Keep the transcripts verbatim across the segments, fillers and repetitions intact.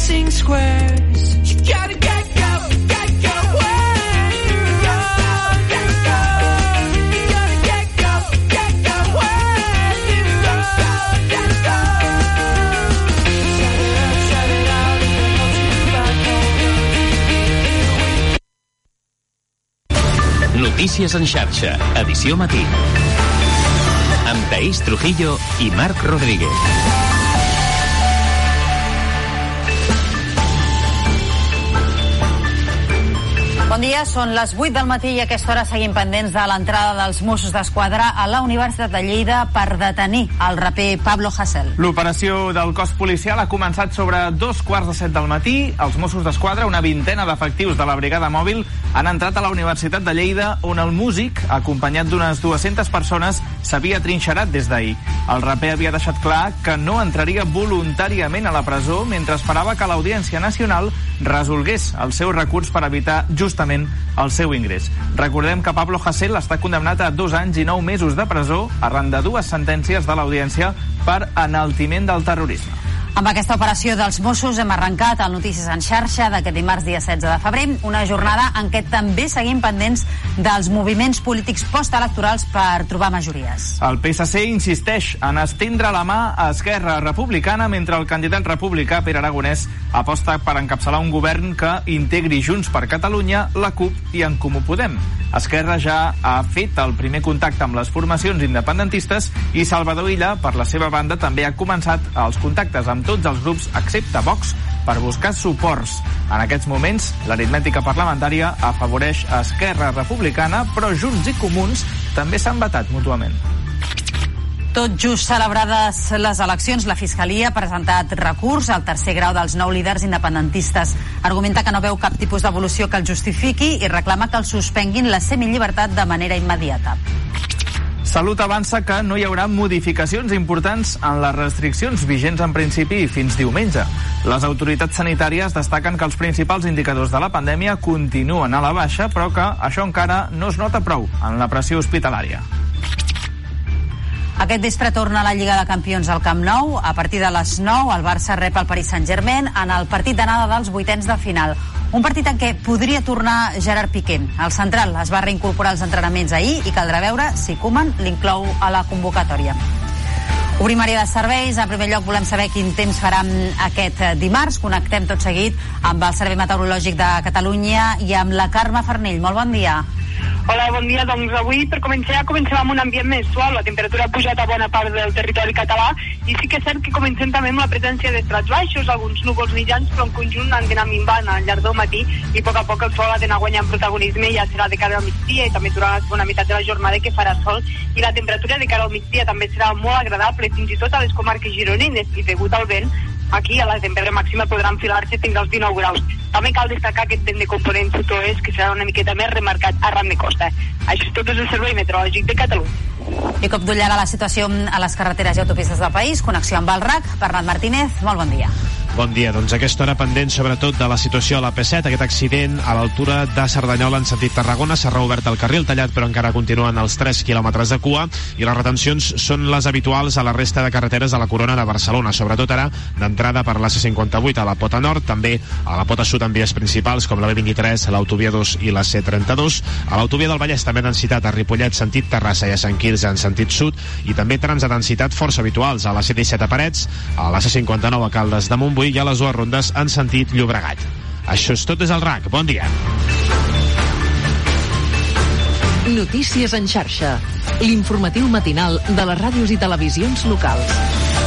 facing squares. You gotta get go, get go, where do you go? Get go, you gotta get go, get go, where do you go? Get go. Shut it out, shut it out, if it holds you back home. Notícies en xarxa, edició matí. Amb Taís Trujillo i Marc Rodríguez. Bon dia, són les vuit del matí i a aquesta hora seguim pendents de l'entrada dels Mossos d'Esquadra a la Universitat de Lleida per detenir el raper Pablo Hasél. L'operació del cos policial ha començat sobre dos quarts de set del matí. Els Mossos d'Esquadra, una vintena d'efectius de la brigada mòbil, han entrat a la Universitat de Lleida, on el músic, acompanyat d'unes dues-centes persones, s'havia trinxerat des d'ahir. El raper havia deixat clar que no entraria voluntàriament a la presó mentre esperava que l'Audiència Nacional resolgués el seu recurs per evitar justament el seu ingrés. Recordem que Pablo Hasél està condemnat a dos anys i nou mesos de presó arran de dues sentències de l'Audiència per enaltiment del terrorisme. Amb aquesta operació dels Mossos hem arrencat el Notícies en xarxa d'aquest dimarts dia setze de febrer, una jornada en què també seguim pendents dels moviments polítics postelectorals per trobar majories. El P S C insisteix en estendre la mà a Esquerra Republicana mentre el candidat republicà Pere Aragonès aposta per encapçalar un govern que integri Junts per Catalunya, la CUP i En Comú Podem. Esquerra ja ha fet el primer contacte amb les formacions independentistes i Salvador Illa, per la seva banda, també ha començat els contactes amb tots els grups excepte Vox per buscar suports. En aquests moments, l'aritmètica parlamentària afavoreix Esquerra Republicana, però Junts i Comuns també s'han vetat mútuament. Tot just celebrades les eleccions, la Fiscalia ha presentat recurs al tercer grau dels nou líders independentistes. Argumenta que no veu cap tipus d'evolució que el justifiqui i reclama que el suspenguin la semillibertat de manera immediata. Salut avança que no hi haurà modificacions importants en les restriccions vigents en principi fins diumenge. Les autoritats sanitàries destaquen que els principals indicadors de la pandèmia continuen a la baixa, però que això encara no es nota prou en la pressió hospitalària. Aquest vespre torna a la Lliga de Campions al Camp Nou. A partir de les nou, el Barça rep el Paris Saint-Germain en el partit d'anada dels vuitens de final. Un partit en què podria tornar Gerard Piqué. El central es va reincorporar als entrenaments ahir i caldrà veure si Koeman l'inclou a la convocatòria. Obrim àrea de serveis. En primer lloc volem saber quin temps farà aquest dimarts. Connectem tot seguit amb el Servei Meteorològic de Catalunya i amb la Carme Farnell. Molt bon dia. Hola, bon dia. Doncs avui, per començar, comencem amb un ambient més suau. La temperatura ha pujat a bona part del territori català i sí que és cert que comencem també amb la presència d'estrats baixos, alguns núvols mitjans, però en conjunt han d'anar minvant al llarg del matí i a poc a poc el sol ha d'anar guanyant protagonisme, ja serà de cara al migdia i també durant la segona meitat de la jornada que farà sol, i la temperatura de cara al migdia també serà molt agradable, fins i tot a les comarques gironines, i degut al vent, aquí a la temperatura màxima podrà enfilar-se fins als dinou graus. També cal destacar aquest vent de component sud-oest que serà una miqueta més remarcat arran de costa. Això és tot des del Servei Meteorològic de Catalunya. I cop d'ull a la situació a les carreteres i autopistes del país, connexió amb el R A C. Bernat Martínez, molt bon dia. Bon dia, doncs a aquesta hora pendent sobretot de la situació a la P set, aquest accident a l'altura de Cerdanyola en sentit Tarragona, s'ha reobert el carril tallat però encara continuen els tres quilòmetres de cua i les retencions són les habituals a la resta de carreteres de la Corona de Barcelona, sobretot ara d'entrada per la C cinquanta-vuit a la Pota Nord, també a la Pota Sud en vies principals com la B vint-i-tres, l'Autovia dos i la C trenta-dos, a l'Autovia del Vallès també densitat a Ripollet sentit Terrassa i a Sant Quirze en sentit sud i també trams de densitat força habituals a la C disset a Parets, a la C cinquanta-nou a Caldes de Montbui i a les dues rondes en sentit Llobregat. Això és tot des del R A C. Bon dia. Notícies en xarxa. L'informatiu matinal de les ràdios i televisions locals.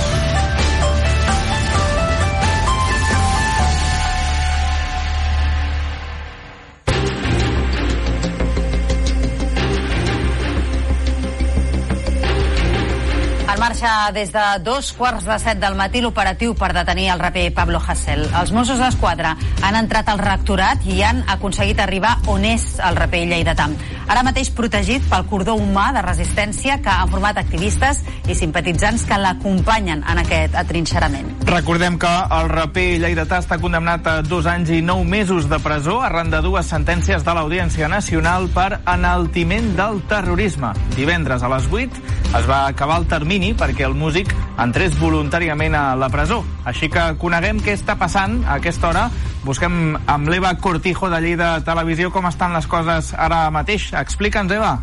Marxa des de dos quarts de set del matí l'operatiu per detenir el raper Pablo Hasél. Els Mossos d'Esquadra han entrat al rectorat i han aconseguit arribar on és el raper lleidatà. Ara mateix protegit pel cordó humà de resistència que han format activistes i simpatitzants que l'acompanyen en aquest atrinxerament. Recordem que el raper lleidatà està condemnat a dos anys i nou mesos de presó arran de dues sentències de l'Audiència Nacional per enaltiment del terrorisme. Divendres a les vuit es va acabar el termini perquè perquè el músic entrés voluntàriament a la presó. Així que coneguem què està passant a aquesta hora. Busquem amb l'Eva Cortijo de Lleida Televisió com estan les coses ara mateix. Explica'ns, Eva.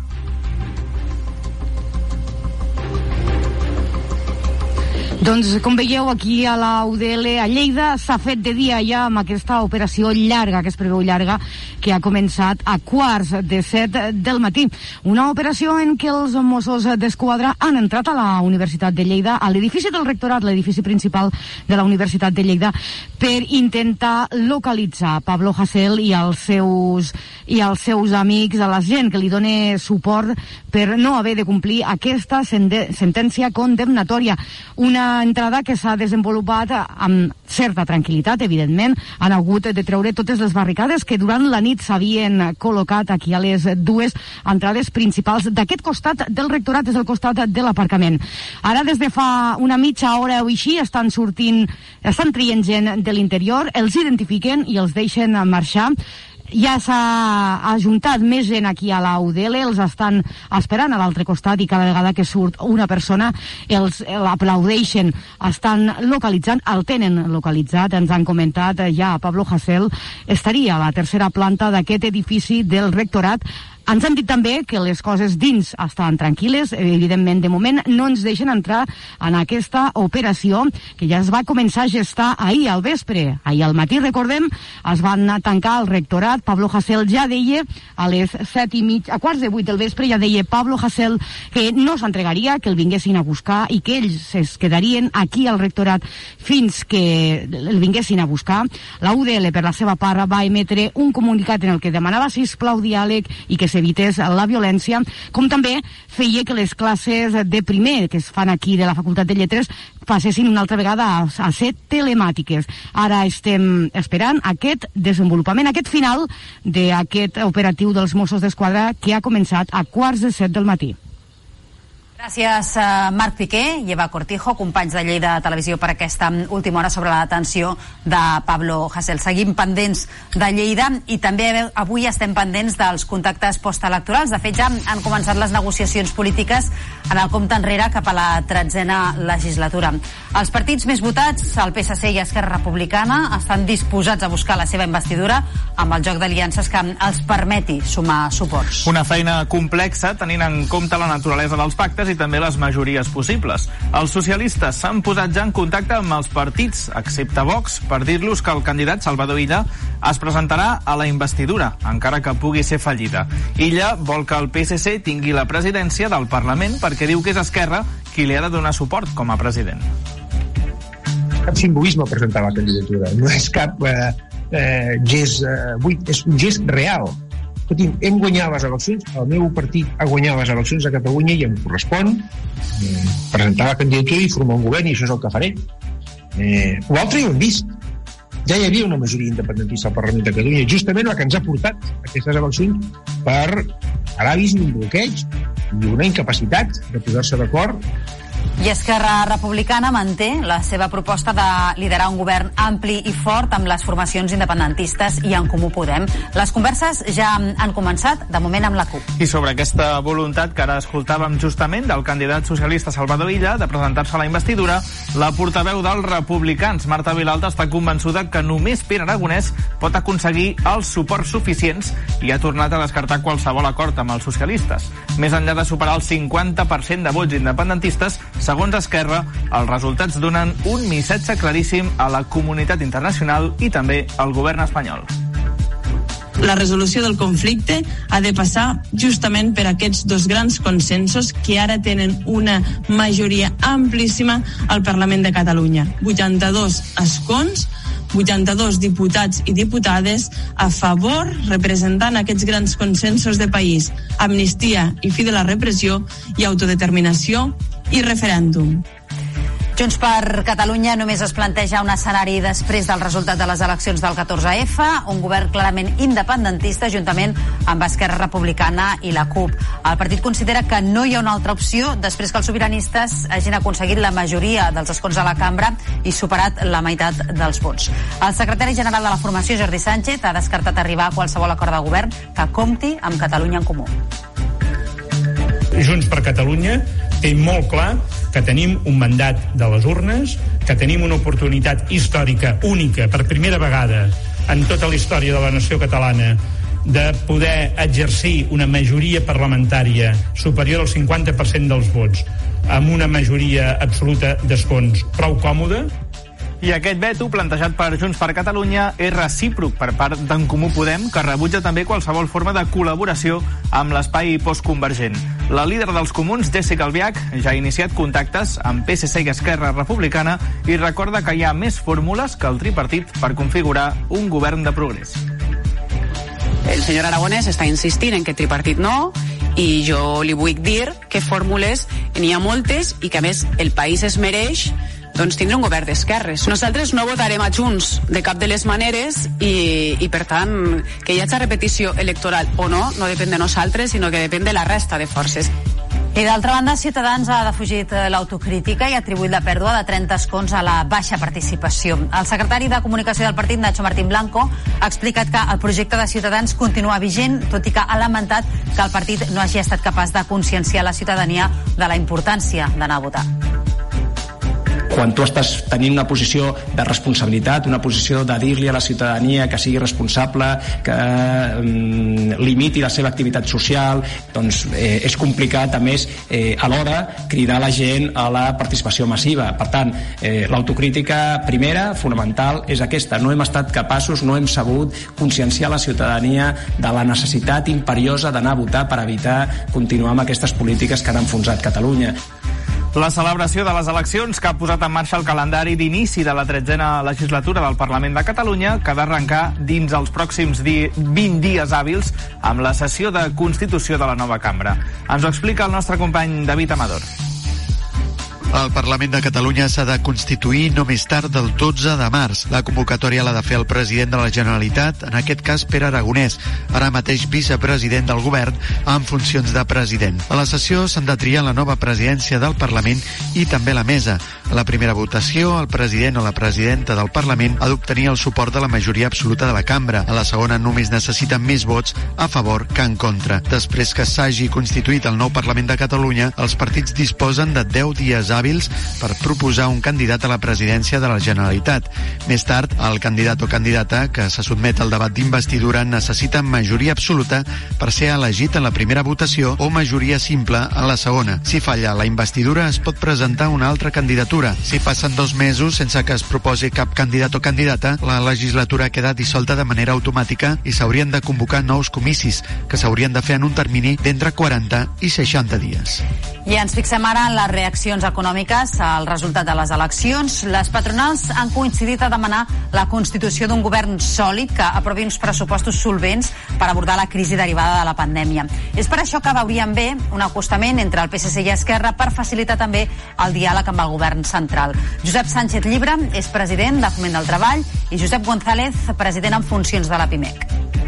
Doncs, com veieu, aquí a la U D L a Lleida s'ha fet de dia ja amb aquesta operació llarga, que es preveu llarga, que ha començat a quarts de set del matí. Una operació en què els Mossos d'Esquadra han entrat a la Universitat de Lleida, a l'edifici del rectorat, l'edifici principal de la Universitat de Lleida, per intentar localitzar Pablo Hasél i els seus, i els seus amics, a la gent que li dona suport per no haver de complir aquesta sentència condemnatòria. Una entrada que s'ha desenvolupat amb certa tranquil·litat, evidentment. Han hagut de treure totes les barricades que durant la nit s'havien col·locat aquí a les dues entrades principals d'aquest costat del rectorat, des del costat de l'aparcament. Ara, des de fa una mitja hora o així, estan sortint, estan traient gent de l'interior, els identifiquen i els deixen marxar. Ja s'ha ajuntat més gent aquí a la U D L, els estan esperant a l'altre costat i cada vegada que surt una persona els l'aplaudeixen, estan localitzant, el tenen localitzat, ens han comentat ja Pablo Hasél estaria a la tercera planta d'aquest edifici del rectorat. Ens han dit també que les coses dins estan tranquil·les, evidentment de moment no ens deixen entrar en aquesta operació que ja es va començar a gestar ahir al vespre. Ahir al matí, recordem, es van tancar el rectorat. Pablo Hasél ja deia a les set i mig, a quarts de vuit del vespre, ja deia Pablo Hasél que no s'entregaria, que el vinguessin a buscar i que ells es quedarien aquí al rectorat fins que el vinguessin a buscar. La U D L, per la seva part, va emetre un comunicat en el que demanava, sisplau, diàleg i que s'evités la violència, com també feia que les classes de primer que es fan aquí de la Facultat de Lletres passessin una altra vegada a, a ser telemàtiques. Ara estem esperant aquest desenvolupament, aquest final d'aquest operatiu dels Mossos d'Esquadra que ha començat a quarts de set del matí. Gràcies, Marc Piqué i Eva Cortijo, companys de Lleida Televisió, per aquesta última hora sobre la detenció de Pablo Hasél. Seguim pendents de Lleida i també avui estem pendents dels contactes postelectorals. De fet, ja han començat les negociacions polítiques en el compte enrere cap a la tretzena legislatura. Els partits més votats, el P S C i Esquerra Republicana, estan disposats a buscar la seva investidura amb el joc d'aliances que els permeti sumar suports. Una feina complexa tenint en compte la naturalesa dels pactes i també les majories possibles. Els socialistes s'han posat ja en contacte amb els partits, excepte Vox, per dir-los que el candidat Salvador Illa es presentarà a la investidura, encara que pugui ser fallida. Illa vol que el P S C tingui la presidència del Parlament perquè diu que és Esquerra qui li ha de donar suport com a president. Cap simbolisme presentar la candidatura, no és cap eh, eh, gest eh, buit, és un gest real. Escolti'm, hem guanyat les eleccions, el meu partit ha guanyat les eleccions a Catalunya i em correspon eh, presentar la candidatura i formar un govern, i això és el que faré. Eh, L'altre ja ho hem vist. Ja hi havia una majoria independentista al Parlament de Catalunya, justament la que ens ha portat aquestes eleccions per ara vist un bloqueig i una incapacitat de posar-se d'acord. I Esquerra Republicana manté la seva proposta de liderar un govern ampli i fort amb les formacions independentistes i en Comú Podem. Les converses ja han començat, de moment amb la CUP. I sobre aquesta voluntat que ara escoltàvem justament del candidat socialista Salvador Illa de presentar-se a la investidura, la portaveu dels republicans, Marta Vilalta, està convençuda que només Pere Aragonès pot aconseguir els suports suficients i ha tornat a descartar qualsevol acord amb els socialistes. Més enllà de superar el cinquanta per cent de vots independentistes, segons Esquerra, els resultats donen un missatge claríssim a la comunitat internacional i també al govern espanyol. La resolució del conflicte ha de passar justament per aquests dos grans consensos que ara tenen una majoria amplíssima al Parlament de Catalunya. vuitanta-dos escons, vuitanta-dos diputats i diputades a favor, representant aquests grans consensos de país: amnistia i fi de la repressió i autodeterminació i referèndum. Junts per Catalunya només es planteja un escenari després del resultat de les eleccions del catorze efe, un govern clarament independentista juntament amb Esquerra Republicana i la CUP. El partit considera que no hi ha una altra opció després que els sobiranistes hagin aconseguit la majoria dels escons a la cambra i superat la meitat dels vots. El secretari general de la formació, Jordi Sánchez, ha descartat arribar a qualsevol acord de govern que compti amb Catalunya en Comú. Junts per Catalunya té molt clar que tenim un mandat de les urnes, que tenim una oportunitat històrica única per primera vegada en tota la història de la nació catalana de poder exercir una majoria parlamentària superior al cinquanta per cent dels vots amb una majoria absoluta d'escons prou còmoda. I aquest veto plantejat per Junts per Catalunya és recíproc per part d'en Comú Podem, que rebutja també qualsevol forma de col·laboració amb l'espai postconvergent. La líder dels comuns, Jessica Albiach, ja ha iniciat contactes amb P S C i Esquerra Republicana i recorda que hi ha més fórmules que el tripartit per configurar un govern de progrés. El senyor Aragonès està insistint en que tripartit no, i jo li vull dir que fórmules n'hi ha moltes i que a més el país es mereix doncs tindre un govern d'esquerres. Nosaltres no votarem a Junts de cap de les maneres i, i per tant, que hi hagi repetició electoral o no, no depèn de nosaltres, sinó que depèn de la resta de forces. I d'altra banda, Ciutadans ha defugit l'autocrítica i ha atribuït la pèrdua de trenta escons a la baixa participació. El secretari de Comunicació del partit, Nacho Martín Blanco, ha explicat que el projecte de Ciutadans continua vigent, tot i que ha lamentat que el partit no hagi estat capaç de conscienciar la ciutadania de la importància d'anar a votar. Quan tu estàs tenint una posició de responsabilitat, una posició de dir-li a la ciutadania que sigui responsable, que mm, limiti la seva activitat social, doncs eh, és complicat, a més, eh, alhora cridar la gent a la participació massiva. Per tant, eh, l'autocrítica primera, fonamental, és aquesta. No hem estat capaços, no hem sabut conscienciar la ciutadania de la necessitat imperiosa d'anar a votar per evitar continuar amb aquestes polítiques que han enfonsat Catalunya. La celebració de les eleccions que ha posat en marxa el calendari d'inici de la tretzena legislatura del Parlament de Catalunya, que ha d'arrencar dins els pròxims vint dies hàbils amb la sessió de constitució de la nova cambra. Ens ho explica el nostre company David Amador. El Parlament de Catalunya s'ha de constituir no més tard del dotze de març. La convocatòria l'ha de fer el president de la Generalitat, en aquest cas Pere Aragonès, ara mateix vicepresident del govern, en funcions de president. A la sessió s'han de triar la nova presidència del Parlament i també la mesa. A la primera votació, el president o la presidenta del Parlament ha d'obtenir el suport de la majoria absoluta de la cambra. A la segona només necessiten més vots a favor que en contra. Després que s'hagi constituït el nou Parlament de Catalunya, els partits disposen de deu dies hàbils per proposar un candidat a la presidència de la Generalitat. Més tard, el candidat o candidata que se sotmet al debat d'investidura necessita majoria absoluta per ser elegit en la primera votació o majoria simple en la segona. Si falla la investidura, es pot presentar una altra candidatura. Si passen dos mesos sense que es proposi cap candidat o candidata, la legislatura queda dissolta de manera automàtica i s'haurien de convocar nous comicis, que s'haurien de fer en un termini d'entre quaranta i seixanta dies. I ens fixem ara en les reaccions econòmiques al resultat de les eleccions. Les patronals han coincidit a demanar la constitució d'un govern sòlid que aprovi uns pressupostos solvents per abordar la crisi derivada de la pandèmia. És per això que veuríem bé un acostament entre el P S C i Esquerra per facilitar també el diàleg amb el govern central. Josep Sánchez Llibre és president de Foment del Treball i Josep González, president en funcions de la PIMEC.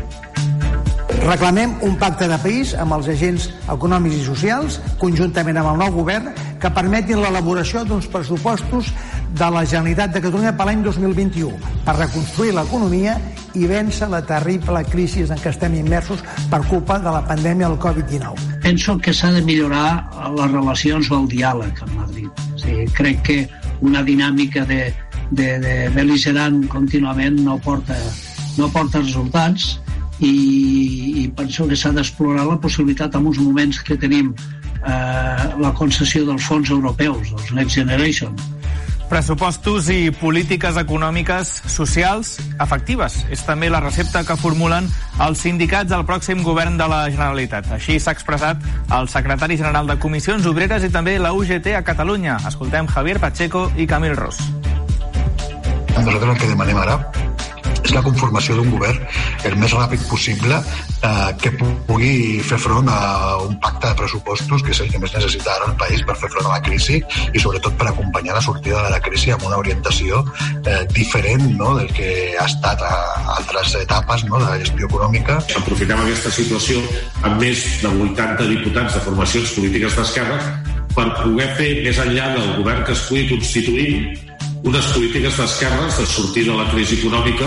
Reclamem un pacte de país amb els agents econòmics i socials, conjuntament amb el nou govern, que permetin l'elaboració d'uns pressupostos de la Generalitat de Catalunya per l'any dos mil vint-i-u, per reconstruir l'economia i vèncer la terrible crisi en què estem immersos per culpa de la pandèmia del covid dinou. Penso que s'ha de millorar les relacions o el diàleg amb Madrid. O sigui, crec que una dinàmica de, de, de bel·ligerant contínuament no porta, no porta resultats, i, i penso que s'ha d'explorar la possibilitat en uns moments que tenim eh, la concessió dels fons europeus, els Next Generation. Pressupostos i polítiques econòmiques socials efectives. És també la recepta que formulen els sindicats del pròxim govern de la Generalitat. Així s'ha expressat el secretari general de Comissions Obreres i també la U G T a Catalunya. Escoltem Javier Pacheco i Camil Ros. Nosaltres el que demanem ara és la conformació d'un govern el més ràpid possible eh, que pugui fer front a un pacte de pressupostos, que és el que més necessita ara el país per fer front a la crisi i sobretot per acompanyar la sortida de la crisi amb una orientació eh, diferent, no?, del que ha estat a altres etapes, no?, de la gestió econòmica. Aprofitem aquesta situació amb més de vuitanta diputats de formacions polítiques d'esquerra per poder fer, més enllà del govern que es pugui constituir, unes polítiques d'esquerres de sortir de la crisi econòmica.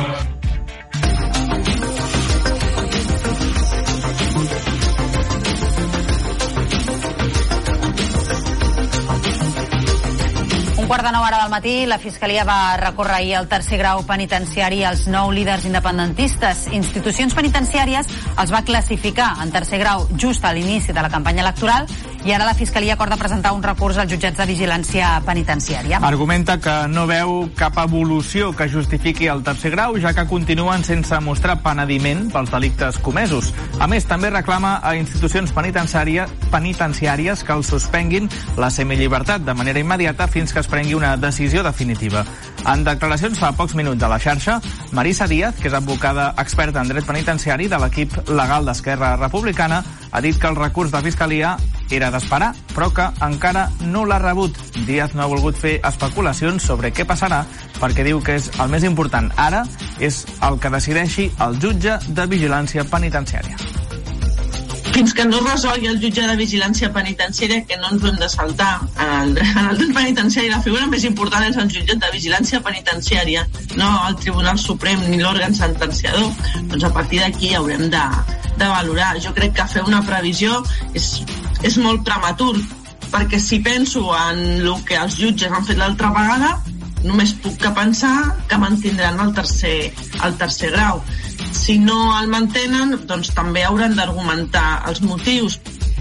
Un quart de nou hora del matí, la Fiscalia va recórrer ahir el tercer grau penitenciari als nou líders independentistes. Institucions penitenciàries els va classificar en tercer grau just a l'inici de la campanya electoral i ara la Fiscalia acorda presentar un recurs als jutjats de vigilància penitenciària. Argumenta que no veu cap evolució que justifiqui el tercer grau, ja que continuen sense mostrar penediment pels delictes comesos. A més, també reclama a institucions penitenciàries, penitenciàries que els suspenguin la semillibertat de manera immediata fins que es prengui una decisió definitiva. En declaracions fa pocs minuts a la xarxa, Marisa Díaz, que és advocada experta en dret penitenciari de l'equip legal d'Esquerra Republicana, ha dit que el recurs de Fiscalia era d'esperar, però que encara no l'ha rebut. Díaz no ha volgut fer especulacions sobre què passarà, perquè diu que és el més important ara és el que decideixi el jutge de vigilància penitenciària. Fins que no resolgui el jutge de vigilància penitenciària, que no ens ho hem de saltar. En el, en el dret penitenciari la figura més important és el jutge de vigilància penitenciària, no el Tribunal Suprem ni l'òrgan sentenciador. Doncs a partir d'aquí haurem de, de valorar. Jo crec que fer una previsió és, és molt prematur, perquè si penso en el que els jutges han fet l'altra vegada, només puc que pensar que mantindran el tercer, el tercer grau. Si no el mantenen, doncs també hauran d'argumentar els motius.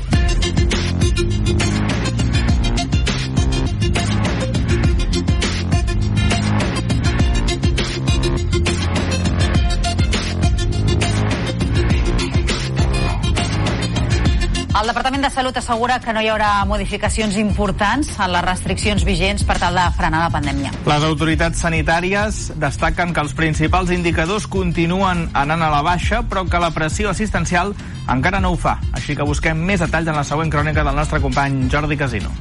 El Departament de Salut assegura que no hi haurà modificacions importants en les restriccions vigents per tal de frenar la pandèmia. Les autoritats sanitàries destaquen que els principals indicadors continuen anant a la baixa, però que la pressió assistencial encara no ho fa. Així que busquem més detalls en la següent crònica del nostre company Jordi Casino.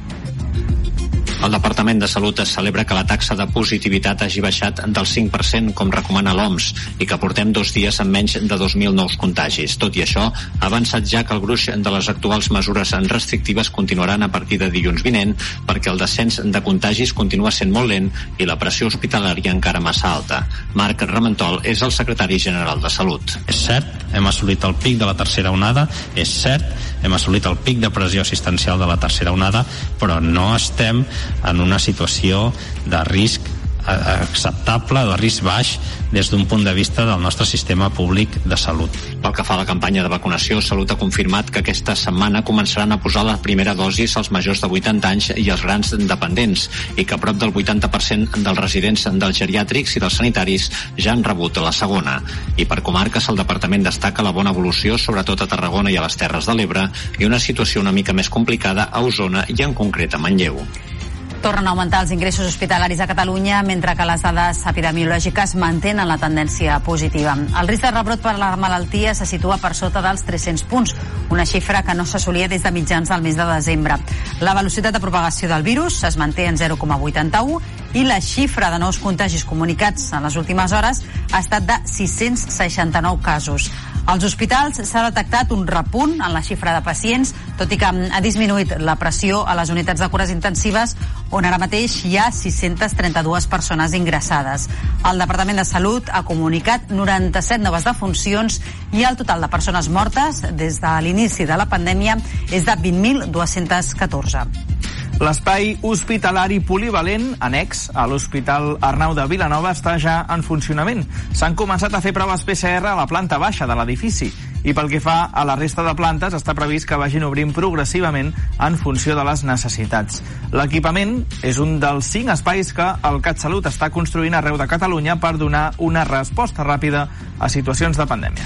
El Departament de Salut celebra que la taxa de positivitat hagi baixat del cinc per cent, com recomana l'O M S, i que portem dos dies amb menys de dos mil nous contagis. Tot i això, ha avançat ja que el gruix de les actuals mesures restrictives continuaran a partir de dilluns vinent, perquè el descens de contagis continua sent molt lent i la pressió hospitalària encara massa alta. Marc Ramentol és el secretari general de Salut. És cert, hem assolit el pic de la tercera onada, és cert, hem assolit el pic de pressió assistencial de la tercera onada, però no estem en una situació de risc acceptable, de risc baix des d'un punt de vista del nostre sistema públic de salut. Pel que fa a la campanya de vacunació, Salut ha confirmat que aquesta setmana començaran a posar la primera dosis als majors de vuitanta anys i als grans dependents, i que prop del vuitanta per cent dels residents dels geriàtrics i dels sanitaris ja han rebut la segona. I per comarques, el departament destaca la bona evolució, sobretot a Tarragona i a les Terres de l'Ebre, i una situació una mica més complicada a Osona i en concret a Manlleu. Tornen a augmentar els ingressos hospitalaris a Catalunya, mentre que les dades epidemiològiques mantenen la tendència positiva. El risc de rebrot per la malaltia se situa per sota dels tres-cents punts, una xifra que no s'assolia des de mitjans del mes de desembre. La velocitat de propagació del virus es manté en zero coma vuitanta-u i la xifra de nous contagis comunicats en les últimes hores ha estat de sis-cents seixanta-nou casos. Als hospitals s'ha detectat un repunt en la xifra de pacients, tot i que ha disminuït la pressió a les unitats de cures intensives, on ara mateix hi ha sis-centes trenta-dues persones ingressades. El Departament de Salut ha comunicat noranta-set noves defuncions i el total de persones mortes des de l'inici de la pandèmia és de vint mil dos-cents catorze. L'espai hospitalari polivalent annex a l'Hospital Arnau de Vilanova està ja en funcionament. S'han començat a fer proves P C R a la planta baixa de l'edifici i pel que fa a la resta de plantes està previst que vagin obrint progressivament en funció de les necessitats. L'equipament és un dels cinc espais que el CatSalut està construint arreu de Catalunya per donar una resposta ràpida a situacions de pandèmia.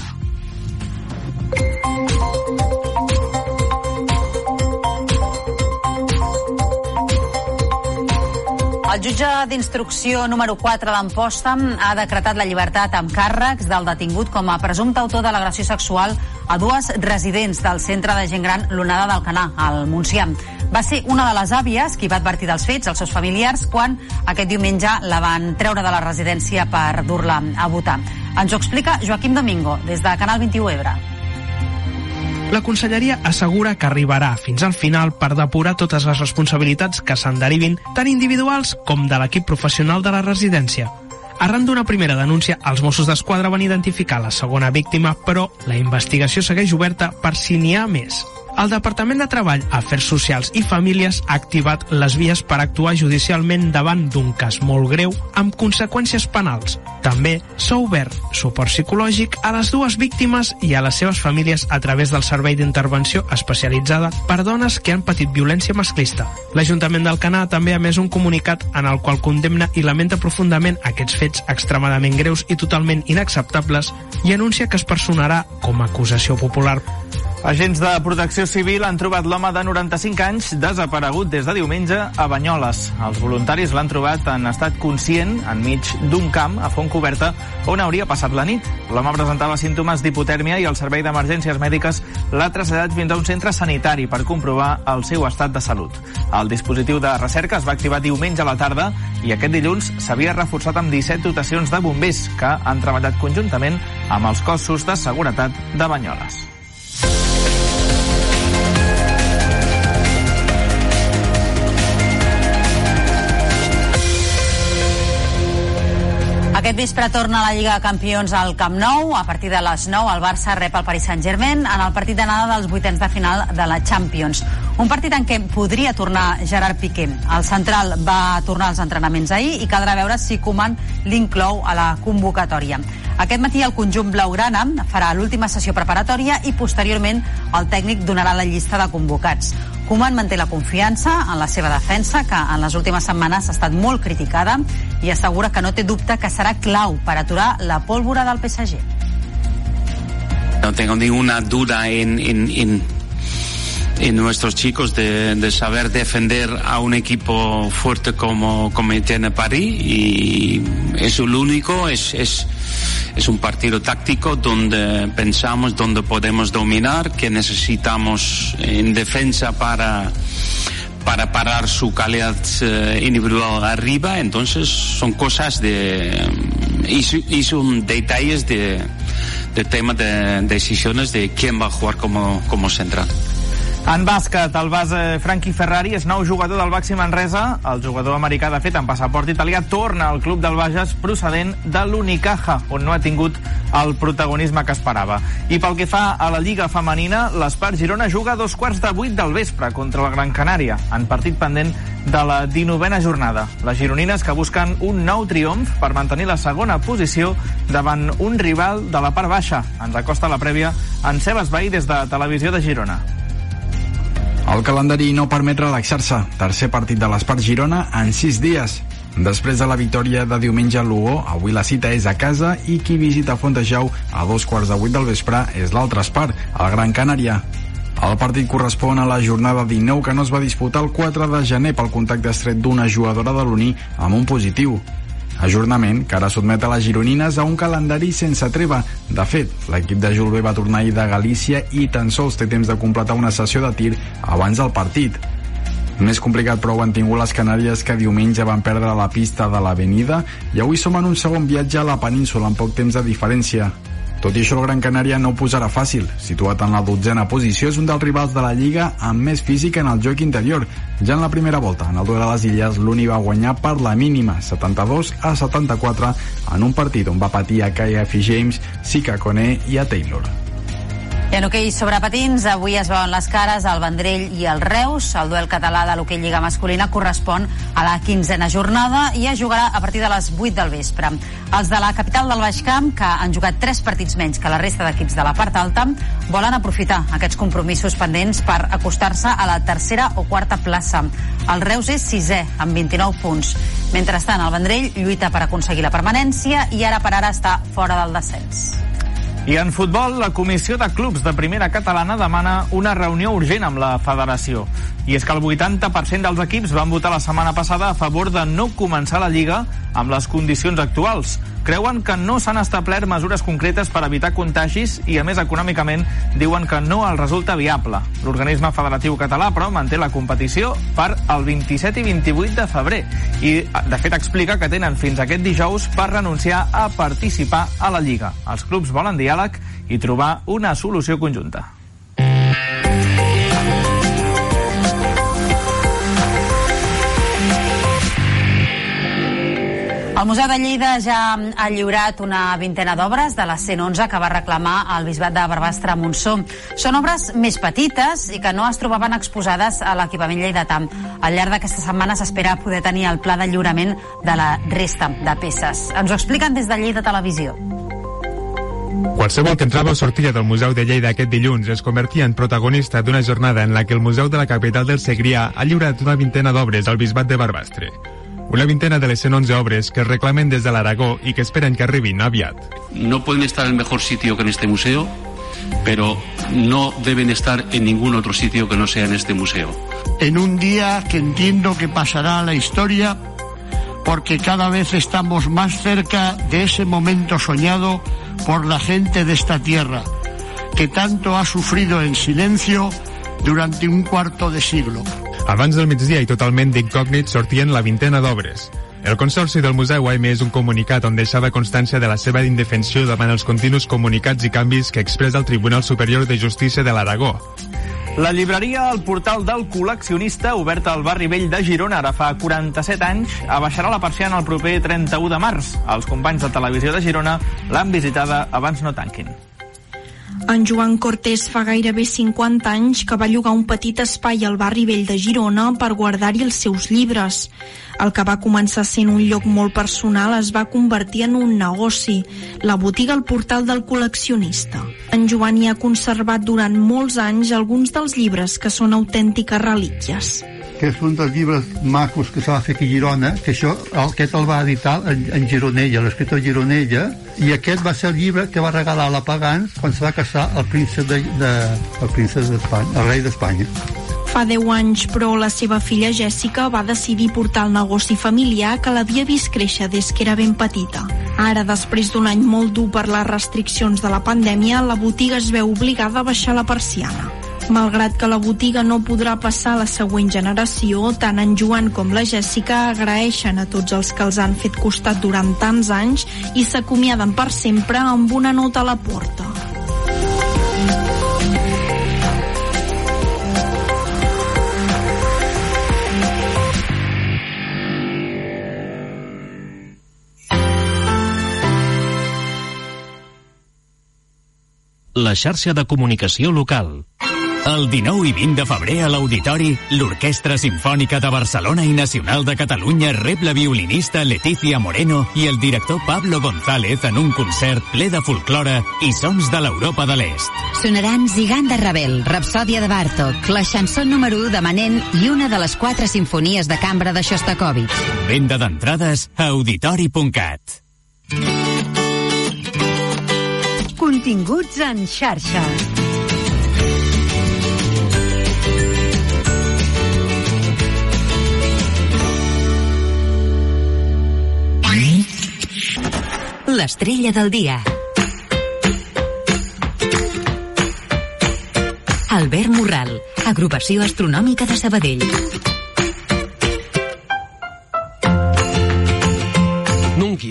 El jutge d'instrucció número quatre d'Amposta ha decretat la llibertat amb càrrecs del detingut com a presumpte autor de l'agressió sexual a dues residents del centre de gent gran L'Onada d'Alcanar, al Montsià. Va ser una de les àvies qui va advertir dels fets als seus familiars quan aquest diumenge la van treure de la residència per dur-la a votar. Ens ho explica Joaquim Domingo, des de Canal vint-i-u Ebre. La conselleria assegura que arribarà fins al final per depurar totes les responsabilitats que se'n derivin, tant individuals com de l'equip professional de la residència. Arran d'una primera denúncia, els Mossos d'Esquadra van identificar la segona víctima, però la investigació segueix oberta per si n'hi ha més. El Departament de Treball, Afers Socials i Famílies ha activat les vies per actuar judicialment davant d'un cas molt greu amb conseqüències penals. També s'ha obert suport psicològic a les dues víctimes i a les seves famílies a través del Servei d'Intervenció Especialitzada per dones que han patit violència masclista. L'Ajuntament d'Alcanar també ha emès un comunicat en el qual condemna i lamenta profundament aquests fets extremadament greus i totalment inacceptables i anuncia que es personarà com a acusació popular. Agents de Protecció Civil han trobat l'home de noranta-cinc anys desaparegut des de diumenge a Banyoles. Els voluntaris l'han trobat en estat conscient enmig d'un camp a font coberta on hauria passat la nit. L'home presentava símptomes d'hipotèrmia i el Servei d'Emergències Mèdiques l'ha traslladat fins a un centre sanitari per comprovar el seu estat de salut. El dispositiu de recerca es va activar diumenge a la tarda i aquest dilluns s'havia reforçat amb disset dotacions de bombers que han treballat conjuntament amb els cossos de seguretat de Banyoles. Aquest vespre torna la Lliga de Campions al Camp Nou. A partir de les nou el Barça rep el Paris Saint-Germain en el partit d'anada dels vuitens de final de la Champions. Un partit en què podria tornar Gerard Piqué. El central va tornar als entrenaments ahir i caldrà veure si Koeman l'inclou a la convocatòria. Aquest matí el conjunt blaugrana farà l'última sessió preparatòria i posteriorment el tècnic donarà la llista de convocats. Koeman manté la confiança en la seva defensa, que en les últimes setmanes ha estat molt criticada, i assegura que no té dubte que serà clau per aturar la pólvora del P S G. No tengo ninguna duda en, en, en, en nuestros chicos de, de saber defender a un equipo fuerte como, como tiene París, y eso lo único es, es Es un partido táctico donde pensamos, donde podemos dominar, que necesitamos en defensa para, para parar su calidad eh, individual arriba. Entonces son cosas de y, y son detalles de, de tema de decisiones de quién va a jugar como, como central. En bàsquet, el base Frankie Ferrari és nou jugador del Baxi Manresa. El jugador americà, de fet, amb passaport italià, torna al club del Bages procedent de l'Unicaja, on no ha tingut el protagonisme que esperava. I pel que fa a la Lliga Femenina, l'Espart Girona juga a dos quarts de vuit del vespre contra la Gran Canària, en partit pendent de la dinovena jornada. Les gironines, que busquen un nou triomf per mantenir la segona posició davant un rival de la part baixa. Ens acosta la prèvia en Sebas Bahí des de Televisió de Girona. El calendari no permet relaxar-se. Tercer partit de l'Espart Girona en sis dies. Després de la victòria de diumenge a Lugo, avui la cita és a casa i qui visita Fontejau a dos quarts de vuit del vespre és l'altre Espart, el Gran Canària. El partit correspon a la jornada dinou, que no es va disputar el quatre de gener pel contacte estret d'una jugadora de l'Uni amb un positiu. Ajornament que ara sotmet a les gironines a un calendari sense treva. De fet, l'equip de Julve va tornar ahir de Galícia i tan sols té temps de completar una sessió de tir abans del partit. Més complicat, però, ho han tingut les Canàries, que diumenge van perdre la pista de l'Avenida i avui som en un segon viatge a la península amb poc temps de diferència. Tot i això, el Gran Canària no ho posarà fàcil. Situat en la dotzena posició, és un dels rivals de la Lliga amb més físic en el joc interior. Ja en la primera volta, en el duel a les Illes, l'Uni va guanyar per la mínima, setanta-dos a setanta-quatre, en un partit on va patir a Kaya F. James, Sika Kone i a Taylor. I en hoquei sobre patins, avui es veuen les cares al Vendrell i al Reus. El duel català de l'hoquei Lliga Masculina correspon a la quinzena jornada i es jugarà a partir de les vuit del vespre. Els de la capital del Baix Camp, que han jugat tres partits menys que la resta d'equips de la part alta, volen aprofitar aquests compromisos pendents per acostar-se a la tercera o quarta plaça. El Reus és sisè, amb vint-i-nou punts. Mentrestant, el Vendrell lluita per aconseguir la permanència i ara per ara està fora del descens. I en futbol, la Comissió de Clubs de Primera Catalana demana una reunió urgent amb la federació. I és que el vuitanta per cent dels equips van votar la setmana passada a favor de no començar la Lliga amb les condicions actuals. Creuen que no s'han establert mesures concretes per evitar contagis i, a més, econòmicament, diuen que no els resulta viable. L'organisme federatiu català, però, manté la competició per el vint-i-set i vint-i-vuit de febrer. I, de fet, explica que tenen fins aquest dijous per renunciar a participar a la Lliga. Els clubs volen diàleg i trobar una solució conjunta. El Museu de Lleida ja ha lliurat una vintena d'obres de la cent onze que va reclamar el Bisbat de Barbastre-Montsó. Són obres més petites i que no es trobaven exposades a l'equipament lleidatà. Al llarg d'aquesta setmana s'espera poder tenir el pla de lliurament de la resta de peces. Ens ho expliquen des de Lleida Televisió. Qualsevol que entrava o sortia del Museu de Lleida aquest dilluns es convertia en protagonista d'una jornada en la que el Museu de la capital del Segrià ha lliurat una vintena d'obres al Bisbat de Barbastre. Una vintena de les cent onze obres que es reclamen des de l'Aragó y que esperan que arribin aviat. No pueden estar en el mejor sitio que en este museo, pero no deben estar en ningún otro sitio que no sea en este museo. En un día que entiendo que pasará a la historia, porque cada vez estamos más cerca de ese momento soñado por la gente de esta tierra, que tanto ha sufrido en silencio durante un cuarto de siglo. Abans del migdia i totalment d'incògnit sortien la vintena d'obres. El Consorci del Museu ha emès un comunicat on deixava constància de la seva indefensió davant els continus comunicats i canvis que expressa el Tribunal Superior de Justícia de l'Aragó. La llibreria El Portal del Col·leccionista, oberta al barri vell de Girona ara fa quaranta-set anys, abaixarà la persiana el proper trenta-u de març. Els companys de Televisió de Girona l'han visitada abans no tanquin. En Joan Cortés fa gairebé cinquanta anys que va llogar un petit espai al barri vell de Girona per guardar-hi els seus llibres. El que va començar sent un lloc molt personal es va convertir en un negoci, la botiga El Portal del Col·leccionista. En Joan hi ha conservat durant molts anys alguns dels llibres que són autèntiques relíquies. Que és un dels llibres macos que se va fer aquí a Girona, que això, aquest el va editar en, en Gironella, l'escriptor Gironella, i aquest va ser el llibre que va regalar a la Pagans quan se va casar el príncep de, de, el príncep d'Espanya, el rei d'Espanya. Fa deu anys, però, la seva filla Jèssica va decidir portar el negoci familiar que l'havia vist créixer des que era ben petita. Ara, després d'un any molt dur per les restriccions de la pandèmia, la botiga es veu obligada a baixar la persiana. Malgrat que la botiga no podrà passar a la següent generació, tant en Joan com la Jèssica agraeixen a tots els que els han fet costat durant tants anys i s'acomiaden per sempre amb una nota a la porta. La xarxa de comunicació local. El dinou i vint de febrer a l'Auditori, l'Orquestra Simfònica de Barcelona i Nacional de Catalunya rep la violinista Leticia Moreno i el director Pablo González en un concert ple de folklore i sons de l'Europa de l'Est. Sonaran Zigant de Ravel, Rapsòdia de Bartók, la chanson número u de Manent i una de les quatre simfonies de cambra de Shostakovich. Venda d'entrades a auditori punt cat. Continguts en xarxa. L'estrella del dia. Albert Morral, Agrupació Astronòmica de Sabadell. Nunki.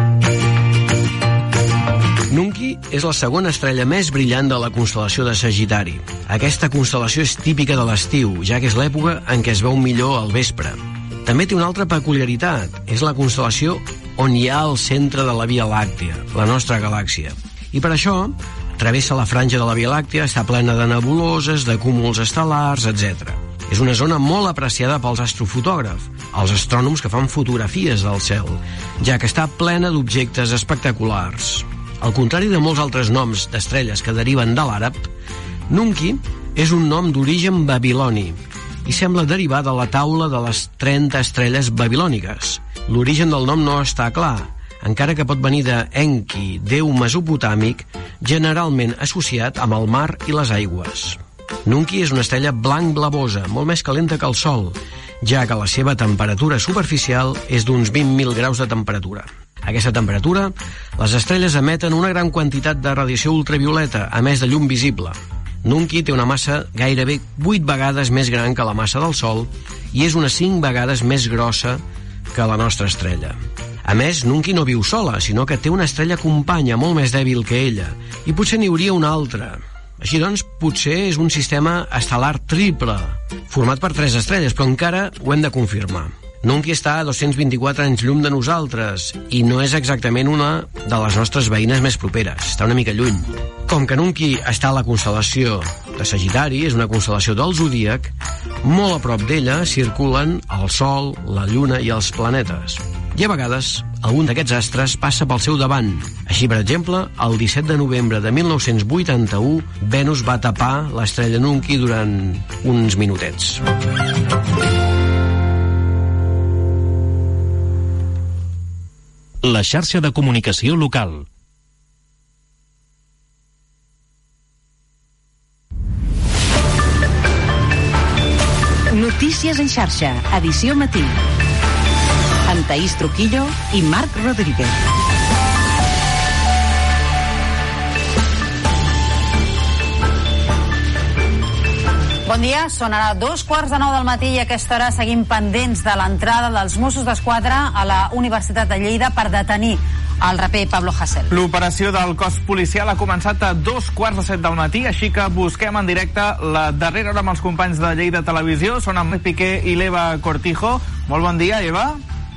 Nunki és la segona estrella més brillant de la constel·lació de Sagitari. Aquesta constel·lació és típica de l'estiu, ja que és l'època en què es veu millor al vespre. També té una altra peculiaritat, és la constel·lació on hi ha el centre de la Via Làctea, la nostra galàxia. I per això, travessa la franja de la Via Làctea, està plena de nebuloses, de cúmuls estel·lars, etcètera. És una zona molt apreciada pels astrofotògrafs, els astrònoms que fan fotografies del cel, ja que està plena d'objectes espectaculars. Al contrari de molts altres noms d'estrelles que deriven de l'àrab, Nunki és un nom d'origen babiloni i sembla derivar de la taula de les trenta estrelles babilòniques. L'origen del nom no està clar, encara que pot venir de Enki, déu mesopotàmic, generalment associat amb el mar i les aigües. Nunki és una estrella blanc-blavosa, molt més calenta que el Sol, ja que la seva temperatura superficial és d'uns vint mil graus de temperatura. A aquesta temperatura, les estrelles emeten una gran quantitat de radiació ultravioleta, a més de llum visible. Nunki té una massa gairebé vuit vegades més gran que la massa del Sol i és unes cinc vegades més grossa que la nostra estrella. A més, Nunki no viu sola, sinó que té una estrella companya molt més dèbil que ella, i potser n'hi hauria una altra. Així doncs, potser és un sistema estel·lar triple, format per tres estrelles, però encara ho hem de confirmar. Nunqui està a dos-cents vint-i-quatre anys llum de nosaltres i no és exactament una de les nostres veïnes més properes, està una mica lluny. Com que Nunqui està a la constel·lació de Sagitari, és una constel·lació del zodíac, molt a prop d'ella circulen el Sol, la Lluna i els planetes. I a vegades, algun d'aquests astres passa pel seu davant. Així, per exemple, el disset de novembre de mil nou-cents vuitanta-u, Venus va tapar l'estrella Nunqui durant uns minutets. La xarxa de comunicació local. Notícies en xarxa, edició matí. Amb Taís Trujillo i Marc Rodríguez. Bon dia, són ara dos quarts de nou del matí i a aquesta hora seguim pendents de l'entrada dels Mossos d'Esquadra a la Universitat de Lleida per detenir el raper Pablo Hasél. L'operació del cos policial ha començat a dos quarts de set del matí, així que busquem en directe la darrera hora amb els companys de Lleida Televisió. Són en Marc Piqué i l'Eva Cortijo. Molt bon dia, Eva.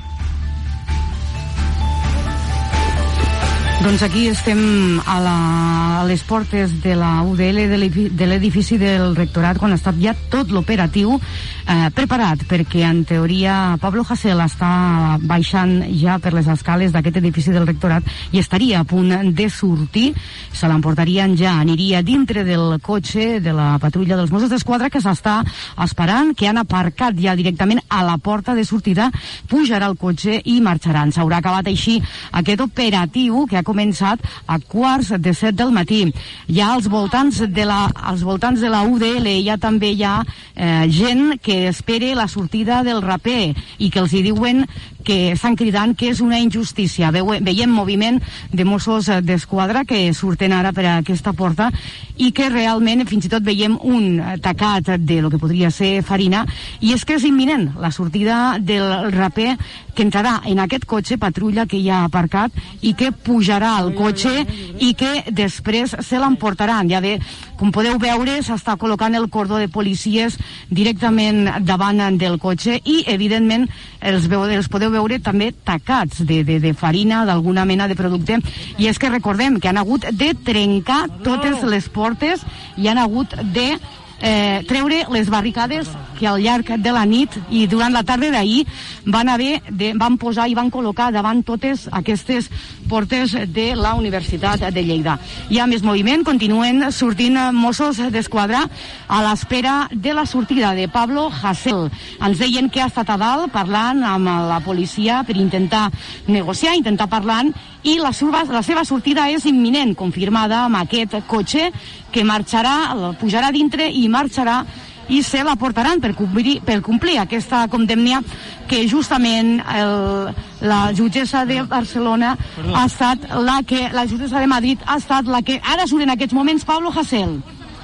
Doncs aquí estem a, la, a les portes de la U D L de l'edifici del rectorat quan ha estat ja tot l'operatiu eh, preparat, perquè en teoria Pablo Hasél està baixant ja per les escales d'aquest edifici del rectorat i estaria a punt de sortir, se l'emportarien ja, aniria dintre del cotxe de la patrulla dels Mossos d'Esquadra que s'està esperant, que han aparcat ja directament a la porta de sortida, pujarà al cotxe i marxaran. S'haurà acabat així aquest operatiu que ha començat a quarts de set del matí. Ja als voltants de la, als voltants de la U D L ja també hi ha eh, gent que espera la sortida del raper i que els hi diuen que estan cridant que és una injustícia. Veu, veiem moviment de Mossos d'Esquadra que surten ara per aquesta porta i que realment fins i tot veiem un tacat de lo que podria ser farina, i és que és imminent la sortida del raper, que entrarà en aquest cotxe patrulla que hi ha aparcat i que pujarà al cotxe i que després se l'emportaran. Ja bé, com podeu veure, s'està col·locant el cordó de policies directament davant del cotxe i, evidentment, els, veu, els podeu veure també tacats de, de, de farina, d'alguna mena de producte. I és que recordem que han hagut de trencar totes les portes i han hagut de eh, treure les barricades que al llarg de la nit i durant la tarda d'ahir van haver de, van posar i van col·locar davant totes aquestes portes de la Universitat de Lleida. Hi ha més moviment, continuen sortint Mossos d'Esquadra a l'espera de la sortida de Pablo Hasél. Ens deien que ha estat a dalt parlant amb la policia per intentar negociar, intentar parlar, i la seva, la seva sortida és imminent, confirmada amb aquest cotxe que marxarà, pujarà dintre i marxarà i se la portaran per complir, per complir aquesta condemna que justament el, la jutgessa de Barcelona ha estat la que, la jutgessa de Madrid ha estat la que, ara surt en aquests moments Pablo Hasél.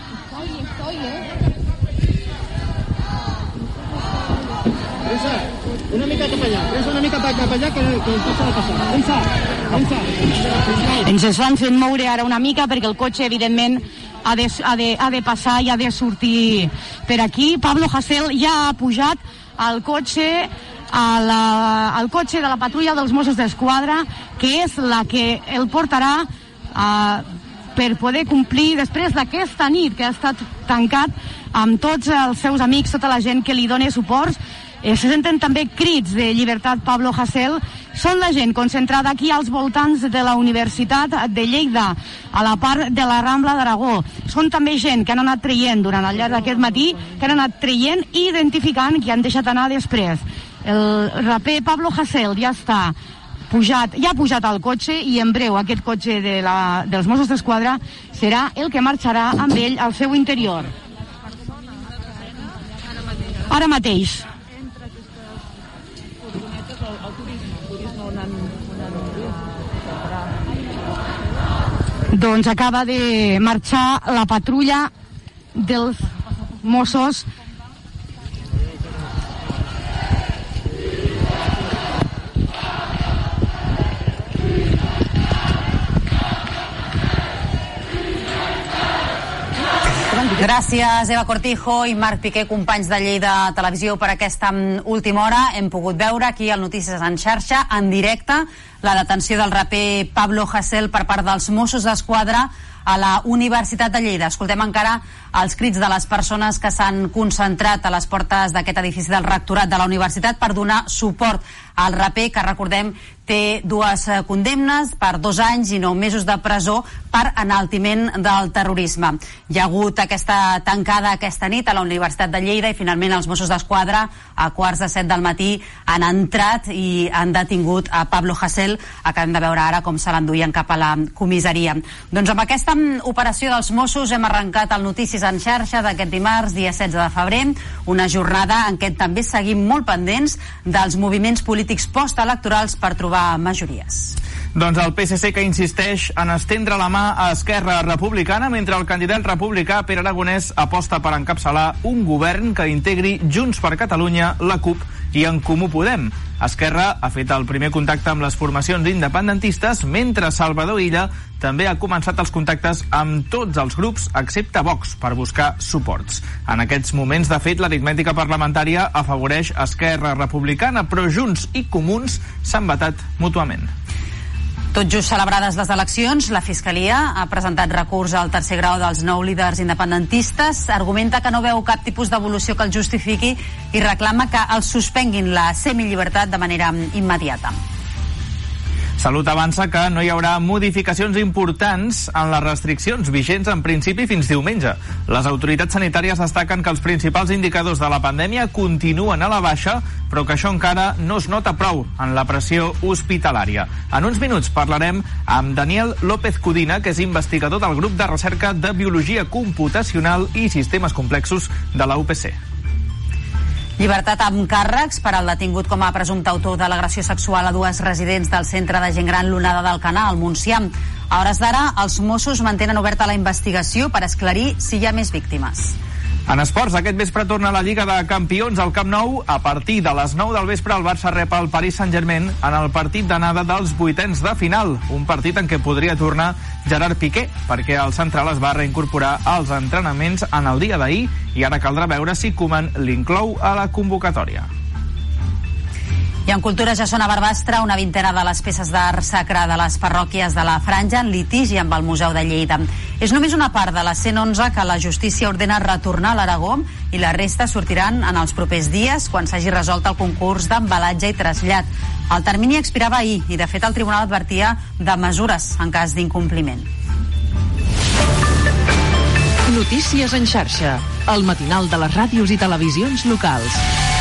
Una mica cap allà, presa una mica cap allà que, que el cotxe ha de passar. Pensa, pensa. Ens estan fent moure ara una mica perquè el cotxe, evidentment, ha de, ha de, ha de passar i ha de sortir per aquí. Pablo Hasél ja ha pujat al cotxe, a la, al cotxe de la patrulla dels Mossos d'Esquadra, que és la que el portarà a, per poder complir després d'aquesta nit que ha estat tancat amb tots els seus amics, tota la gent que li dona suports. Eh, se senten també crits de llibertat Pablo Hasél. Són la gent concentrada aquí als voltants de la Universitat de Lleida, a la part de la Rambla d'Aragó. Són també gent que han anat traient durant el llarg d'aquest matí, que han anat traient i identificant qui han deixat anar després. El raper Pablo Hasél ja està pujat, ja ha pujat al cotxe i en breu aquest cotxe de la, dels Mossos d'Esquadra serà el que marxarà amb ell al seu interior. Ara mateix. Doncs acaba de marxar la patrulla dels Mossos Gràcies, Eva Cortijo i Marc Piqué, companys de Lleida Televisió, per aquesta última hora. Hem pogut veure aquí al Notícies en xarxa, en directe, la detenció del raper Pablo Hasél per part dels Mossos d'Esquadra a la Universitat de Lleida. Escoltem encara els crits de les persones que s'han concentrat a les portes d'aquest edifici del rectorat de la universitat per donar suport al raper, que recordem té dues condemnes per dos anys i nou mesos de presó per enaltiment del terrorisme. Hi ha hagut aquesta tancada aquesta nit a la Universitat de Lleida i finalment els Mossos d'Esquadra a quarts de set del matí han entrat i han detingut a Pablo Hasél. Acabem de veure ara com se l'enduien cap a la comissaria. Doncs amb aquesta operació dels Mossos hem arrencat el Notícies en xarxa d'aquest dimarts, dia setze de febrer, una jornada en què també seguim molt pendents dels moviments polítics postelectorals per trobar majories. Doncs el P S C, que insisteix en estendre la mà a Esquerra Republicana, mentre el candidat republicà Pere Aragonès aposta per encapçalar un govern que integri Junts per Catalunya, la CUP i En Comú Podem. Esquerra ha fet el primer contacte amb les formacions independentistes, mentre Salvador Illa també ha començat els contactes amb tots els grups excepte Vox per buscar suports. En aquests moments, de fet, l'aritmètica parlamentària afavoreix Esquerra Republicana, però Junts i Comuns s'han vetat mútuament. Tot just celebrades les eleccions, la Fiscalia ha presentat recurs al tercer grau dels nou líders independentistes, argumenta que no veu cap tipus d'evolució que el justifiqui i reclama que els suspenguin la semillibertat de manera immediata. Salut avança que no hi haurà modificacions importants en les restriccions vigents en principi fins diumenge. Les autoritats sanitàries destaquen que els principals indicadors de la pandèmia continuen a la baixa, però que això encara no es nota prou en la pressió hospitalària. En uns minuts parlarem amb Daniel López Codina, que és investigador del grup de recerca de Biologia Computacional i Sistemes Complexos de la U P C. Llibertat amb càrrecs per al detingut com a presumpte autor de l'agressió sexual a dues residents del centre de gent gran L'Onada d'Alcanar, al Montsià. A hores d'ara, els Mossos mantenen oberta la investigació per esclarir si hi ha més víctimes. En esports, aquest vespre torna la Lliga de Campions al Camp Nou. A partir de les nou del vespre, el Barça rep el Paris Saint-Germain en el partit d'anada dels vuitens de final. Un partit en què podria tornar Gerard Piqué, perquè el central es va reincorporar als entrenaments en el dia d'ahir i ara caldrà veure si Koeman l'inclou a la convocatòria. I en cultura ja són a Barbastre una vintena de les peces d'art sacre de les parròquies de la Franja en litigi amb el Museu de Lleida. És només una part de les cent onze que la justícia ordena retornar a l'Aragó i la resta sortiran en els propers dies quan s'hagi resolt el concurs d'embalatge i trasllat. El termini expirava ahir i, de fet, el tribunal advertia de mesures en cas d'incompliment. Notícies en xarxa, el matinal de les ràdios i televisions locals.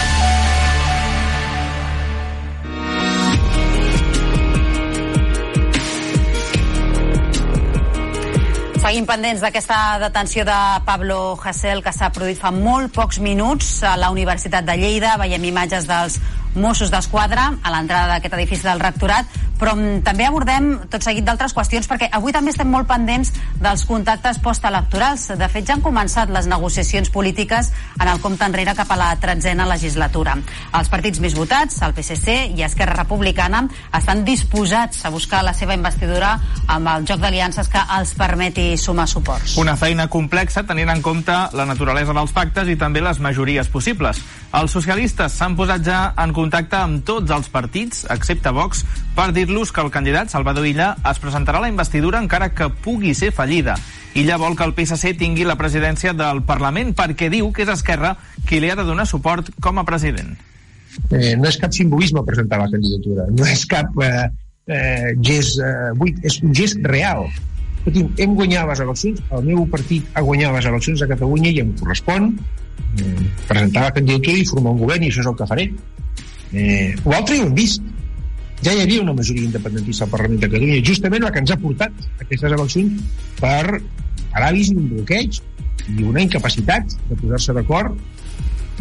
Seguim pendents d'aquesta detenció de Pablo Hasél que s'ha produït fa molt pocs minuts a la Universitat de Lleida. Veiem imatges dels Mossos d'Esquadra a l'entrada d'aquest edifici del rectorat, però també abordem tot seguit d'altres qüestions perquè avui també estem molt pendents dels contactes postelectorals. De fet, ja han començat les negociacions polítiques en el compte enrere cap a la tretzena legislatura. Els partits més votats, el P S C i Esquerra Republicana, estan disposats a buscar la seva investidura amb el joc d'aliances que els permeti sumar suports. Una feina complexa tenint en compte la naturalesa dels pactes i també les majories possibles. Els socialistes s'han posat ja en contacte amb tots els partits, excepte Vox, per dir-los que el candidat, Salvador Illa, es presentarà a la investidura encara que pugui ser fallida. Illa vol que el P S C tingui la presidència del Parlament perquè diu que és Esquerra qui li ha de donar suport com a president. Eh, no és cap simbolisme presentar la candidatura, no és cap eh, eh, gest eh, buit, és un gest real. Hem guanyat les eleccions, el meu partit ha guanyat les eleccions a Catalunya i em correspon eh, presentar la candidatura i formar un govern, i això és el que faré. Eh, ho altre ja ho hem vist. Ja hi havia una majoria independentista al Parlament de Catalunya, justament la que ens ha portat aquestes eleccions per paràlisi, un bloqueig i una incapacitat de posar-se d'acord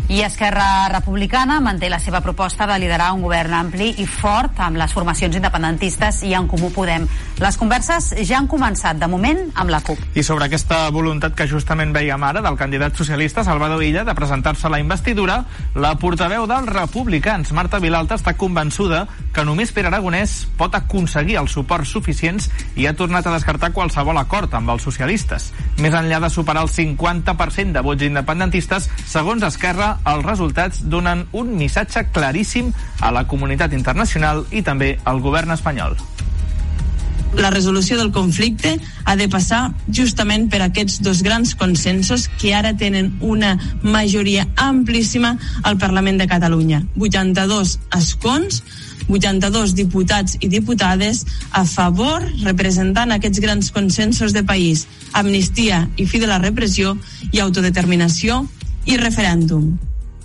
I Esquerra Republicana manté la seva proposta de liderar un govern ampli i fort amb les formacions independentistes i En Comú Podem. Les converses ja han començat, de moment, amb la CUP. I sobre aquesta voluntat que justament veiem ara del candidat socialista Salvador Illa de presentar-se a la investidura, la portaveu dels republicans, Marta Vilalta, està convençuda que només Pere Aragonès pot aconseguir els suports suficients i ha tornat a descartar qualsevol acord amb els socialistes. Més enllà de superar el cinquanta per cent de vots independentistes, segons Esquerra, els resultats donen un missatge claríssim a la comunitat internacional i també al govern espanyol. La resolució del conflicte ha de passar justament per aquests dos grans consensos que ara tenen una majoria amplíssima al Parlament de Catalunya. vuitanta-dos escons, vuitanta-dos diputats i diputades a favor, representant aquests grans consensos de país: amnistia i fi de la repressió, i autodeterminació i referèndum.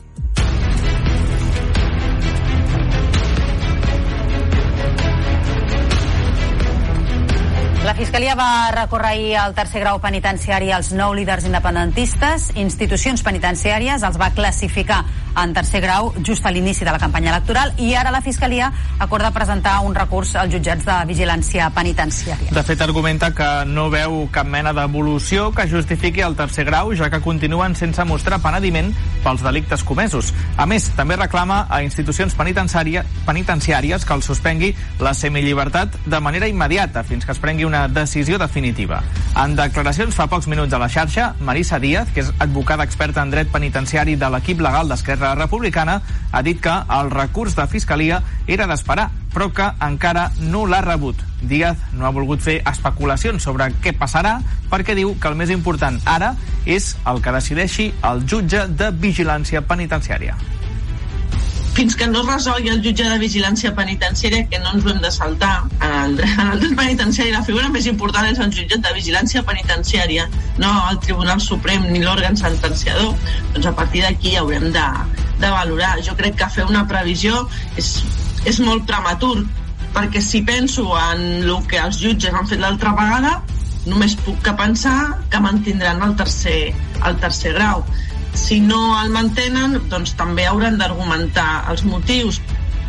La Fiscalia va recórrer ahir al tercer grau penitenciari als nou líders independentistes. Institucions penitenciàries els va classificar en tercer grau just a l'inici de la campanya electoral i ara la Fiscalia acorda presentar un recurs als jutjats de vigilància penitenciària. De fet, argumenta que no veu cap mena d'evolució que justifiqui el tercer grau, ja que continuen sense mostrar penediment pels delictes comesos. A més, també reclama a institucions penitenciària, penitenciàries que els suspengui la semillibertat de manera immediata fins que es prengui una decisió definitiva. En declaracions fa pocs minuts a la xarxa, Marisa Díaz, que és advocada experta en dret penitenciari de l'equip legal d'Esquerra Republicana, ha dit que el recurs de Fiscalia era d'esperar, però que encara no l'ha rebut. Díaz no ha volgut fer especulacions sobre què passarà perquè diu que el més important ara és el que decideixi el jutge de vigilància penitenciària. Fins que no es resolgui el jutge de vigilància penitenciària, que no ens ho hem de saltar, en el dret penitenciari la figura més important és el jutge de vigilància penitenciària, no el Tribunal Suprem ni l'òrgan sentenciador. Doncs a partir d'aquí haurem de, de valorar. Jo crec que fer una previsió és, és molt prematur, perquè si penso en el que els jutges han fet l'altra vegada, només puc que pensar que mantindran el tercer, el tercer grau. Si no el mantenen, doncs també hauran d'argumentar els motius.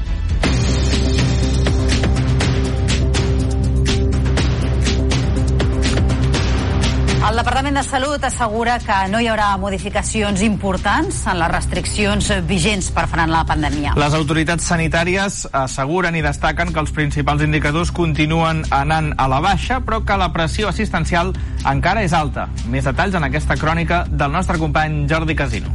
El Departament de Salut assegura que no hi haurà modificacions importants en les restriccions vigents per frenar la pandèmia. Les autoritats sanitàries asseguren i destaquen que els principals indicadors continuen anant a la baixa, però que la pressió assistencial encara és alta. Més detalls en aquesta crònica del nostre company Jordi Casino.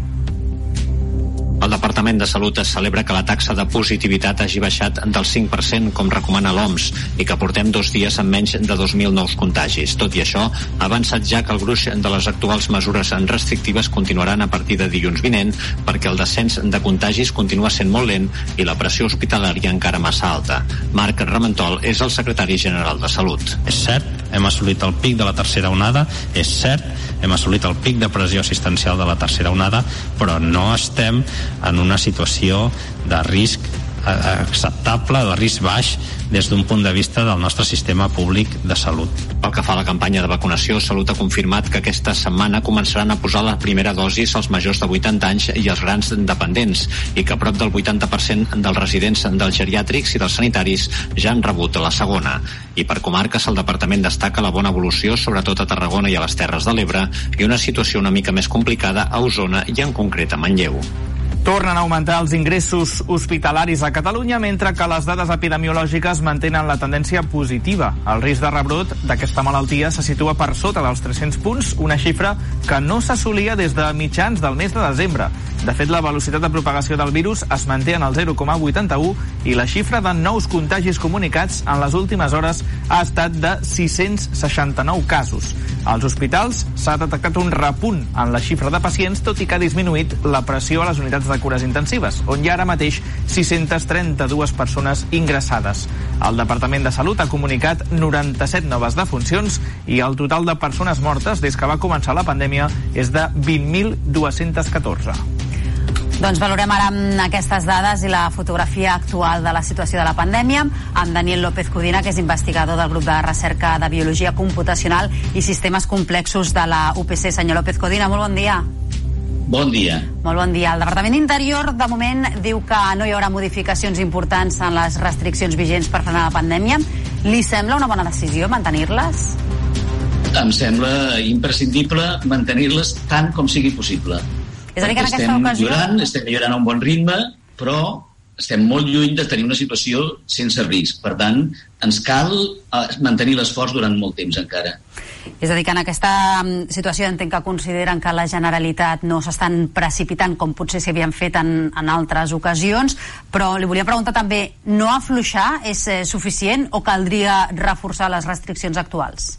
El Departament de Salut es celebra que la taxa de positivitat hagi baixat del cinc per cent, com recomana l'O M S, i que portem dos dies amb menys de dos mil nous contagis. Tot i això, ha avançat ja que el gruix de les actuals mesures restrictives continuaran a partir de dilluns vinent, perquè el descens de contagis continua sent molt lent i la pressió hospitalària encara massa alta. Marc Ramentol és el secretari general de Salut. És cert, hem assolit el pic de la tercera onada, és cert, hem assolit el pic de pressió assistencial de la tercera onada, però no estem en una situació de risc acceptable, de risc baix, des d'un punt de vista del nostre sistema públic de salut. Pel que fa a la campanya de vacunació, Salut ha confirmat que aquesta setmana començaran a posar la primera dosi als majors de vuitanta anys i als grans dependents, i que prop del vuitanta per cent dels residents dels geriàtrics i dels sanitaris ja han rebut la segona. I per comarques, el departament destaca la bona evolució, sobretot a Tarragona i a les Terres de l'Ebre, i una situació una mica més complicada a Osona i en concret a Manlleu. Tornen a augmentar els ingressos hospitalaris a Catalunya, mentre que les dades epidemiològiques mantenen la tendència positiva. El risc de rebrot d'aquesta malaltia se situa per sota dels tres-cents punts, una xifra que no s'assolia des de mitjans del mes de desembre. De fet, la velocitat de propagació del virus es manté en el zero coma vuitanta-u i la xifra de nous contagis comunicats en les últimes hores ha estat de sis-cents seixanta-nou casos. Als hospitals s'ha detectat un repunt en la xifra de pacients, tot i que ha disminuït la pressió a les unitats de cures intensives, on hi ha ara mateix sis-cents trenta-dues persones ingressades. El Departament de Salut ha comunicat noranta-set noves defuncions i el total de persones mortes des que va començar la pandèmia és de vint mil dos-cents catorze. Doncs valorem ara amb aquestes dades i la fotografia actual de la situació de la pandèmia amb Daniel López Codina, que és investigador del grup de recerca de Biologia Computacional i Sistemes Complexos de la U P C. Senyor López Codina, molt bon dia. Bon dia. Molt bon dia. El Departament d'Interior, de moment, diu que no hi haurà modificacions importants en les restriccions vigents per frenar la pandèmia. Li sembla una bona decisió mantenir-les? Em sembla imprescindible mantenir-les tant com sigui possible. És a dir, que en aquesta estem ocasió... millorant, estem millorant a un bon ritme, però estem molt lluny de tenir una situació sense risc. Per tant, ens cal mantenir l'esforç durant molt temps encara. És a dir, que en aquesta situació entenc que consideren que la Generalitat no s'estan precipitant com potser s'hi havien fet en, en altres ocasions, però li volia preguntar també, no afluixar és eh, suficient o caldria reforçar les restriccions actuals?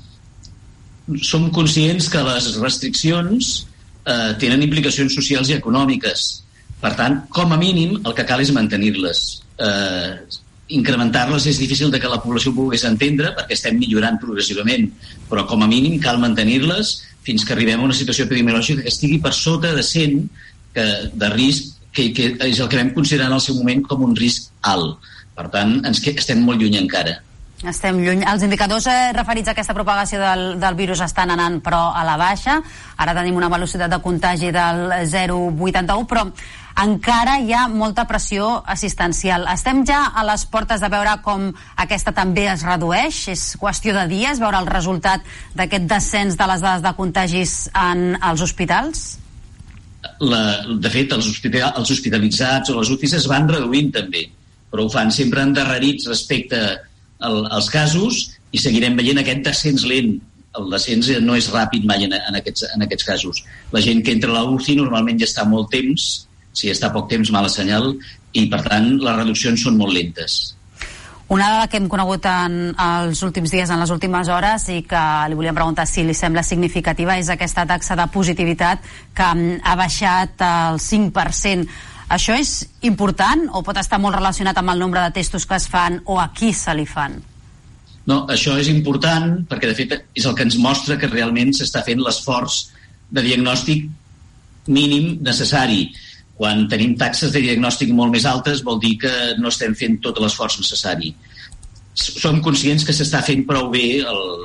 Som conscients que les restriccions eh, tenen implicacions socials i econòmiques. Per tant, com a mínim, el que cal és mantenir-les. Eh, incrementar-les és difícil de que la població ho pogués entendre perquè estem millorant progressivament, però com a mínim cal mantenir-les fins que arribem a una situació epidemiològica que estigui per sota de cent que, de risc, que, que és el que vam considerar en el seu moment com un risc alt. Per tant, ens que, estem molt lluny encara. Estem lluny. Els indicadors eh, referits a aquesta propagació del, del virus estan anant però a la baixa. Ara tenim una velocitat de contagi del zero coma vuitanta-u, però encara hi ha molta pressió assistencial. Estem ja a les portes de veure com aquesta també es redueix? És qüestió de dies veure el resultat d'aquest descens de les dades de contagis en els hospitals? La, de fet, els, hospital, els hospitalitzats o les U C Is es van reduint també, però ho fan sempre endarrerits respecte El, els casos i seguirem veient aquest descens lent. El descens no és ràpid mai en, en, aquests, en aquests casos. La gent que entra a la U C I normalment ja està molt temps, si està poc temps, mala senyal, i per tant les reduccions són molt lentes. Una dada que hem conegut en els últims dies, en les últimes hores, i que li volíem preguntar si li sembla significativa, és aquesta taxa de positivitat que ha baixat el cinc per cent. Això és important o pot estar molt relacionat amb el nombre de testos que es fan o a qui se li fan? No, això és important perquè de fet és el que ens mostra que realment s'està fent l'esforç de diagnòstic mínim necessari. Quan tenim taxes de diagnòstic molt més altes vol dir que no estem fent tot l'esforç necessari. Som conscients que s'està fent prou bé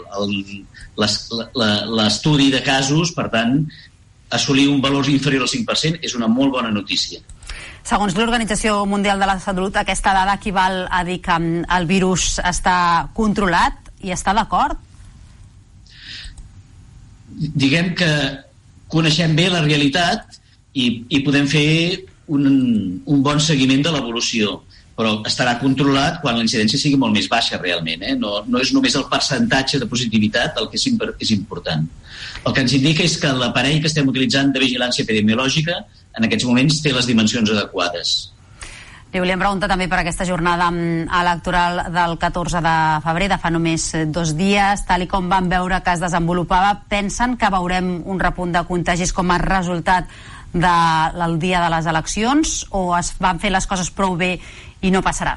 l'estudi de casos, per tant, assolir un valor inferior al cinc per cent és una molt bona notícia. Segons l'Organització Mundial de la Salut, aquesta dada equival a dir que el virus està controlat i està d'acord? Diguem que coneixem bé la realitat i, i podem fer un, un bon seguiment de l'evolució, però estarà controlat quan la incidència sigui molt més baixa realment. Eh? No, no és només el percentatge de positivitat el que és, és important. El que ens indica és que l'aparell que estem utilitzant de vigilància epidemiològica en aquests moments té les dimensions adequades. Li volíem preguntar també per aquesta jornada electoral del catorze de febrer, de fa només dos dies, tal i com van veure que es desenvolupava, pensen que veurem un repunt de contagis com a resultat de, del dia de les eleccions o es van fer les coses prou bé i no passarà?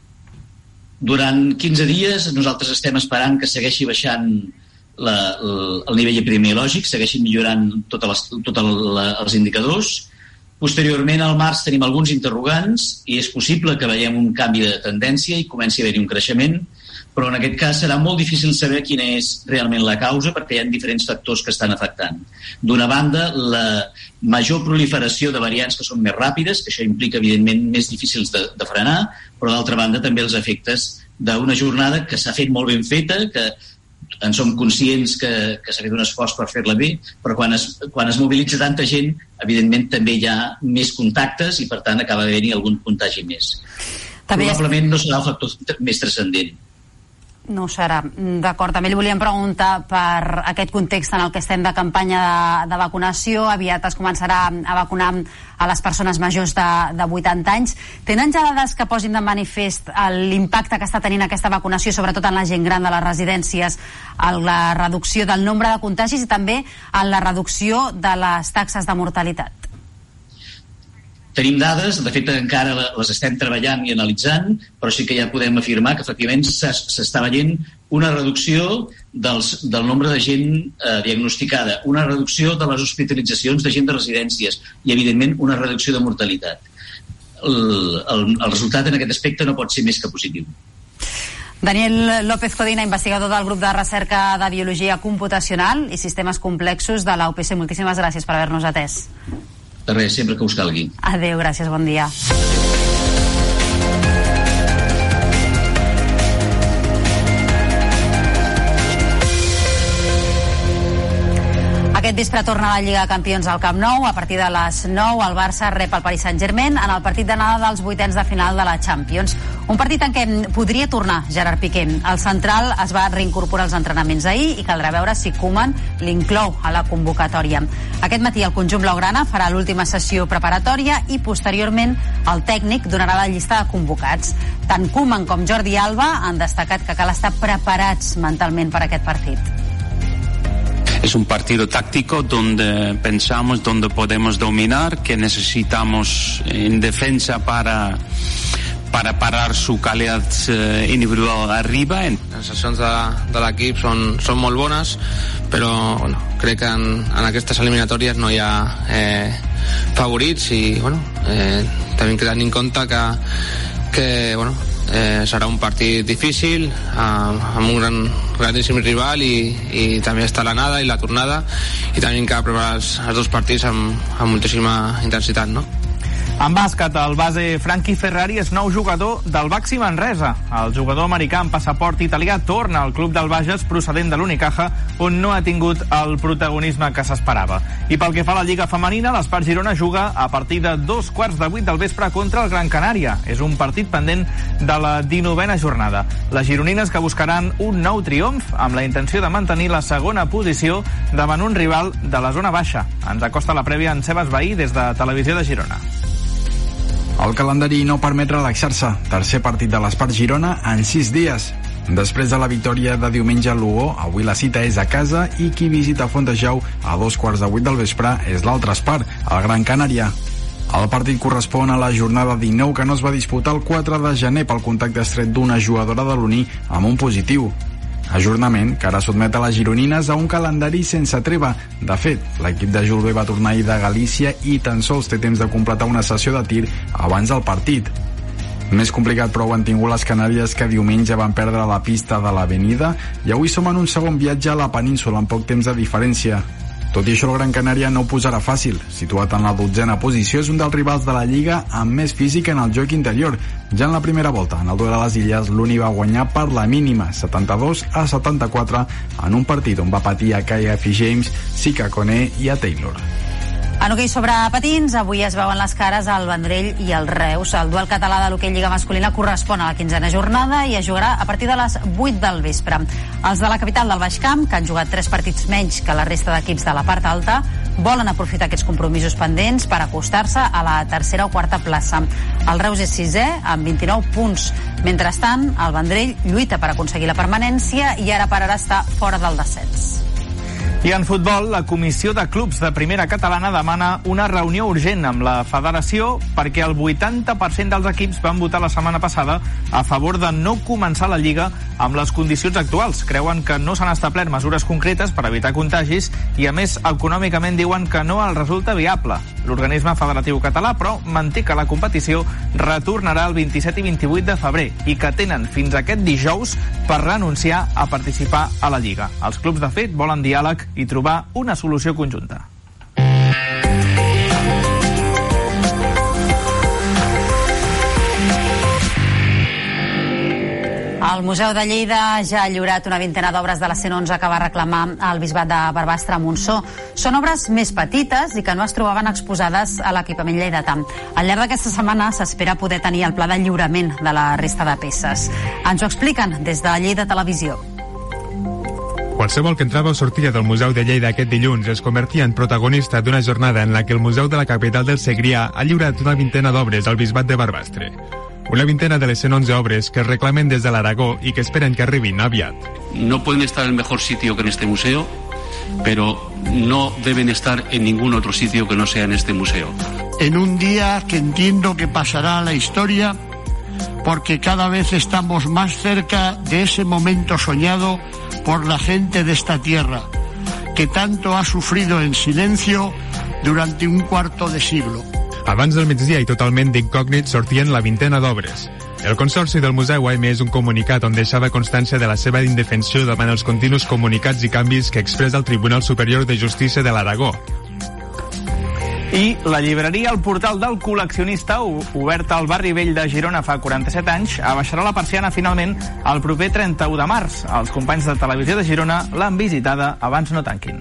Durant quinze dies nosaltres estem esperant que segueixi baixant la, el nivell epidemiològic, segueixin millorant tots les, tot el, els indicadors. Posteriorment, al març, tenim alguns interrogants i és possible que veiem un canvi de tendència i comenci a haver-hi un creixement, però en aquest cas serà molt difícil saber quina és realment la causa perquè hi ha diferents factors que estan afectant. D'una banda, la major proliferació de variants que són més ràpides, que això implica, evidentment, més difícils de, de frenar, però d'altra banda també els efectes d'una jornada que s'ha fet molt ben feta, que en som conscients que, que s'ha fet un esforç per fer-la bé, però quan es, quan es mobilitza tanta gent, evidentment també hi ha més contactes i per tant acaba d'haver-hi algun contagi més. També probablement no serà el factor més transcendent. No ho serà. D'acord, també li volíem preguntar per aquest context en el que estem de campanya de, de vacunació. Aviat es començarà a vacunar a les persones majors de, de vuitanta anys. Tenen ja dades que posin de manifest l'impacte que està tenint aquesta vacunació, sobretot en la gent gran de les residències, en la reducció del nombre de contagis i també en la reducció de les taxes de mortalitat? Tenim dades, de fet encara les estem treballant i analitzant, però sí que ja podem afirmar que efectivament s'està veient una reducció dels, del nombre de gent eh, diagnosticada, una reducció de les hospitalitzacions de gent de residències i, evidentment, una reducció de mortalitat. El, el, el resultat en aquest aspecte no pot ser més que positiu. Daniel López Codina, investigador del grup de recerca de Biologia Computacional i Sistemes Complexos de la U P C. Moltíssimes gràcies per haver-nos atès. De res, sempre que us calgui. Adéu, gràcies, bon dia. Aquest vespre torna a la Lliga de Campions al Camp Nou. A partir de les nou el Barça rep el Paris Saint-Germain en el partit d'anada dels vuitens de final de la Champions. Un partit en què podria tornar Gerard Piqué. El central es va reincorporar als entrenaments ahir i caldrà veure si Koeman l'inclou a la convocatòria. Aquest matí el conjunt blaugrana farà l'última sessió preparatòria i posteriorment el tècnic donarà la llista de convocats. Tant Koeman com Jordi Alba han destacat que cal estar preparats mentalment per aquest partit. Es un partido táctico donde pensamos, donde podemos dominar, que necesitamos en defensa para, para parar su calidad eh, individual arriba. Les sensacions de, de l'equip són, són molt bones, però bueno, crec que en, en aquestes eliminatòries no hi ha eh, favorits i bueno, eh, també tenint en compte que, que bueno, Eh, serà un partit difícil amb, amb un gran, grandíssim rival i, i també està l'anada i la tornada i també que preparar els, els dos partits amb, amb moltíssima intensitat, no? En bàsquet, el base Frankie Ferrari és nou jugador del Baxi Manresa. El jugador americà amb passaport italià torna al club del Bages procedent de l'Unicaja, on no ha tingut el protagonisme que s'esperava. I pel que fa a la Lliga Femenina, l'Espart Girona juga a partir de dos quarts de vuit del vespre contra el Gran Canària. És un partit pendent de la dinovena jornada. Les gironines que buscaran un nou triomf amb la intenció de mantenir la segona posició davant un rival de la zona baixa. Ens acosta la prèvia en Sebas Bahí des de Televisió de Girona. El calendari no permet relaxar-se. Tercer partit de l'Espart Girona en sis dies. Després de la victòria de diumenge a Lugo, avui la cita és a casa i qui visita Fontejau a dos quarts de vuit del vespre és l'altre Espart, el Gran Canària. El partit correspon a la jornada dinou que no es va disputar el quatre de gener pel contacte estret d'una jugadora de l'Uni amb un positiu. Ajornament que ara sotmet a les gironines a un calendari sense treva. De fet, l'equip de Julve va tornar ahir de Galícia i tan sols té temps de completar una sessió de tir abans del partit. Més complicat però ho han tingut les Canàries, que diumenge van perdre la pista de l'Avenida i avui som en un segon viatge a la península amb poc temps de diferència. Tot i això, el Gran Canària no ho posarà fàcil. Situat en la dotzena posició, és un dels rivals de la Lliga amb més físic en el joc interior. Ja en la primera volta, en el duel a les Illes, l'Uni va guanyar per la mínima, setanta-dos a setanta-quatre, en un partit on va patir a Kaya F. James, Sika Kone i a Taylor. En hoquei sobre patins, avui es veuen les cares al Vendrell i al Reus. El duel català de l'hoquei Lliga Masculina correspon a la quinzena jornada i es jugarà a partir de les vuit del vespre. Els de la capital del Baix Camp, que han jugat tres partits menys que la resta d'equips de la part alta, volen aprofitar aquests compromisos pendents per acostar-se a la tercera o quarta plaça. El Reus és sisè amb vint-i-nou punts. Mentrestant, el Vendrell lluita per aconseguir la permanència i ara per ara està fora del descens. I en futbol, la Comissió de Clubs de Primera Catalana demana una reunió urgent amb la federació perquè el vuitanta per cent dels equips van votar la setmana passada a favor de no començar la Lliga amb les condicions actuals. Creuen que no s'han establert mesures concretes per evitar contagis i, a més, econòmicament diuen que no els resulta viable. L'organisme federatiu català, però, manté que la competició retornarà el vint-i-set i vint-i-vuit de febrer i que tenen fins aquest dijous per renunciar a participar a la Lliga. Els clubs, de fet, volen diàleg i trobar una solució conjunta. El Museu de Lleida ja ha lliurat una vintena d'obres de la cent onze que va reclamar el Bisbat de Barbastre a Montsó. Són obres més petites i que no es trobaven exposades a l'equipament lleidatà. Al llarg d'aquesta setmana s'espera poder tenir el pla de lliurament de la resta de peces. Ens ho expliquen des de Lleida Televisió. Qualsevol que entrava o sortia del Museu de Lleida aquest dilluns es convertia en protagonista d'una jornada en la que el Museu de la capital del Segrià ha lliurat una vintena d'obres al Bisbat de Barbastre. Una vintena de les cent onze obres que es reclamen des de l'Aragó y que esperen que arribin aviat. No pueden estar en el mejor sitio que en este museo, pero no deben estar en ningún otro sitio que no sea en este museo. En un día que entiendo que pasará a la historia, porque cada vez estamos más cerca de ese momento soñado por la gente de esta tierra, que tanto ha sufrido en silencio durante un cuarto de siglo. Abans del migdia i totalment d'incògnit sortien la vintena d'obres. El Consorci del Museu ha emès un comunicat on deixava constància de la seva indefensió davant els continus comunicats i canvis que expressa el Tribunal Superior de Justícia de l'Aragó. I la llibreria El Portal del Col·leccionista, oberta al barri vell de Girona fa quaranta-set anys, abaixarà la persiana finalment el proper trenta-u de març. Els companys de Televisió de Girona l'han visitada abans no tanquin.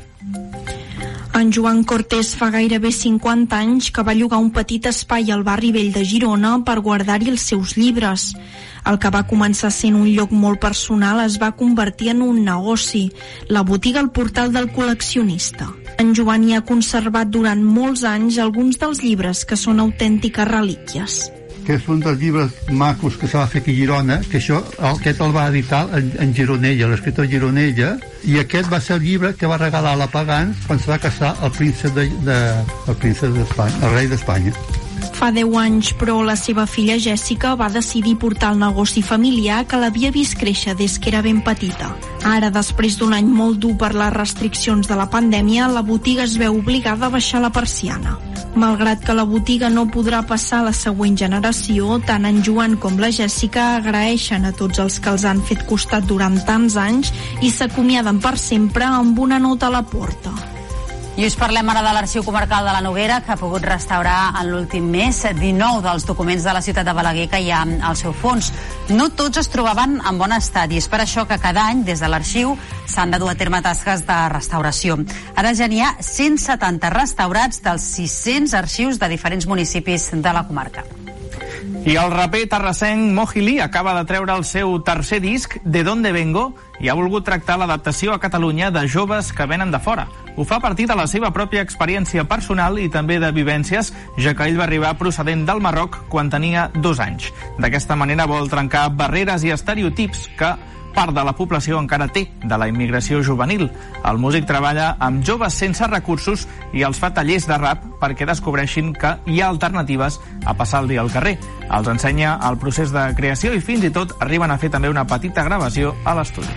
En Joan Cortés fa gairebé cinquanta anys que va llogar un petit espai al barri vell de Girona per guardar-hi els seus llibres. El que va començar sent un lloc molt personal es va convertir en un negoci, la botiga El Portal del Col·leccionista. En Joan hi ha conservat durant molts anys alguns dels llibres que són autèntiques relíquies. Que és un dels llibres macos que se va fer aquí a Girona, que això, aquest el va editar en, en Gironella, l'escriptor Gironella, i aquest va ser el llibre que va regalar a la Pagans quan se va casar el príncep de, de, el príncep d'Espanya, el rei d'Espanya. Fa deu anys, però, la seva filla Jèssica va decidir portar el negoci familiar que l'havia vist créixer des que era ben petita. Ara, després d'un any molt dur per les restriccions de la pandèmia, la botiga es veu obligada a baixar la persiana. Malgrat que la botiga no podrà passar a la següent generació, tant en Joan com la Jèssica agraeixen a tots els que els han fet costat durant tants anys i s'acomiaden per sempre amb una nota a la porta. I us parlem ara de l'Arxiu Comarcal de la Noguera, que ha pogut restaurar en l'últim mes dinou dels documents de la ciutat de Balaguer que hi ha al seu fons. No tots es trobaven en bon estat i és per això que cada any, des de l'arxiu, s'han de dur a terme tasques de restauració. Ara ja n'hi ha cent setanta restaurats dels sis-cents arxius de diferents municipis de la comarca. I el raper terrassenc Mohili acaba de treure el seu tercer disc, De Donde Vengo, i ha volgut tractar l'adaptació a Catalunya de joves que venen de fora. Ho fa a partir de la seva pròpia experiència personal i també de vivències, ja que ell va arribar procedent del Marroc quan tenia dos anys. D'aquesta manera vol trencar barreres i estereotips que part de la població encara té de la immigració juvenil. El músic treballa amb joves sense recursos i els fa tallers de rap perquè descobreixin que hi ha alternatives a passar el dia al carrer. Els ensenya el procés de creació i fins i tot arriben a fer també una petita gravació a l'estudi.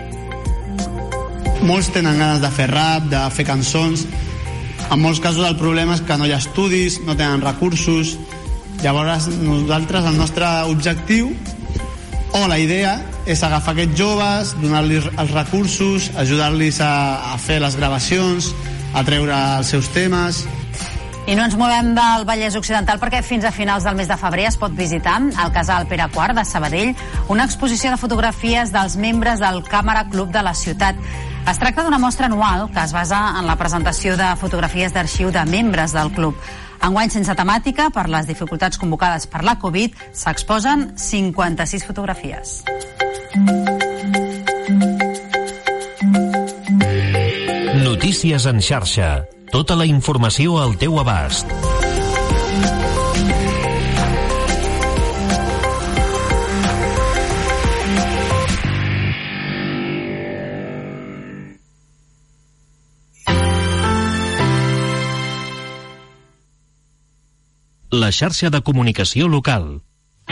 Molts tenen ganes de fer rap, de fer cançons. En molts casos el problema és que no hi ha estudis, no tenen recursos. Llavors nosaltres, el nostre objectiu o la idea és agafar aquests joves, donar-los els recursos, ajudar-los a, a fer les gravacions, a treure els seus temes. I no ens movem del Vallès Occidental perquè fins a finals del mes de febrer es pot visitar al Casal Pere quart de Sabadell una exposició de fotografies dels membres del Càmera Club de la ciutat. Es tracta d'una mostra anual que es basa en la presentació de fotografies d'arxiu de membres del club. Enguany sense temàtica, per les dificultats convocades per la Covid, s'exposen cinquanta-sis fotografies. Notícies en xarxa. Tota la informació al teu abast. La xarxa de comunicació local.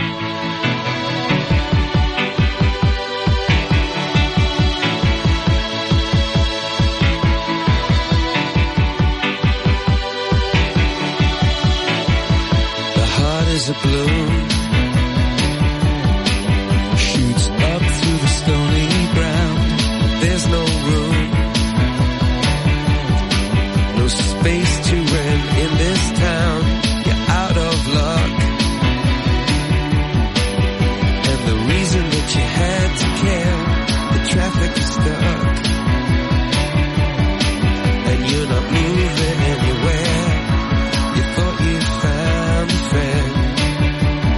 A blue shoots up through the stony ground. There's no room, no space to rent in this town. You're out of luck, and the reason that you had to care, the traffic is stuck, and you're not moving anywhere. You thought you found a friend,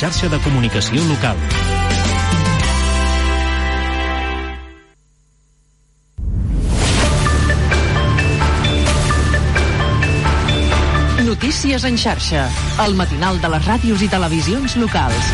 xarxa de comunicació local. Notícies en xarxa, el matinal de les ràdios i televisions locals.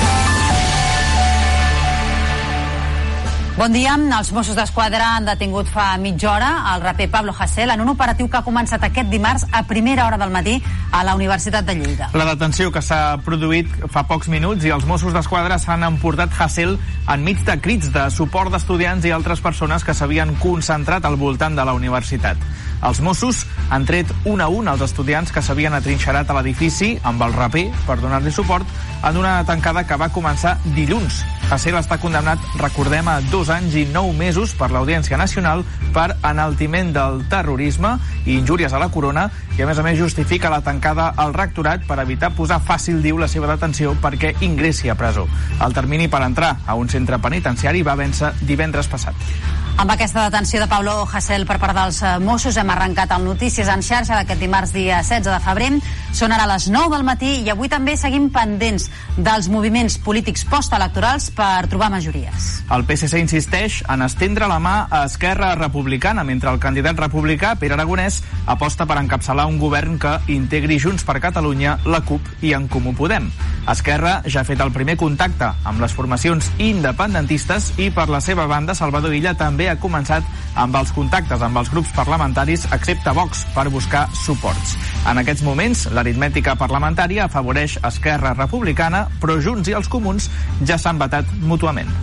Bon dia. Els Mossos d'Esquadra han detingut fa mitja hora el raper Pablo Hasél en un operatiu que ha començat aquest dimarts a primera hora del matí a la Universitat de Lleida. La detenció que s'ha produït fa pocs minuts i els Mossos d'Esquadra s'han emportat Hasél enmig de crits de suport d'estudiants i altres persones que s'havien concentrat al voltant de la universitat. Els Mossos han tret un a un els estudiants que s'havien atrinxerat a l'edifici amb el raper per donar-li suport en una tancada que va començar dilluns. Hasél està condemnat, recordem, a dos anys i nou mesos per l'Audiència Nacional per enaltiment del terrorisme i injúries a la corona i, a més a més, justifica la tancada al rectorat per evitar posar fàcil, diu, la seva detenció perquè ingressi a presó. El termini per entrar a un centre penitenciari va vèncer divendres passat. Amb aquesta detenció de Pablo Hasél per part dels Mossos hem arrencat el Notícies en xarxa d'aquest dimarts dia setze de febrer. Són ara les nou del matí i avui també seguim pendents dels moviments polítics postelectorals per trobar majories. El P S C insisteix en estendre la mà a Esquerra Republicana, mentre el candidat republicà, Pere Aragonès, aposta per encapçalar un govern que integri Junts per Catalunya, la CUP i En Comú Podem. Esquerra ja ha fet el primer contacte amb les formacions independentistes i, per la seva banda, Salvador Illa també ha començat amb els contactes amb els grups parlamentaris, excepte Vox, per buscar suports. En aquests moments, l'aritmètica parlamentària afavoreix Esquerra Republicana, però Junts i els Comuns ja s'han vetat mútuament.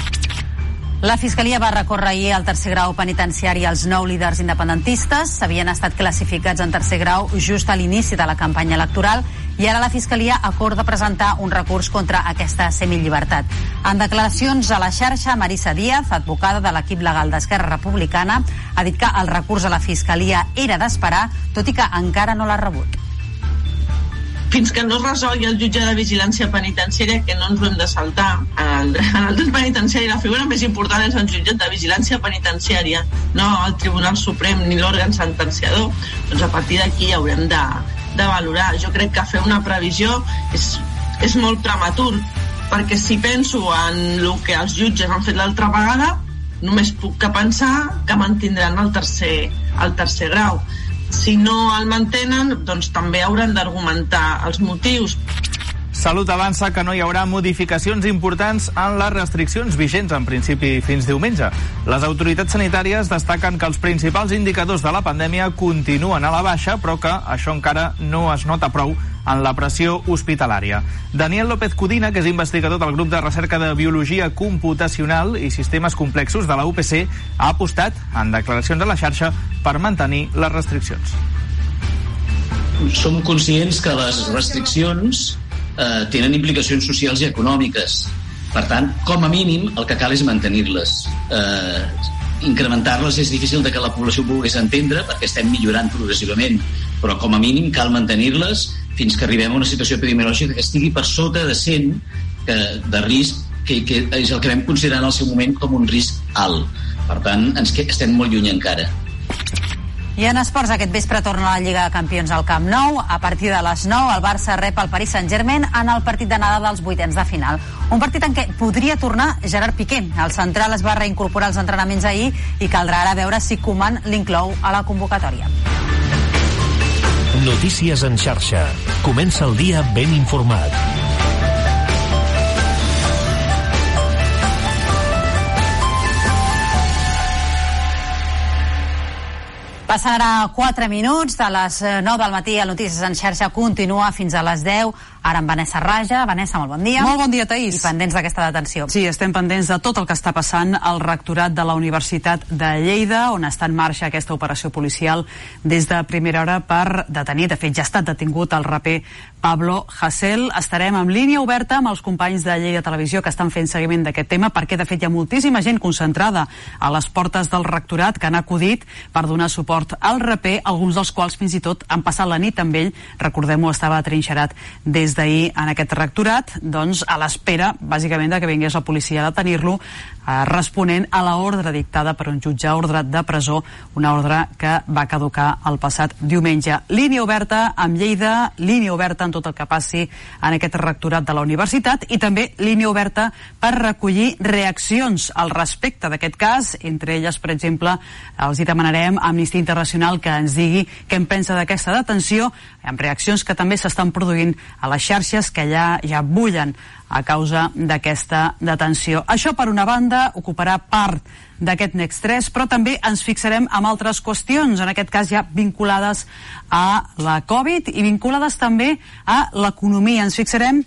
La Fiscalia va recórrer ahir al tercer grau penitenciari als nou líders independentistes. Havien estat classificats en tercer grau just a l'inici de la campanya electoral i ara la Fiscalia acorda presentar un recurs contra aquesta semillibertat. En declaracions a la xarxa, Marisa Díaz, advocada de l'equip legal d'Esquerra Republicana, ha dit que el recurs a la Fiscalia era d'esperar, tot i que encara no l'ha rebut. Fins que no es resolgui el jutge de vigilància penitenciària, que no ens ho hem de saltar. En el, en el dret penitenciari la figura més important és el jutge de vigilància penitenciària, no el Tribunal Suprem ni l'òrgan sentenciador. Doncs a partir d'aquí haurem de, de valorar. Jo crec que fer una previsió és, és molt prematur, perquè si penso en el que els jutges han fet l'altra vegada, només puc que pensar que mantindran el tercer, el tercer grau. Si no el mantenen, doncs també hauran d'argumentar els motius. Salut avança que no hi haurà modificacions importants en les restriccions vigents, en principi fins diumenge. Les autoritats sanitàries destaquen que els principals indicadors de la pandèmia continuen a la baixa, però que això encara no es nota prou en la pressió hospitalària. Daniel López Codina, que és investigador del grup de recerca de Biologia Computacional i Sistemes Complexos de la U P C, ha apostat, en declaracions a la xarxa, per mantenir les restriccions. Som conscients que les restriccions eh, tenen implicacions socials i econòmiques. Per tant, com a mínim, el que cal és mantenir-les. Eh, incrementar-les és difícil de que la població ho pogués entendre perquè estem millorant progressivament, però com a mínim cal mantenir-les fins que arribem a una situació epidemiològica que estigui per sota de cent que, de risc, que, que és el que vam considerar en el seu moment com un risc alt. Per tant, ens que, estem molt lluny encara. I en esports, aquest vespre torna la Lliga de Campions al Camp Nou. A partir de les nou, el Barça rep el Paris Saint-Germain en el partit d'anada dels vuitens de final. Un partit en què podria tornar Gerard Piqué. El central es va reincorporar als entrenaments ahir i caldrà ara veure si Koeman l'inclou a la convocatòria. Notícies en xarxa. Comença el dia ben informat. Passen ara quatre minuts de les nou del matí. El Notícies en xarxa continua fins a les deu. Ara amb Vanessa Raja. Vanessa, molt bon dia. Molt bon dia, Taís. I pendents d'aquesta detenció. Sí, estem pendents de tot el que està passant al rectorat de la Universitat de Lleida, on està en marxa aquesta operació policial des de primera hora per detenir, de fet ja ha estat detingut el raper Pablo Hasél. Estarem en línia oberta amb els companys de Lleida Televisió que estan fent seguiment d'aquest tema, perquè de fet hi ha moltíssima gent concentrada a les portes del rectorat que han acudit per donar suport al raper, alguns dels quals fins i tot han passat la nit amb ell. Recordem-ho, estava atrinxerat des d'ahir en aquest rectorat, doncs a l'espera bàsicament de que vingués la policia a detenir-lo eh, responent a l'ordre dictada per un jutge, ordre de presó, una ordre que va caducar el passat diumenge. Línia oberta amb Lleida, línia oberta en tot el que passi en aquest rectorat de la universitat i també línia oberta per recollir reaccions al respecte d'aquest cas. Entre elles, per exemple, els hi demanarem a Amnistia Internacional que ens digui què en pensa d'aquesta detenció, amb reaccions que també s'estan produint a les xarxes que ja, ja bullen a causa d'aquesta detenció. Això, per una banda, ocuparà part d'aquest Next tres, però també ens fixarem en altres qüestions, en aquest cas ja vinculades a la Covid i vinculades també a l'economia. Ens fixarem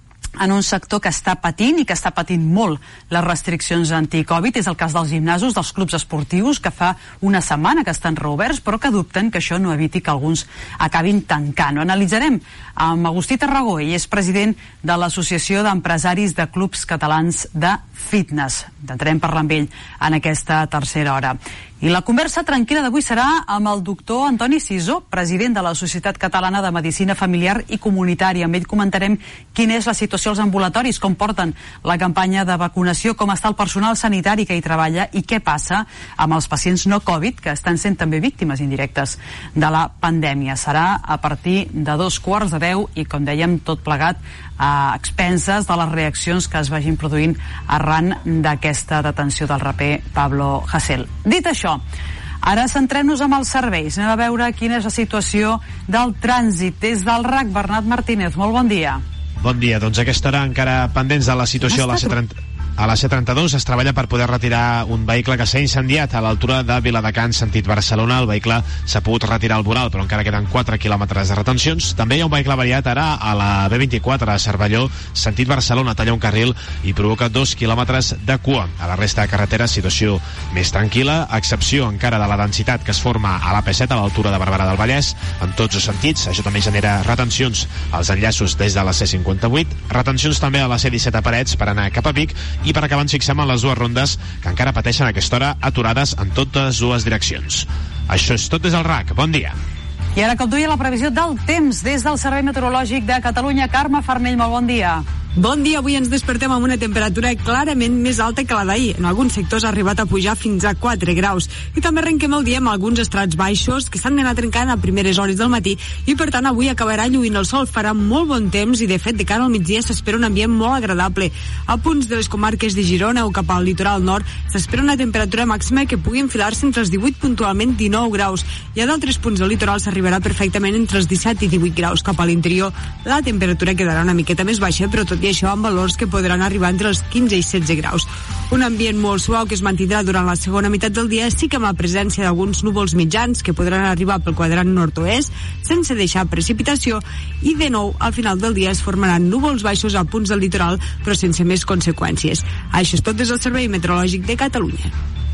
en un sector que està patint i que està patint molt les restriccions anti-Covid. És el cas dels gimnasos, dels clubs esportius, que fa una setmana que estan reoberts, però que dubten que això no eviti que alguns acabin tancant. Ho analitzarem amb Agustí Tarragó, ell és president de l'Associació d'Empresaris de Clubs Catalans de Fitness. Intentarem parlar amb ell en aquesta tercera hora. I la conversa tranquil·la d'avui serà amb el doctor Antoni Sisó, president de la Societat Catalana de Medicina Familiar i Comunitària. Amb ell comentarem quina és la situació als ambulatoris, com porten la campanya de vacunació, com està el personal sanitari que hi treballa i què passa amb els pacients no Covid, que estan sent també víctimes indirectes de la pandèmia. Serà a partir de dos quarts de deu i, com dèiem, tot plegat a expenses de les reaccions que es vagin produint arran d'aquesta detenció del raper Pablo Hasél. Dit això, ara centrem-nos amb els serveis. Anem a veure quina és la situació del trànsit. Des del R A C, Bernat Martínez, molt bon dia. Bon dia, doncs a aquesta hora encara pendents de la situació a la C trenta... A la C trenta-dos es treballa per poder retirar un vehicle que s'ha incendiat a l'altura de Viladecans, sentit Barcelona. El vehicle s'ha pogut retirar al voral, però encara queden quatre quilòmetres de retencions. També hi ha un vehicle variat ara a la B vint-i-quatre a Cervelló, sentit Barcelona, talla un carril i provoca dos quilòmetres de cua. A la resta de carreteres, situació més tranquil·la, a excepció encara de la densitat que es forma a l'A P set a l'altura de Barberà del Vallès, en tots els sentits. Això també genera retencions als enllaços des de la C cinquanta-vuit, retencions també a la C disset a Parets per anar cap a Vic, i per acabar ens fixem en les dues rondes que encara pateixen a aquesta hora aturades en totes dues direccions. Això és tot des del R A C. Bon dia. I ara, com duia, la previsió del temps des del Servei Meteorològic de Catalunya. Carme Farnell, molt bon dia. Bon dia, avui ens despertem amb una temperatura clarament més alta que la d'ahir. En alguns sectors ha arribat a pujar fins a quatre graus. I també arrenquem el dia amb alguns estrats baixos que s'han d'anar trencant a primeres hores del matí i, per tant, avui acabarà lluint el sol. Farà molt bon temps i, de fet, de cara al migdia s'espera un ambient molt agradable. A punts de les comarques de Girona o cap al litoral nord s'espera una temperatura màxima que pugui enfilar-se entre els divuit, puntualment dinou graus. I a d'altres punts del litoral s'arribarà perfectament entre els disset i divuit graus. Cap a l'interior la temperatura quedarà una miqueta més baixa, però tot i això amb valors que podran arribar entre els quinze i setze graus. Un ambient molt suau que es mantindrà durant la segona meitat del dia, sí que amb la presència d'alguns núvols mitjans que podran arribar pel quadrant nord-oest sense deixar precipitació, i de nou al final del dia es formaran núvols baixos a punts del litoral però sense més conseqüències. Això és tot des del Servei Meteorològic de Catalunya.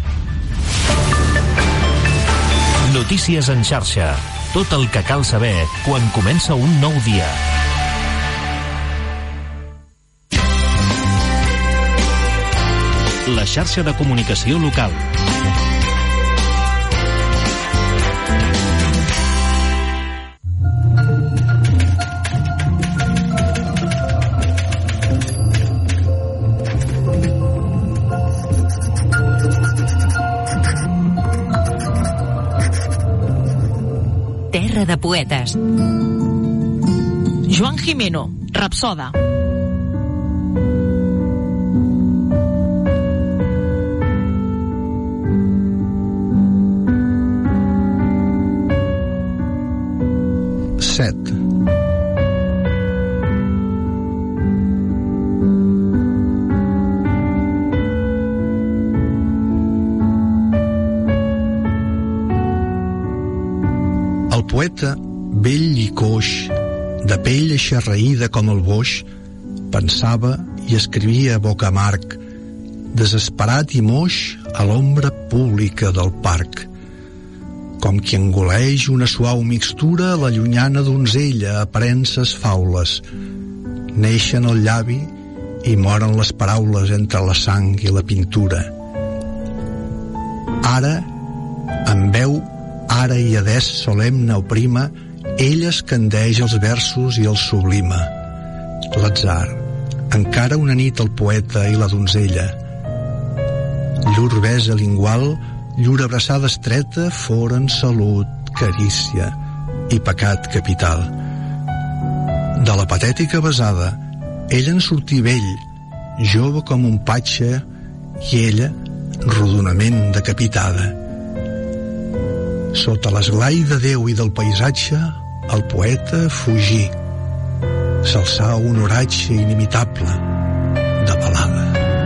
Notícies en xarxa. Tot el que cal saber quan comença un nou dia. La xarxa de comunicació local. Terra de poetes. Joan Jimeno, Rapsoda. set. El poeta, vell i coix, de pell eixarreïda com el boix, pensava i escrivia a boca amarg, desesperat i moix a l'ombra pública del parc, com qui engoleix una suau mixtura a la llunyana donzella a premses faules. Neixen el llavi i moren les paraules entre la sang i la pintura. Ara, amb veu ara i adés solemne o prima, ella escandeix els versos i els sublima. L'atzar, encara una nit el poeta i la donzella. llur besa lingual, llur abraçada estreta foren salut, carícia i pecat capital. De la patètica besada, ell en sortí vell, jove com un patxe, i ella rodonament decapitada. Sota l'esglai de Déu i del paisatge, el poeta fugí. S'alçà un oratge inimitable de balada.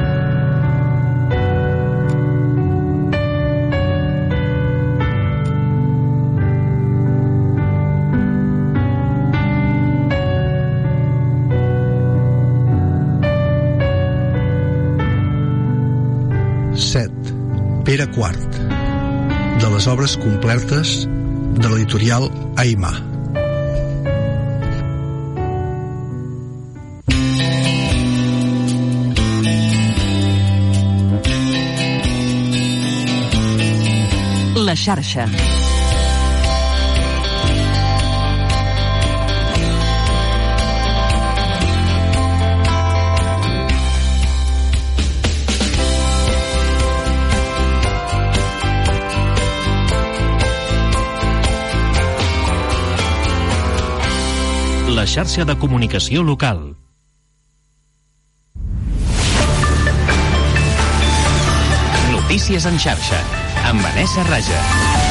set. Pere quart, de les obres completes de l'editorial Aimà. La xarxa. La xarxa de comunicació local. Notícies en xarxa, amb Vanessa Raja.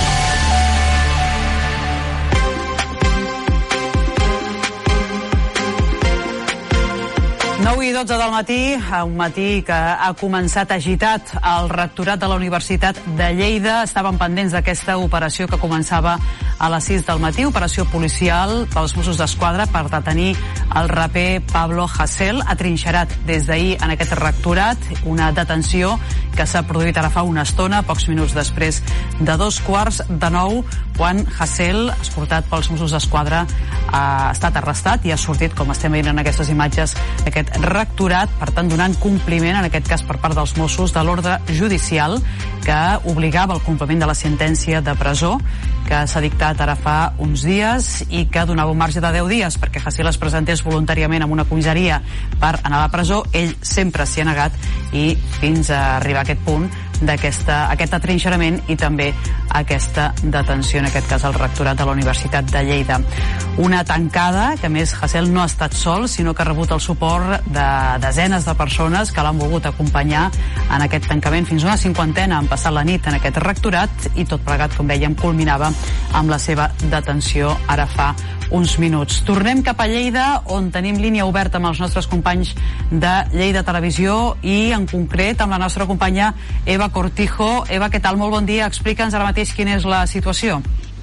nou i dotze del matí, un matí que ha començat agitat al rectorat de la Universitat de Lleida. Estaven pendents d'aquesta operació que començava a les sis del matí, operació policial pels Mossos d'Esquadra per detenir el raper Pablo Hasél, atrinxerat des d'ahir en aquest rectorat, una detenció que s'ha produït ara fa una estona, pocs minuts després de dos quarts de nou, quan Hasél, escortat pels Mossos d'Esquadra, ha estat arrestat i ha sortit, com estem veient en aquestes imatges, aquest rectorat, per tant donant compliment, en aquest cas per part dels Mossos, de l'ordre judicial que obligava el compliment de la sentència de presó que s'ha dictat ara fa uns dies i que donava un marge de deu dies perquè Hasél es presentés voluntàriament en una comissaria per anar a la presó. Ell sempre s'hi ha negat i fins a arribar a aquest punt d'aquesta aquest atrinxerament i també aquesta detenció, en aquest cas al rectorat de la Universitat de Lleida. Una tancada que, a més, Hasél no ha estat sol, sinó que ha rebut el suport de desenes de persones que l'han volgut acompanyar en aquest tancament. Fins una cinquantena han passat la nit en aquest rectorat i tot plegat, com dèiem, culminava amb la seva detenció ara fa uns minuts. Tornem cap a Lleida, on tenim línia oberta amb els nostres companys de Lleida Televisió i, en concret, amb la nostra companya Eva Cortijo. Eva, què tal? Molt bon dia. Explica'ns ara mateix quina és la situació.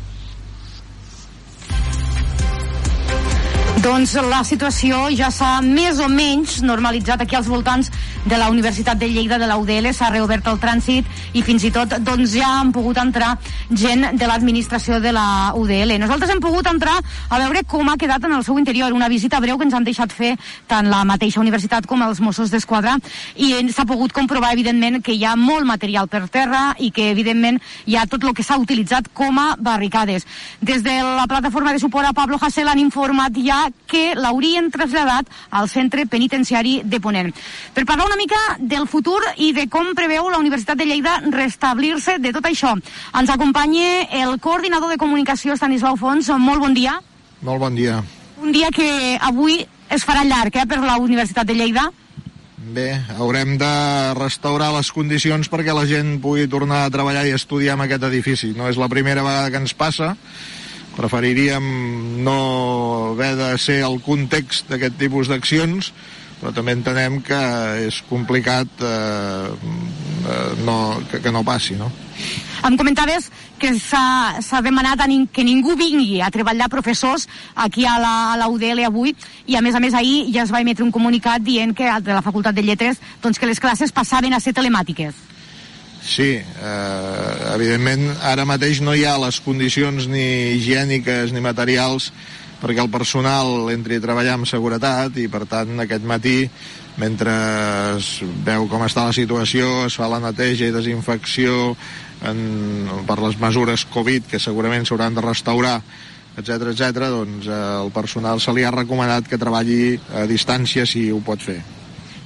Doncs la situació ja s'ha més o menys normalitzat aquí als voltants de la Universitat de Lleida, de la U D L. S'ha reobert el trànsit i fins i tot doncs, ja han pogut entrar gent de l'administració de la U D L. Nosaltres hem pogut entrar a veure com ha quedat en el seu interior, una visita breu que ens han deixat fer tant la mateixa universitat com els Mossos d'Esquadra, i s'ha pogut comprovar evidentment que hi ha molt material per terra i que evidentment hi ha tot el que s'ha utilitzat com a barricades. Des de la plataforma de suport a Pablo Hasél han informat ja que l'haurien traslladat al centre penitenciari de Ponent. Per parlar una mica del futur i de com preveu la Universitat de Lleida restablir-se de tot això, ens acompanya el coordinador de comunicació, Estanislau Fons. Molt bon dia. Molt bon dia. Un dia que avui es farà llarg, eh, per la Universitat de Lleida. Bé, haurem de restaurar les condicions perquè la gent pugui tornar a treballar i estudiar en aquest edifici. No és la primera vegada que ens passa. Preferiríem no haver de ser el context d'aquest tipus d'accions, però també entenem que és complicat eh, no, que, que no passi, no? Em comentaves que s'ha demanat a nin, que ningú vingui a treballar professors aquí a la, a la U D L avui, i a més a més ahir ja es va emetre un comunicat dient que de la Facultat de Lletres doncs que les classes passaven a ser telemàtiques. Sí, eh, evidentment ara mateix no hi ha les condicions ni higièniques ni materials perquè el personal entri a treballar amb seguretat, i per tant aquest matí, mentre es veu com està la situació, es fa la neteja i desinfecció en, per les mesures Covid que segurament s'hauran de restaurar, etcètera, etcètera, doncs eh, el personal se li ha recomanat que treballi a distància si ho pot fer.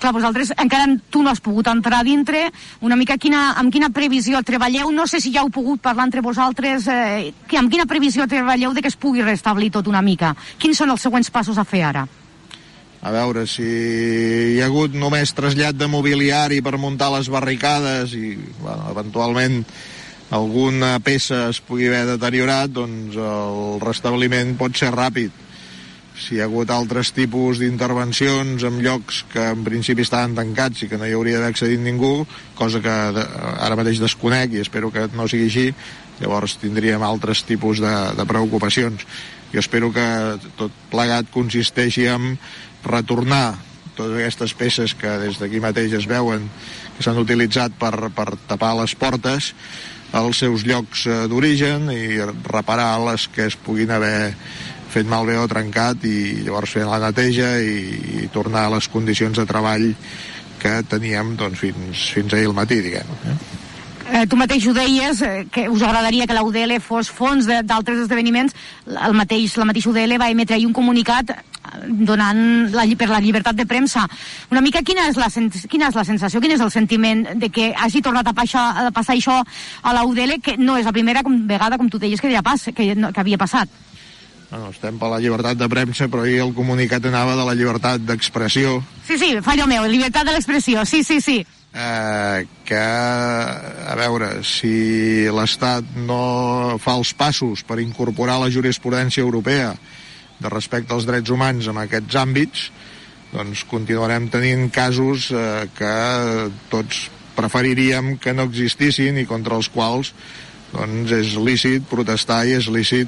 clar, vosaltres encara tu no has pogut entrar dintre, una mica quina, amb quina previsió treballeu, no sé si ja heu pogut parlar entre vosaltres, eh, amb quina previsió treballeu de que es pugui restablir tot una mica? Quins són els següents passos a fer ara? A veure, si hi ha hagut només trasllat de mobiliari per muntar les barricades i, bueno, eventualment alguna peça es pugui haver deteriorat, doncs el restabliment pot ser ràpid. Si hi ha hagut altres tipus d'intervencions en llocs que en principi estaven tancats i que no hi hauria d'haver accedit ningú, cosa que ara mateix desconec i espero que no sigui així, llavors tindríem altres tipus de, de preocupacions. Jo espero que tot plegat consisteixi en retornar totes aquestes peces que des d'aquí mateix es veuen que s'han utilitzat per, per tapar les portes als seus llocs d'origen i reparar les que es puguin haver fet malbé o trencat i llavors fer la neteja i, i tornar a les condicions de treball que teníem doncs, fins, fins ahir al matí, diguem. Eh? Eh, tu mateix ho deies, eh, que us agradaria que la U D L fos fons d'altres esdeveniments. El mateix, la mateixa U D L va emetre ahir un comunicat donant la, per la llibertat de premsa. Una mica quina és, la, quina és la sensació, quin és el sentiment de que hagi tornat a passar, a passar això a la U D L, que no és la primera vegada, com tu deies, que, ja pas, que, que havia passat? Bueno, estem per la llibertat de premsa, però ahir el comunicat anava de la llibertat d'expressió. Sí, sí, fallo meu, llibertat de l'expressió, sí, sí, sí. Eh, que, a veure, si l'Estat no fa els passos per incorporar la jurisprudència europea de respecte als drets humans en aquests àmbits, doncs continuarem tenint casos eh, que tots preferiríem que no existissin i contra els quals doncs és lícit protestar i és lícit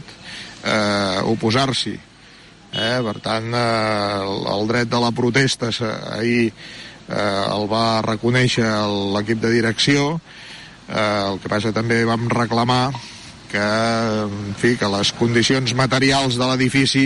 eh, oposar-s'hi. Eh? Per tant, eh, el dret de la protesta ahir eh, el va reconèixer l'equip de direcció, eh, el que passa també vam reclamar que, en fi, que les condicions materials de l'edifici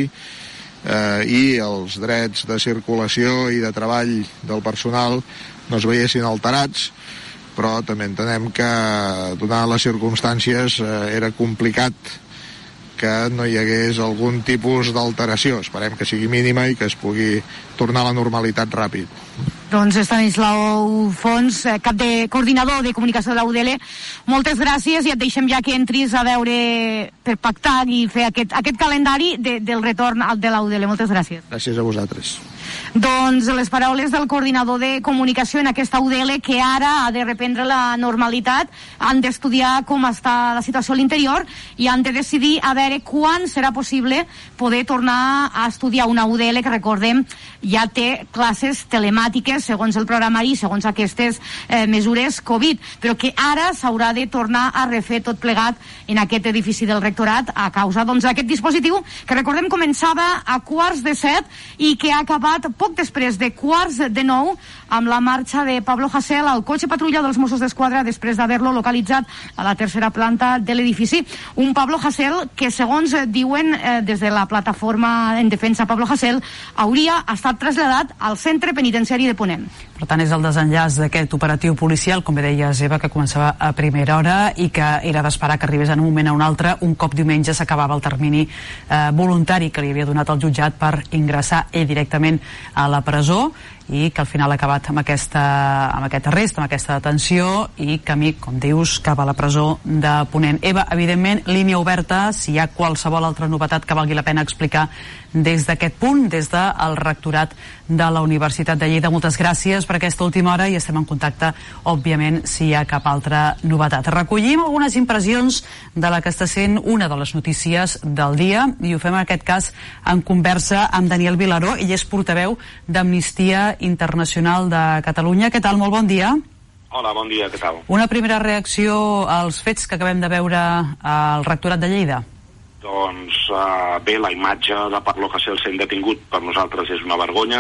eh, i els drets de circulació i de treball del personal no es veiessin alterats, però també entenem que, donant les circumstàncies, eh, era complicat que no hi hagués algun tipus d'alteració. Esperem que sigui mínima i que es pugui tornar a la normalitat ràpid. Doncs Estanislau Fons, cap de coordinador de comunicació de la U D L, moltes gràcies i et deixem ja que entris a veure per pactar i fer aquest, aquest calendari de, del retorn de la U D L. Moltes gràcies. Gràcies a vosaltres. Doncs les paraules del coordinador de comunicació en aquesta U D L, que ara ha de reprendre la normalitat, han d'estudiar com està la situació a l'interior i han de decidir a veure quan serà possible poder tornar a estudiar una U D L que, recordem, ja té classes telemàtiques segons el programari, segons aquestes eh, mesures Covid, però que ara s'haurà de tornar a refer tot plegat en aquest edifici del rectorat a causa doncs, d'aquest dispositiu que, recordem, començava a quarts de set i que ha acabat poc després de quarts de nou amb la marxa de Pablo Hasél al cotxe patrulla dels Mossos d'Esquadra després d'haver-lo localitzat a la tercera planta de l'edifici. Un Pablo Hasél que, segons diuen eh, des de la plataforma en defensa Pablo Hasél, hauria estat traslladat al centre penitenciari de Ponent. Per tant, és el desenllaç d'aquest operatiu policial, com bé deies, Eva, que començava a primera hora i que era d'esperar que arribés en un moment a un altre, un cop diumenge s'acabava el termini eh, voluntari que li havia donat el jutjat per ingressar ell directament a la presó i que al final ha acabat amb, aquesta, amb aquest arrest, amb aquesta detenció i camí, com dius, cap a la presó de Ponent. Eva, evidentment, línia oberta, si hi ha qualsevol altra novetat que valgui la pena explicar des d'aquest punt, des del rectorat de la Universitat de Lleida. Moltes gràcies per aquesta última hora i estem en contacte, òbviament, si hi ha cap altra novetat. Recollim algunes impressions de la que està sent una de les notícies del dia i ho fem en aquest cas en conversa amb Daniel Vilaró. Ell és portaveu d'Amnistia Internacional de Catalunya. Què tal? Molt bon dia. Hola, bon dia, què tal? Una primera reacció als fets que acabem de veure al rectorat de Lleida. Doncs uh, bé, la imatge de Pablo Hasél sent detingut per nosaltres és una vergonya.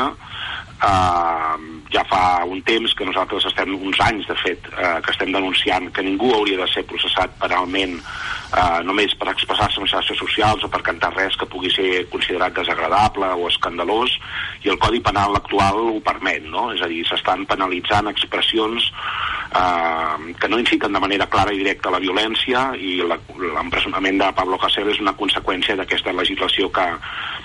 Uh, ja fa un temps que nosaltres estem, uns anys de fet, uh, que estem denunciant que ningú hauria de ser processat penalment uh, només per expressar-se en xarxes socials o per cantar res que pugui ser considerat desagradable o escandalós, i el Codi Penal actual ho permet, no? És a dir, s'estan penalitzant expressions uh, que no inciten de manera clara i directa a la violència, i l'empresonament de Pablo Hasél és una conseqüència d'aquesta legislació que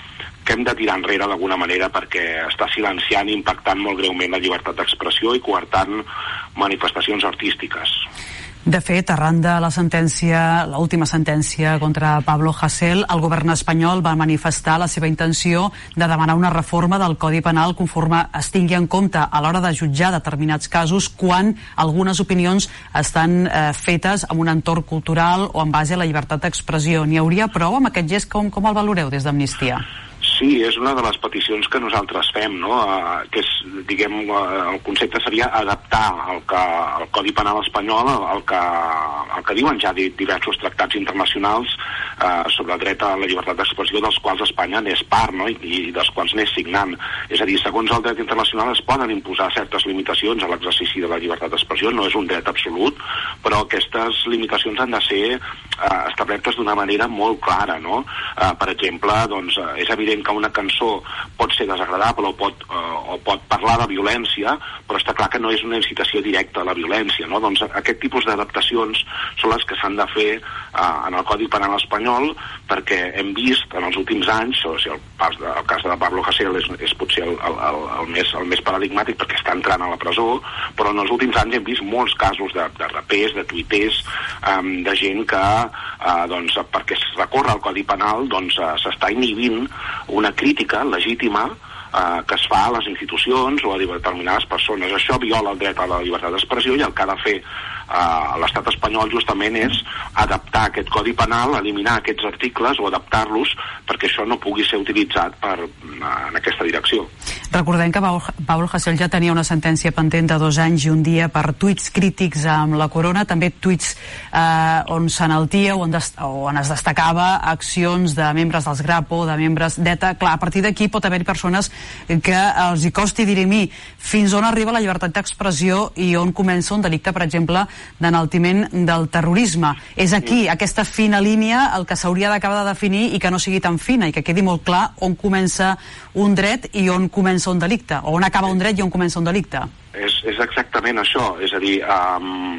que hem de tirar enrere d'alguna manera perquè està silenciant i impactant molt greument la llibertat d'expressió i coartant manifestacions artístiques. De fet, arran de la sentència, l'última sentència contra Pablo Hasél, el govern espanyol va manifestar la seva intenció de demanar una reforma del Codi Penal conforme es tingui en compte a l'hora de jutjar determinats casos quan algunes opinions estan eh, fetes en un entorn cultural o en base a la llibertat d'expressió. N'hi hauria prou amb aquest gest? Com, com el valoreu des d'Amnistia? Sí, és una de les peticions que nosaltres fem, no? Uh, que és, diguem, uh, el concepte seria adaptar el, que, el Codi Penal espanyol al que, al que diuen ja diversos tractats internacionals uh, sobre el dret a la llibertat d'expressió, dels quals Espanya n'és part, no? I, i dels quals n'és signant. És a dir, segons el dret internacional es poden imposar certes limitacions a l'exercici de la llibertat d'expressió, no és un dret absolut, però aquestes limitacions han de ser uh, establertes d'una manera molt clara, no? Uh, per exemple, doncs, uh, és evident que una cançó pot ser desagradable o pot, eh, o pot parlar de violència, però està clar que no és una incitació directa a la violència, no? Doncs aquest tipus d'adaptacions són les que s'han de fer eh, en el Codi Penal espanyol, perquè hem vist en els últims anys, o sigui, el, pas de, el cas de Pablo Hasél és, és potser el, el, el, més, el més paradigmàtic perquè està entrant a la presó, però en els últims anys hem vist molts casos de, de rapers, de tuiters, eh, de gent que, eh, doncs, perquè es recorre al Codi Penal, doncs eh, s'està inhibint una crítica legítima eh, que es fa a les institucions o a determinades persones. Això viola el dret a la llibertat d'expressió i el que ha de fer eh, l'estat espanyol justament és adaptar aquest Codi Penal, eliminar aquests articles o adaptar-los perquè això no pugui ser utilitzat per, en aquesta direcció. Recordem que Pablo Hasél ja tenia una sentència pendent de dos anys i un dia per tuits crítics amb la Corona, també tuits eh, on s'enaltia o on, on es destacava accions de membres dels Grapo, de membres d'ETA. Clar, a partir d'aquí pot haver-hi persones que els hi costi dirimir fins on arriba la llibertat d'expressió i on comença un delicte, per exemple, d'enaltiment del terrorisme. És aquí, aquesta fina línia, el que s'hauria d'acabar de definir i que no sigui tan fina i que quedi molt clar on comença un dret i on comença un delicte, o on acaba un dret i on comença un delicte. És, és exactament això, és a dir, um,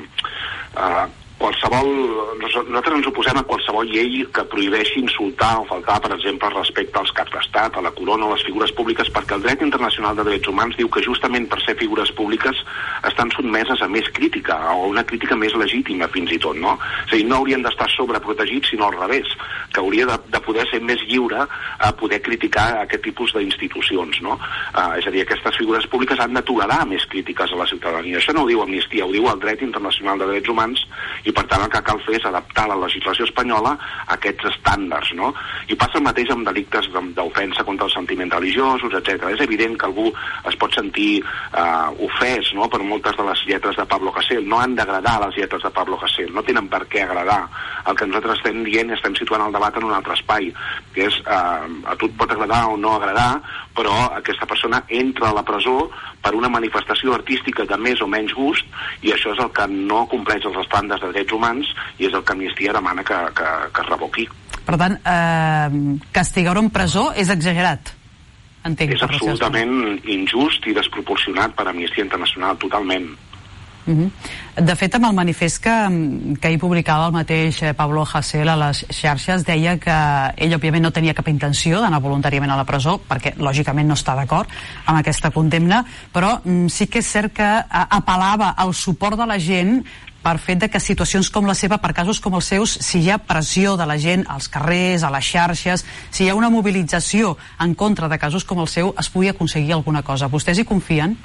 uh, qualsevol, nosaltres ens oposem a qualsevol llei que prohibeixi insultar o faltar, per exemple, respecte als caps d'estat, a la corona o a les figures públiques, perquè el dret internacional de drets humans diu que justament per ser figures públiques estan sotmeses a més crítica, o una crítica més legítima fins i tot, no? És a dir, no haurien d'estar sobreprotegits, sinó al revés, que hauria de, de poder ser més lliure a poder criticar aquest tipus d'institucions, no? Uh, és a dir, aquestes figures públiques han de tolerar més crítiques a la ciutadania. Això no ho diu Amnistia, ho diu el dret internacional de drets humans i per tant el que cal fer és adaptar la legislació espanyola a aquests estàndards, no? I passa el mateix amb delictes d'ofensa contra els sentiments religiosos, etcètera. És evident que algú es pot sentir eh, ofès, no?, per moltes de les lletres de Pablo Hasél. No han d'agradar les lletres de Pablo Hasél, no tenen per què agradar. El que nosaltres estem dient, estem situant el debat en un altre espai, que és eh, a tu et pot agradar o no agradar, però aquesta persona entra a la presó per una manifestació artística de més o menys gust, i això és el que no compleix els estàndards de drets humans i és el que Amnistia demana que, que, que es revoqui. Per tant, eh, castigar-ho en presó és exagerat, entenc. És absolutament injust i desproporcionat per Amnistia Internacional, totalment. Uh-huh. De fet, amb el manifest que, que hi publicava el mateix Pablo Hasél a les xarxes, deia que ell òbviament no tenia cap intenció d'anar voluntàriament a la presó, perquè lògicament no està d'acord amb aquesta condemna, però mm, sí que és cert que apel·lava al suport de la gent per fet de que situacions com la seva, per casos com els seus, si hi ha pressió de la gent als carrers, a les xarxes, si hi ha una mobilització en contra de casos com el seu, es pugui aconseguir alguna cosa. Vostès hi confien?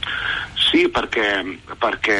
Sí, perquè, perquè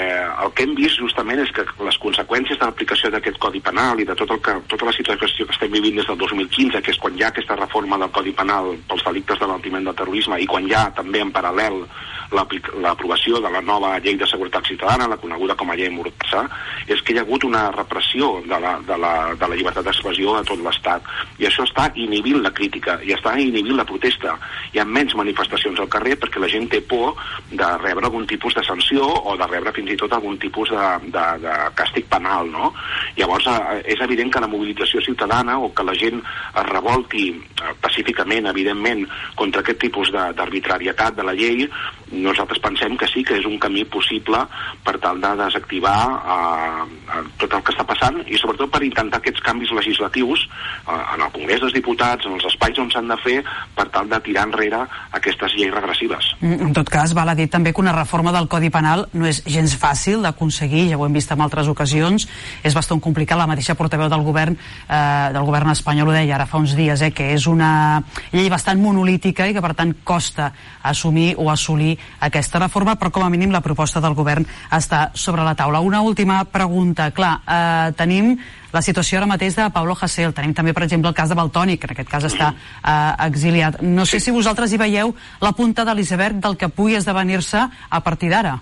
el que hem vist justament és que les conseqüències de l'aplicació d'aquest Codi Penal i de tot el que, tota la situació que estem vivint des del dos mil quinze, que és quan hi ha aquesta reforma del Codi Penal pels delictes d'enaltiment del terrorisme i quan hi ha també en paral·lel l'aprovació de la nova llei de seguretat ciutadana, la coneguda com a llei Mordassa, és que hi ha hagut una repressió de la, de la, de la llibertat d'expressió a tot l'Estat. I això està inhibint la crítica i està inhibint la protesta. Hi ha menys manifestacions al carrer perquè la gent té por de rebre rebre algun tipus de sanció o de rebre fins i tot algun tipus de, de, de càstig penal, no? Llavors eh, és evident que la mobilització ciutadana o que la gent es revolti eh, pacíficament, evidentment, contra aquest tipus d'arbitrarietat de, de la llei, nosaltres pensem que sí que és un camí possible per tal de desactivar eh, tot el que està passant i sobretot per intentar aquests canvis legislatius eh, en el Congrés dels Diputats, en els espais on s'han de fer per tal de tirar enrere aquestes lleis regressives. En tot cas, val a dir també que una reforma del Codi Penal no és gens fàcil d'aconseguir, ja ho hem vist en altres ocasions, és bastant complicat. La mateixa portaveu del govern eh, del govern espanyol ho deia ara fa uns dies, eh, que és una llei bastant monolítica i que per tant costa assumir o assolir aquesta reforma, però com a mínim la proposta del govern està sobre la taula. Una última pregunta. Clar, eh, tenim la situació ara mateix de Pablo Hasél, tenim també per exemple el cas de Valtònyc, que en aquest cas està eh, exiliat. No sé si vosaltres hi veieu la punta de l'iceberg del que pugui esdevenir-se a partir d'ara.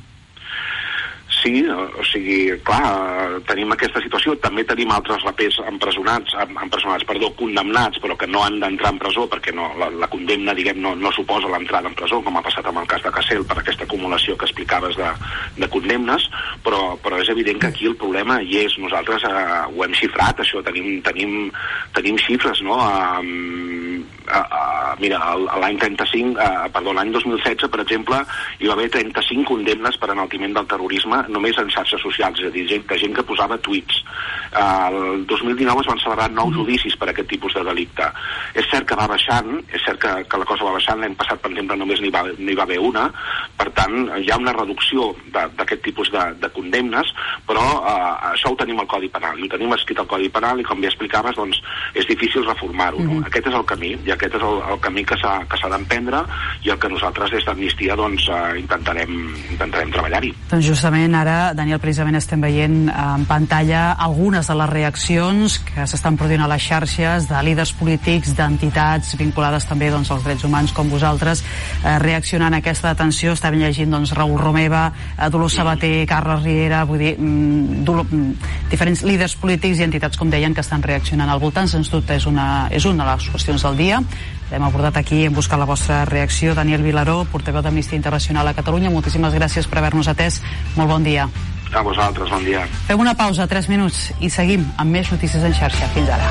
Sí, o sigui, clar, tenim aquesta situació. També tenim altres rapers empresonats, empresonats, perdó, condemnats, però que no han d'entrar en presó perquè no, la, la condemna, diguem, no, no suposa l'entrada en presó, com ha passat amb el cas de Hasél per aquesta acumulació que explicaves de, de condemnes, però, però és evident que aquí el problema hi és. Nosaltres eh, ho hem xifrat, això, tenim, tenim, tenim xifres, no? Um, uh, uh, mira, l'any trenta-cinc, uh, perdó, l'any dos mil setze, per exemple, hi va haver trenta-cinc condemnes per enaltiment del terrorisme només en xarxes socials, és a dir, gent, de gent que posava tuits. El dos mil dinou es van celebrar nou judicis per aquest tipus de delicte. És cert que va baixant, és cert que, que la cosa va baixant, l'any passat, per exemple, només n'hi va, n'hi va haver una, per tant, hi ha una reducció d'aquest tipus de, de condemnes, però eh, això ho tenim al Codi Penal, i ho tenim escrit al Codi Penal, i com bé explicaves, doncs, és difícil reformar-ho. No? Mm-hmm. Aquest és el camí, i aquest és el, el camí que s'ha que s'ha d'emprendre, i el que nosaltres des d'Amnistia doncs, eh, intentarem, intentarem treballar-hi. Doncs justament ara, Daniel, precisament estem veient en pantalla algunes de les reaccions que s'estan produint a les xarxes de líders polítics, d'entitats vinculades també doncs, als drets humans com vosaltres, eh, reaccionant a aquesta detenció. Estàvem llegint doncs, Raül Romeva, eh, Dolors Sabater, Carles Riera, vull dir, mm, Dolor, mm, diferents líders polítics i entitats, com deien, que estan reaccionant al voltant. Sens dubte és una, és una de les qüestions del dia. L'hem abordat aquí, hem buscat la vostra reacció. Daniel Vilaró, portaveu d'Amnistia Internacional a Catalunya, moltíssimes gràcies per haver-nos atès. Molt bon dia. A vosaltres, bon dia. Fem una pausa, tres minuts, i seguim amb més notícies en xarxa. Fins ara.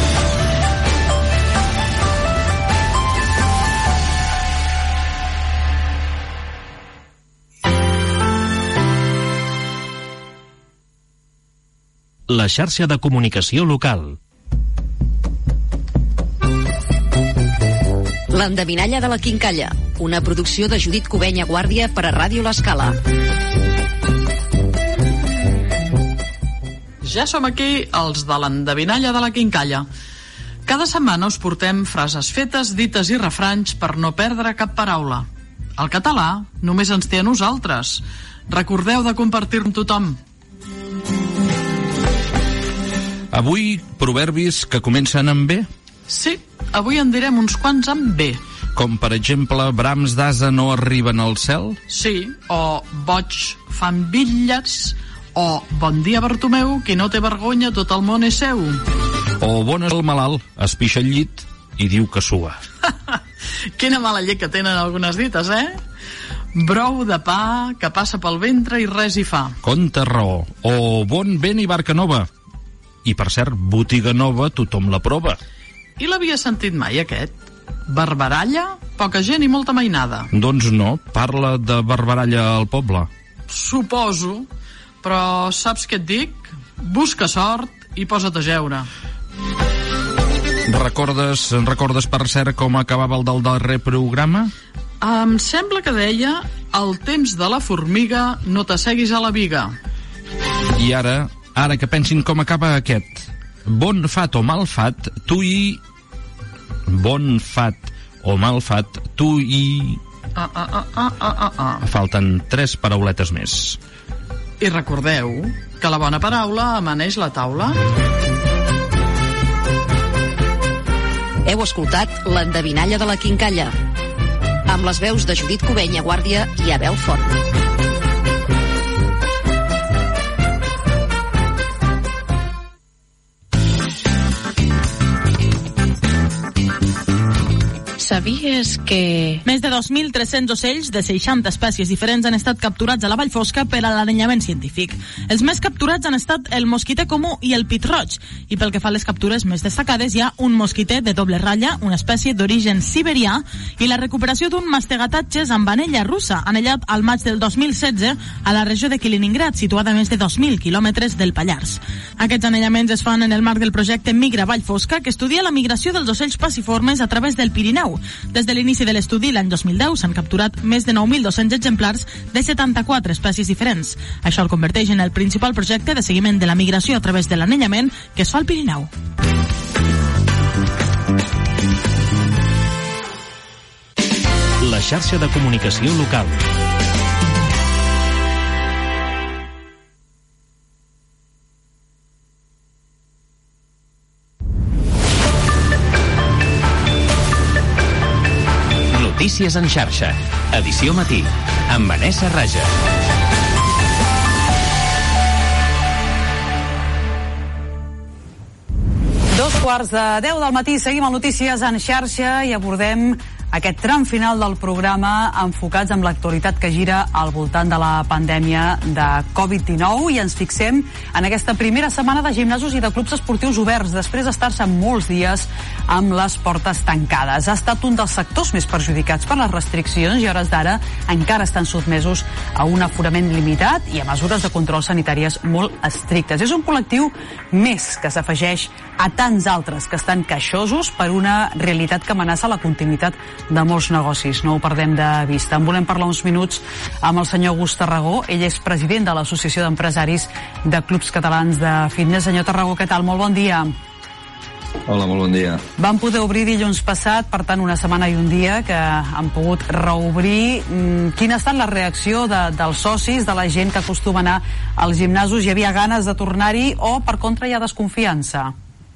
La xarxa de comunicació local. L'endevinalla de la Quincalla, una producció de Judit Cubenya Guàrdia per a Ràdio L'Escala. Ja som aquí, els de l'endevinalla de la Quincalla. Cada setmana us portem frases fetes, dites i refranys per no perdre cap paraula. El català només ens té a nosaltres. Recordeu de compartir-lo amb tothom. Avui, proverbis que comencen amb B? Sí, avui en direm uns quants amb B. Com, per exemple, brams d'ase no arriben al cel? Sí, o boig fan bitlles, o bon dia Bartomeu, qui no té vergonya tot el món és seu. O bon és el malalt, es pixa al llit i diu que sua. Quina mala llet que tenen algunes dites, eh? Brou de pa que passa pel ventre i res hi fa. Conta raó. O bon vent i barca nova. I, per cert, botiga nova, tothom la prova. I l'havia sentit mai, aquest? Barbaralla, poca gent i molta mainada. Doncs no, parla de barbaralla al poble. Suposo, però saps què et dic? Busca sort i posa't a jeure. Recordes, recordes per cert com acabava el del darrer programa? Em sembla que deia: el temps de la formiga no t'asseguis a la viga. I ara, ara que pensin com acaba aquest. Bon fat o mal fat, tu i... Bon fat o mal fat, tu i... Ah, ah, ah, ah, ah, ah. Falten tres parauletes més. I recordeu que la bona paraula amaneix la taula. Heu escoltat l'endevinalla de la Quincalla, amb les veus de Judit Cubenya Guàrdia i Abel Font. ¿Sabías és que... Més de dos mil tres-cents ocells de seixanta espècies diferents han estat capturats a la Vall Fosca per a l'aninyament científic. Els més capturats han estat el mosquiter comú i el pit roig. I pel que fa a les captures més destacades, hi ha un mosquiter de doble ratlla, una espècie d'origen siberià, i la recuperació d'un mastegatatges amb anella russa, anellat al maig del dos mil setze a la regió de Kaliningrad, situada a més de dos mil quilòmetres del Pallars. Aquests anellaments es fan en el marc del projecte Migra Vall Fosca, que estudia la migració dels ocells paciformes a través del Pirineu. Des de l'inici de l'estudi, l'any dos mil deu, s'han capturat més de nou mil dos-cents exemplars de setanta-quatre espècies diferents. Això el converteix en el principal projecte de seguiment de la migració a través de l'anellament que es fa al Pirineu. La xarxa de comunicació local. Notícies en xarxa. Edició matí. Amb Vanessa Raja. Dos quarts de deu del matí, seguim al Notícies en xarxa i abordem aquest tram final del programa enfocats amb l'actualitat que gira al voltant de la pandèmia de covid dinou i ens fixem en aquesta primera setmana de gimnasos i de clubs esportius oberts després d'estar-se molts dies amb les portes tancades. Ha estat un dels sectors més perjudicats per les restriccions i a hores d'ara encara estan sotmesos a un aforament limitat i a mesures de control sanitàries molt estrictes. És un col·lectiu més que s'afegeix a tants altres que estan queixosos per una realitat que amenaça la continuïtat de molts negocis. No ho perdem de vista. En volem parlar uns minuts amb el senyor August Tarragó. Ell és president de l'Associació d'Empresaris de Clubs Catalans de Fitness. Senyor Tarragó, què tal? Molt bon dia. Hola, molt bon dia. Van poder obrir dilluns passat, per tant una setmana i un dia que han pogut reobrir. Quina ha estat la reacció de, dels socis, de la gent que acostuma a anar als gimnasos? Hi havia ganes de tornar-hi o per contra hi ha desconfiança?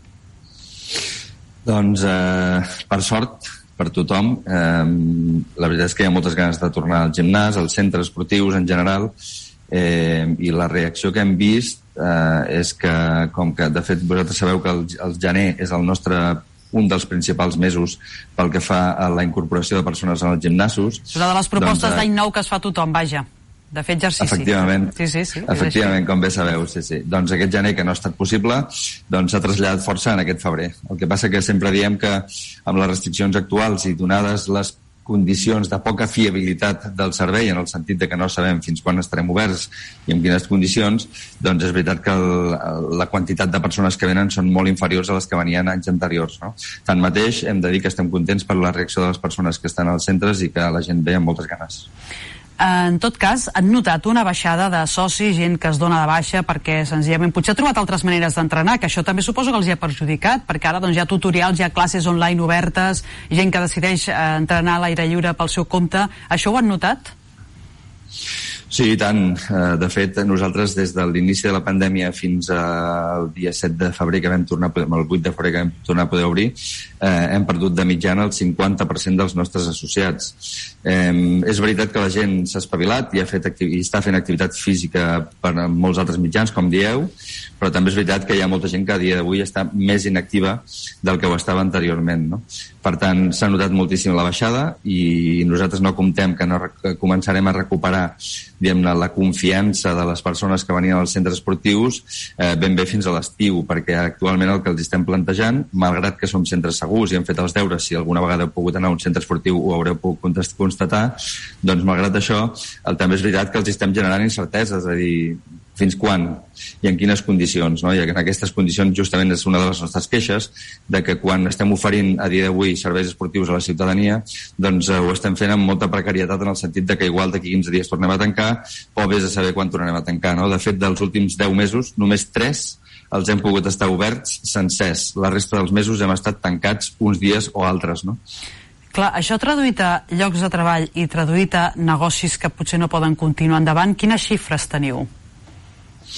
Doncs, eh, per sort, per tothom, eh, la veritat és que hi ha moltes ganes de tornar al gimnàs, als centres esportius en general, eh, i la reacció que hem vist eh, és que, com que de fet vosaltres sabeu que el, el gener és el nostre un dels principals mesos pel que fa a la incorporació de persones als gimnasos. És una de les propostes doncs, d'any nou que es fa tothom, vaja, de fer exercici. Efectivament, sí, sí, sí, efectivament com bé sabeu, sí, sí. Doncs aquest gener que no ha estat possible, doncs s'ha traslladat força en aquest febrer. El que passa que sempre diem que amb les restriccions actuals i donades les condicions de poca fiabilitat del servei, en el sentit de que no sabem fins quan estarem oberts i en quines condicions, doncs és veritat que el, la quantitat de persones que venen són molt inferiors a les que venien anys anteriors. No? Tanmateix, hem de dir que estem contents per la reacció de les persones que estan als centres i que la gent ve amb moltes ganes. En tot cas, han notat una baixada de socis, gent que es dona de baixa perquè senzillament potser ha trobat altres maneres d'entrenar, que això també suposo que els hi ha perjudicat, perquè ara doncs, hi ha tutorials, hi ha classes online obertes, gent que decideix eh, entrenar a l'aire lliure pel seu compte. Això ho han notat? Sí, i tant. De fet, nosaltres des de l'inici de la pandèmia fins al dia set de febrer que vam tornar, el vuit de febrer que vam tornar a poder obrir, eh, hem perdut de mitjana el cinquanta per cent dels nostres associats. Eh, és veritat que la gent s'ha espavilat i, ha fet i està fent activitat física per molts altres mitjans, com dieu, però també és veritat que hi ha molta gent que a dia d'avui està més inactiva del que ho estava anteriorment. No? Per tant, s'ha notat moltíssim la baixada i nosaltres no comptem que, no, que començarem a recuperar diguem-ne, la confiança de les persones que venien als centres esportius eh, ben bé fins a l'estiu, perquè actualment el que els estem plantejant, malgrat que som centres segurs i hem fet els deures, si alguna vegada heu pogut anar a un centre esportiu ho haureu pogut constatar, doncs malgrat això, el, també és veritat que els estem generant incerteses, és a dir, fins quan i en quines condicions, no? I en aquestes condicions justament és una de les nostres queixes de que quan estem oferint a dia d'avui serveis esportius a la ciutadania doncs eh, ho estem fent amb molta precarietat en el sentit de que igual d'aquí quinze dies tornem a tancar o vés a saber quan tornarem a tancar, no? De fet, dels últims deu mesos, només tres els hem pogut estar oberts sencers. La resta dels mesos hem estat tancats uns dies o altres, no? Clar, això traduït a llocs de treball i traduït a negocis que potser no poden continuar endavant, quines xifres teniu?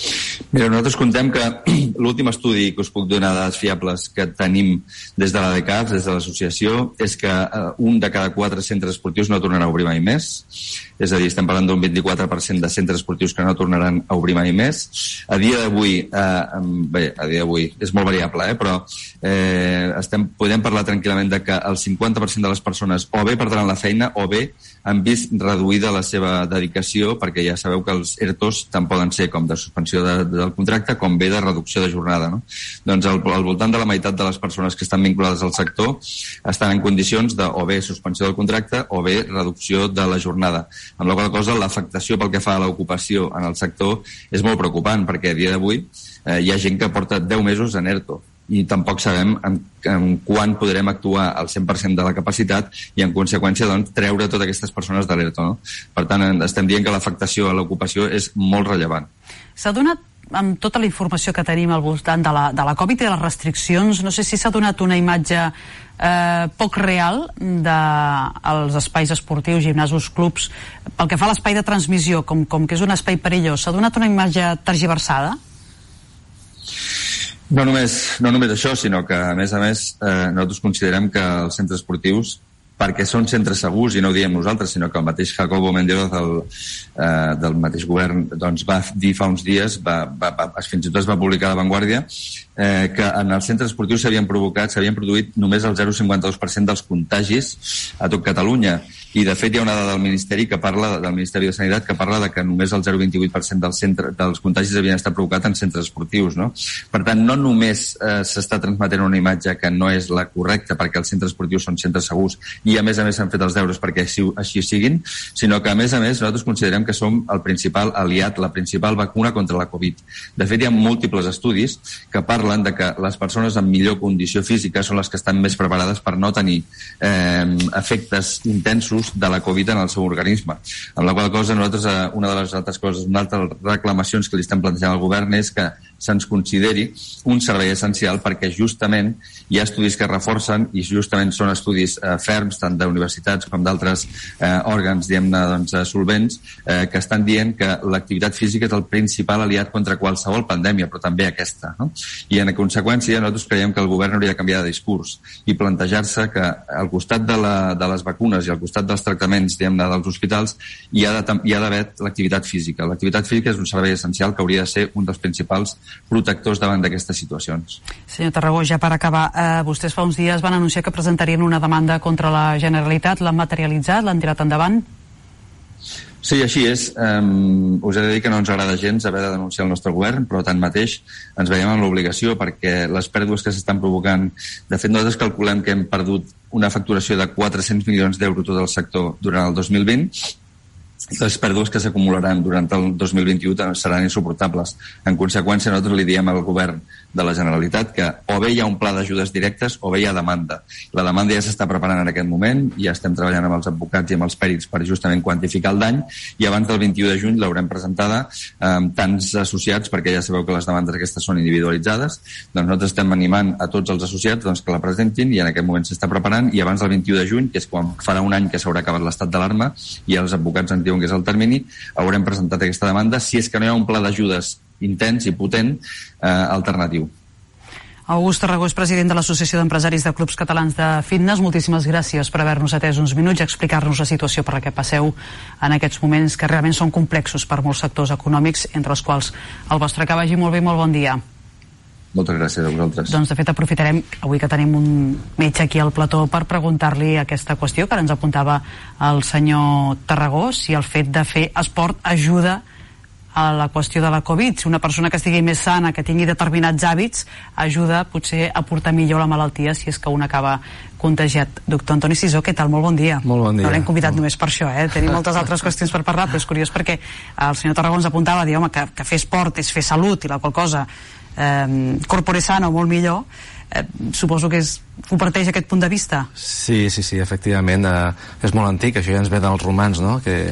Mira, nosaltres contem que l'últim estudi que us puc donar de dades fiables que tenim des de l'A D C A F, des de l'associació, és que un de cada quatre centres esportius no tornarà a obrir mai més. És a dir, estem parlant d'un vint-i-quatre per cent de centres esportius que no tornaran a obrir mai més. A dia d'avui, eh, bé, a dia d'avui és molt variable, eh, però eh, estem, podem parlar tranquil·lament de que el cinquanta per cent de les persones o bé perdran la feina o bé han vist reduïda la seva dedicació, perquè ja sabeu que els ERTOs tant poden ser com de suspensió de, del contracte com bé de reducció de jornada, no? Doncs al, al voltant de la meitat de les persones que estan vinculades al sector estan en condicions de o bé suspensió del contracte o bé reducció de la jornada, amb la qual cosa l'afectació pel que fa a l'ocupació en el sector és molt preocupant, perquè a dia d'avui eh, hi ha gent que porta deu mesos en ERTO i tampoc sabem en, en quan podrem actuar al cent per cent de la capacitat i en conseqüència doncs, treure totes aquestes persones de l'ERTO, no? Per tant, estem dient que l'afectació a l'ocupació és molt rellevant. S'ha donat, amb tota la informació que tenim al voltant de la, de la Covid i de les restriccions, no sé si s'ha donat una imatge eh, poc real dels espais esportius, gimnasos, clubs, pel que fa a l'espai de transmissió, com, com que és un espai perillós, s'ha donat una imatge tergiversada? No només, no només això, sinó que, a més a més, eh, nosaltres considerem que els centres esportius, perquè són centres segurs, i no ho diem nosaltres, sinó que el mateix Jacobo Menderoz del, eh, del mateix govern doncs va dir fa uns dies, va, va, va, fins i tot es va publicar a La Vanguardia, eh, que en els centres esportius s'havien provocat, s'havien produït només el zero coma cinquanta-dos per cent dels contagis a tot Catalunya. I de fet hi ha una dada del Ministeri que parla del Ministeri de Sanitat que parla de que només el zero coma vint-i-vuit per cent del centre, dels contagis havien estat provocats en centres esportius, no? Per tant, no només eh, s'està transmetent una imatge que no és la correcta perquè els centres esportius són centres segurs i a més a més s'han fet els deures perquè així, així siguin, sinó que a més a més nosaltres considerem que som el principal aliat, la principal vacuna contra la Covid. De fet, hi ha múltiples estudis que parlen de que les persones amb millor condició física són les que estan més preparades per no tenir eh, efectes intensos de la Covid en el seu organisme. Amb la qual cosa, nosaltres, eh, una de les altres coses, una altra reclamacions que li estem plantejant al govern és que se'ns consideri un servei essencial perquè justament hi ha estudis que reforcen i justament són estudis eh, ferms, tant d'universitats com d'altres eh, òrgans, diguem-ne, doncs, solvents, eh, que estan dient que l'activitat física és el principal aliat contra qualsevol pandèmia, però també aquesta, no? I en conseqüència nosaltres creiem que el govern hauria de canviar de discurs i plantejar-se que al costat de, la, de les vacunes i al costat dels tractaments, diguem-ne, dels hospitals, hi ha d'haver l'activitat física. L'activitat física és un servei essencial que hauria de ser un dels principals protectors davant d'aquestes situacions. Senyor Tarragó, ja per acabar, eh, vostès fa uns dies van anunciar que presentarien una demanda contra la Generalitat. L'han materialitzat? L'han tirat endavant? Sí, així és. Um, us he de dir que no ens agrada gens haver de denunciar el nostre govern, però tanmateix ens veiem en l'obligació perquè les pèrdues que s'estan provocant... De fet, nosaltres calculem que hem perdut una facturació de quatre-cents milions d'euros tot el sector durant el dos mil vint. Les pèrdues que s'acumularan durant el dos mil vint-i-u seran insuportables. En conseqüència, nosaltres li diem al govern de la Generalitat que o bé hi ha un pla d'ajudes directes o bé hi ha demanda. La demanda ja s'està preparant en aquest moment, ja estem treballant amb els advocats i amb els pèrits per justament quantificar el dany i abans del vint-i-u de juny l'haurem presentada amb tants associats, perquè ja sabeu que les demandes aquestes són individualitzades. Doncs nosaltres estem animant a tots els associats doncs, que la presentin i en aquest moment s'està preparant i abans del vint-i-u de juny, que és quan farà un any que s'haurà acabat l'estat d'alarma i els advocats ens diuen que és el termini, haurem presentat aquesta demanda si és que no hi ha un pla d'ajudes intens i potent eh, alternatiu. August Tarragó és president de l'Associació d'Empresaris de Clubs Catalans de Fitness. Moltíssimes gràcies per haver-nos atès uns minuts i explicar-nos la situació per la que passeu en aquests moments que realment són complexos per molts sectors econòmics, entre els quals el vostre. Que vagi molt bé, molt bon dia. Moltes gràcies a vosaltres. Doncs de fet aprofitarem avui que tenim un metge aquí al plató per preguntar-li aquesta qüestió que ara ens apuntava el senyor Tarragó, si el fet de fer esport ajuda a la qüestió de la Covid. Si una persona que estigui més sana, que tingui determinats hàbits, ajuda potser a portar millor la malaltia si és que un acaba contagiat. Doctor Antoni Sisó, què tal? Molt bon dia. Molt bon dia. No l'hem convidat només per això, eh? Tenim moltes altres qüestions per parlar, però és curiós perquè el senyor Tarragó ens apuntava, diu, home, que, que fer esport és fer salut i la qual cosa eh, corpore sano molt millor. Eh, suposo que és, comparteix aquest punt de vista. Sí, sí, sí, efectivament, eh, és molt antic, això ja ens ve dels romans, no? Que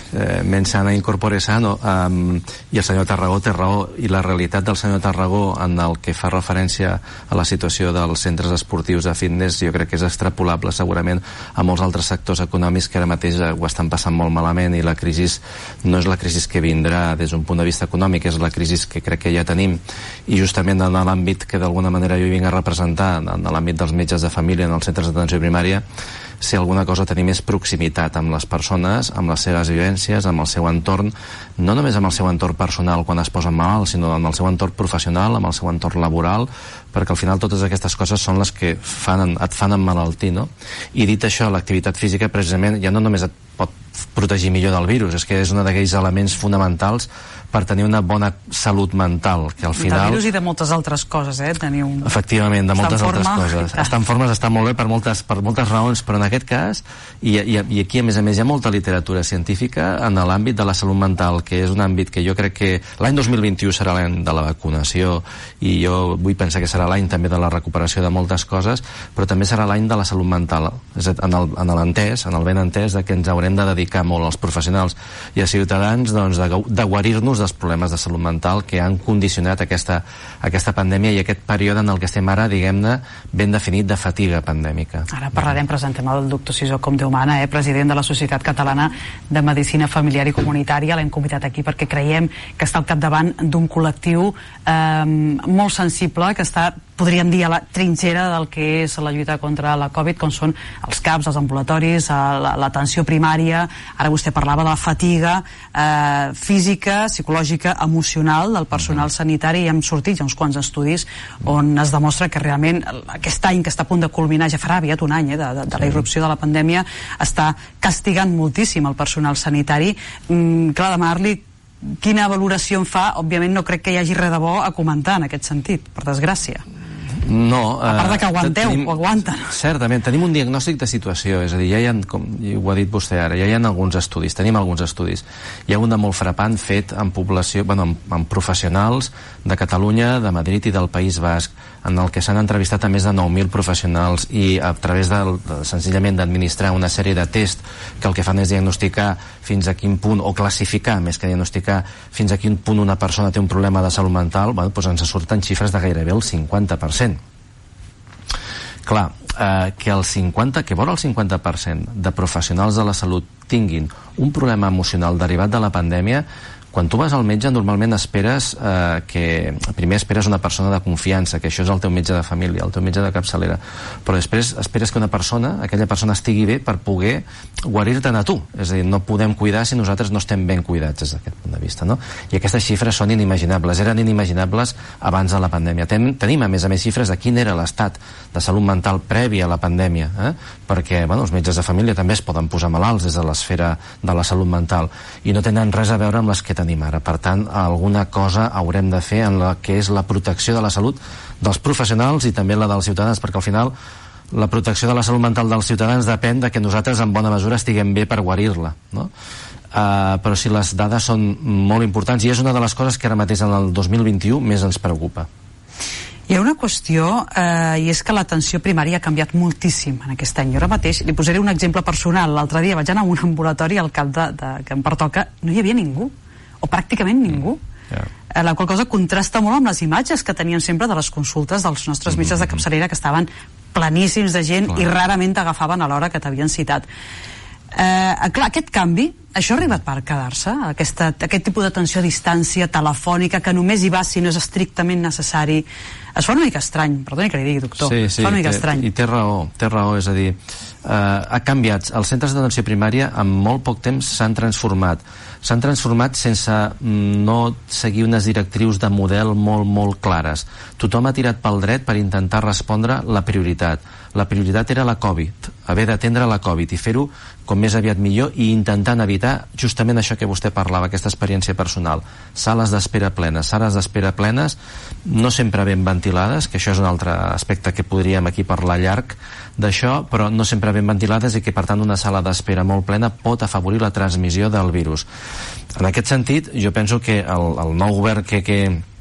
eh, mens sana incorpore sano, um, i el senyor Tarragó té raó, i la realitat del senyor Tarragó en el que fa referència a la situació dels centres esportius de fitness jo crec que és extrapolable segurament a molts altres sectors econòmics que ara mateix ho estan passant molt malament, i la crisi no és la crisi que vindrà des d'un punt de vista econòmic, és la crisi que crec que ja tenim, i justament en l'àmbit que d'alguna manera jo vinc a representar, en l'àmbit dels metges de família en els centres d'atenció primària, si alguna cosa tenim és proximitat amb les persones, amb les seves vivències, amb el seu entorn, no només amb el seu entorn personal quan es posen malalt, sinó amb el seu entorn professional, amb el seu entorn laboral, perquè al final totes aquestes coses són les que fan, et fan emmalaltir, no? I dit això, l'activitat física precisament ja no només et pot protegir millor del virus, és que és un d'aquells elements fonamentals per tenir una bona salut mental, que al final... De virus i de moltes altres coses, eh? Tenir un... Efectivament, de moltes altres coses. Estar en forma està molt bé per moltes, per moltes raons, però en aquest cas, i, i, i aquí a més a més hi ha molta literatura científica en l'àmbit de la salut mental, que és un àmbit que jo crec que l'any dos mil vint-i-u serà l'any de la vacunació, i jo vull pensar que serà l'any també de la recuperació de moltes coses, però també serà l'any de la salut mental, és en el, en l'entès, en el ben entès de que ens haurem de dedicar molt als professionals i a ciutadans doncs, de, de guarir-nos dels problemes de salut mental que han condicionat aquesta, aquesta pandèmia i aquest període en el que estem ara, diguem-ne, ben definit de fatiga pandèmica. Ara parlarem, presentem el doctor Sisó com Déu mana, eh, president de la Societat Catalana de Medicina Familiar i Comunitària. L'hem convidat aquí perquè creiem que està al capdavant d'un col·lectiu eh, molt sensible, que està, podríem dir, a la trinxera del que és la lluita contra la Covid, com són els CAPs, els ambulatoris, l'atenció primària. Ara vostè parlava de la fatiga eh, física, psicològica, emocional del personal sanitari, i hem sortit ja uns quants estudis on es demostra que realment aquest any que està a punt de culminar, ja farà aviat un any eh, de, de, de la irrupció de la pandèmia, està castigant moltíssim el personal sanitari. Mm, clar, demanar-li quina valoració en fa, òbviament no crec que hi hagi res de bo a comentar en aquest sentit, per desgràcia. No, a part de que aguanteu, tenim, o aguanten. Certament, tenim un diagnòstic de situació, és a dir, ja hi ha, com ho ha dit vostè ara, ja hi ha alguns estudis, tenim alguns estudis. Hi ha un de molt frapant fet en població, bueno, amb, amb professionals de Catalunya, de Madrid i del País Basc, en el que s'han entrevistat a més de nou mil professionals i a través de, de senzillament d'administrar una sèrie de tests que el que fan és diagnosticar fins a quin punt, o classificar més que diagnosticar, fins a quin punt una persona té un problema de salut mental, bueno, doncs ens surten xifres de gairebé el cinquanta per cent. Clar, eh, que el cinquanta, que vora el cinquanta per cent de professionals de la salut tinguin un problema emocional derivat de la pandèmia, quan tu vas al metge normalment esperes eh, que primer esperes una persona de confiança, que això és el teu metge de família, el teu metge de capçalera, però després esperes que una persona, aquella persona estigui bé per poder guarir-te'n a tu, és a dir, no podem cuidar si nosaltres no estem ben cuidats des d'aquest punt de vista, no? I aquestes xifres són inimaginables, eren inimaginables abans de la pandèmia. Ten, tenim a més a més xifres de quin era l'estat de salut mental previ a la pandèmia, eh? perquè bueno, els metges de família també es poden posar malalts des de l'esfera de la salut mental i no tenen res a veure amb les que tenim ara. Per tant, alguna cosa haurem de fer en la que és la protecció de la salut dels professionals i també la dels ciutadans, perquè al final la protecció de la salut mental dels ciutadans depèn de que nosaltres en bona mesura estiguem bé per guarir-la, no? Uh, però si les dades són molt importants, i és una de les coses que ara mateix en el dos mil vint-i-u més ens preocupa. Hi ha una qüestió, eh, i és que l'atenció primària ha canviat moltíssim en aquest any. Jo ara mateix li posaré un exemple personal. L'altre dia vaig anar a un ambulatori al cap de, de, que em pertoca, no hi havia ningú, o pràcticament ningú. Yeah. La qual cosa contrasta molt amb les imatges que teníem sempre de les consultes dels nostres metges de capçalera, que estaven pleníssims de gent clar. I rarament t'agafaven a l'hora que t'havien citat. Eh, clar, aquest canvi, això ha arribat per quedar-se, aquesta, aquest tipus d'atenció a distància telefònica que només hi va si no és estrictament necessari. Es fa una mica estrany, perdoni que li digui, doctor, sí, sí, es fa una mica té, estrany. I té raó, té raó, és a dir, eh, ha canviat. Els centres d'atenció primària en molt poc temps s'han transformat. S'han transformat sense no seguir unes directrius de model molt, molt clares. Tothom ha tirat pel dret per intentar respondre la prioritat. La prioritat era la Covid, haver d'atendre la Covid i fer-ho com més aviat millor i intentant evitar justament això que vostè parlava, aquesta experiència personal. Sales d'espera plenes, sales d'espera plenes, no sempre ben ventilades, que això és un altre aspecte que podríem aquí parlar llarg d'això, però no sempre ben ventilades i que per tant una sala d'espera molt plena pot afavorir la transmissió del virus. En aquest sentit, jo penso que el, el nou govern que, que,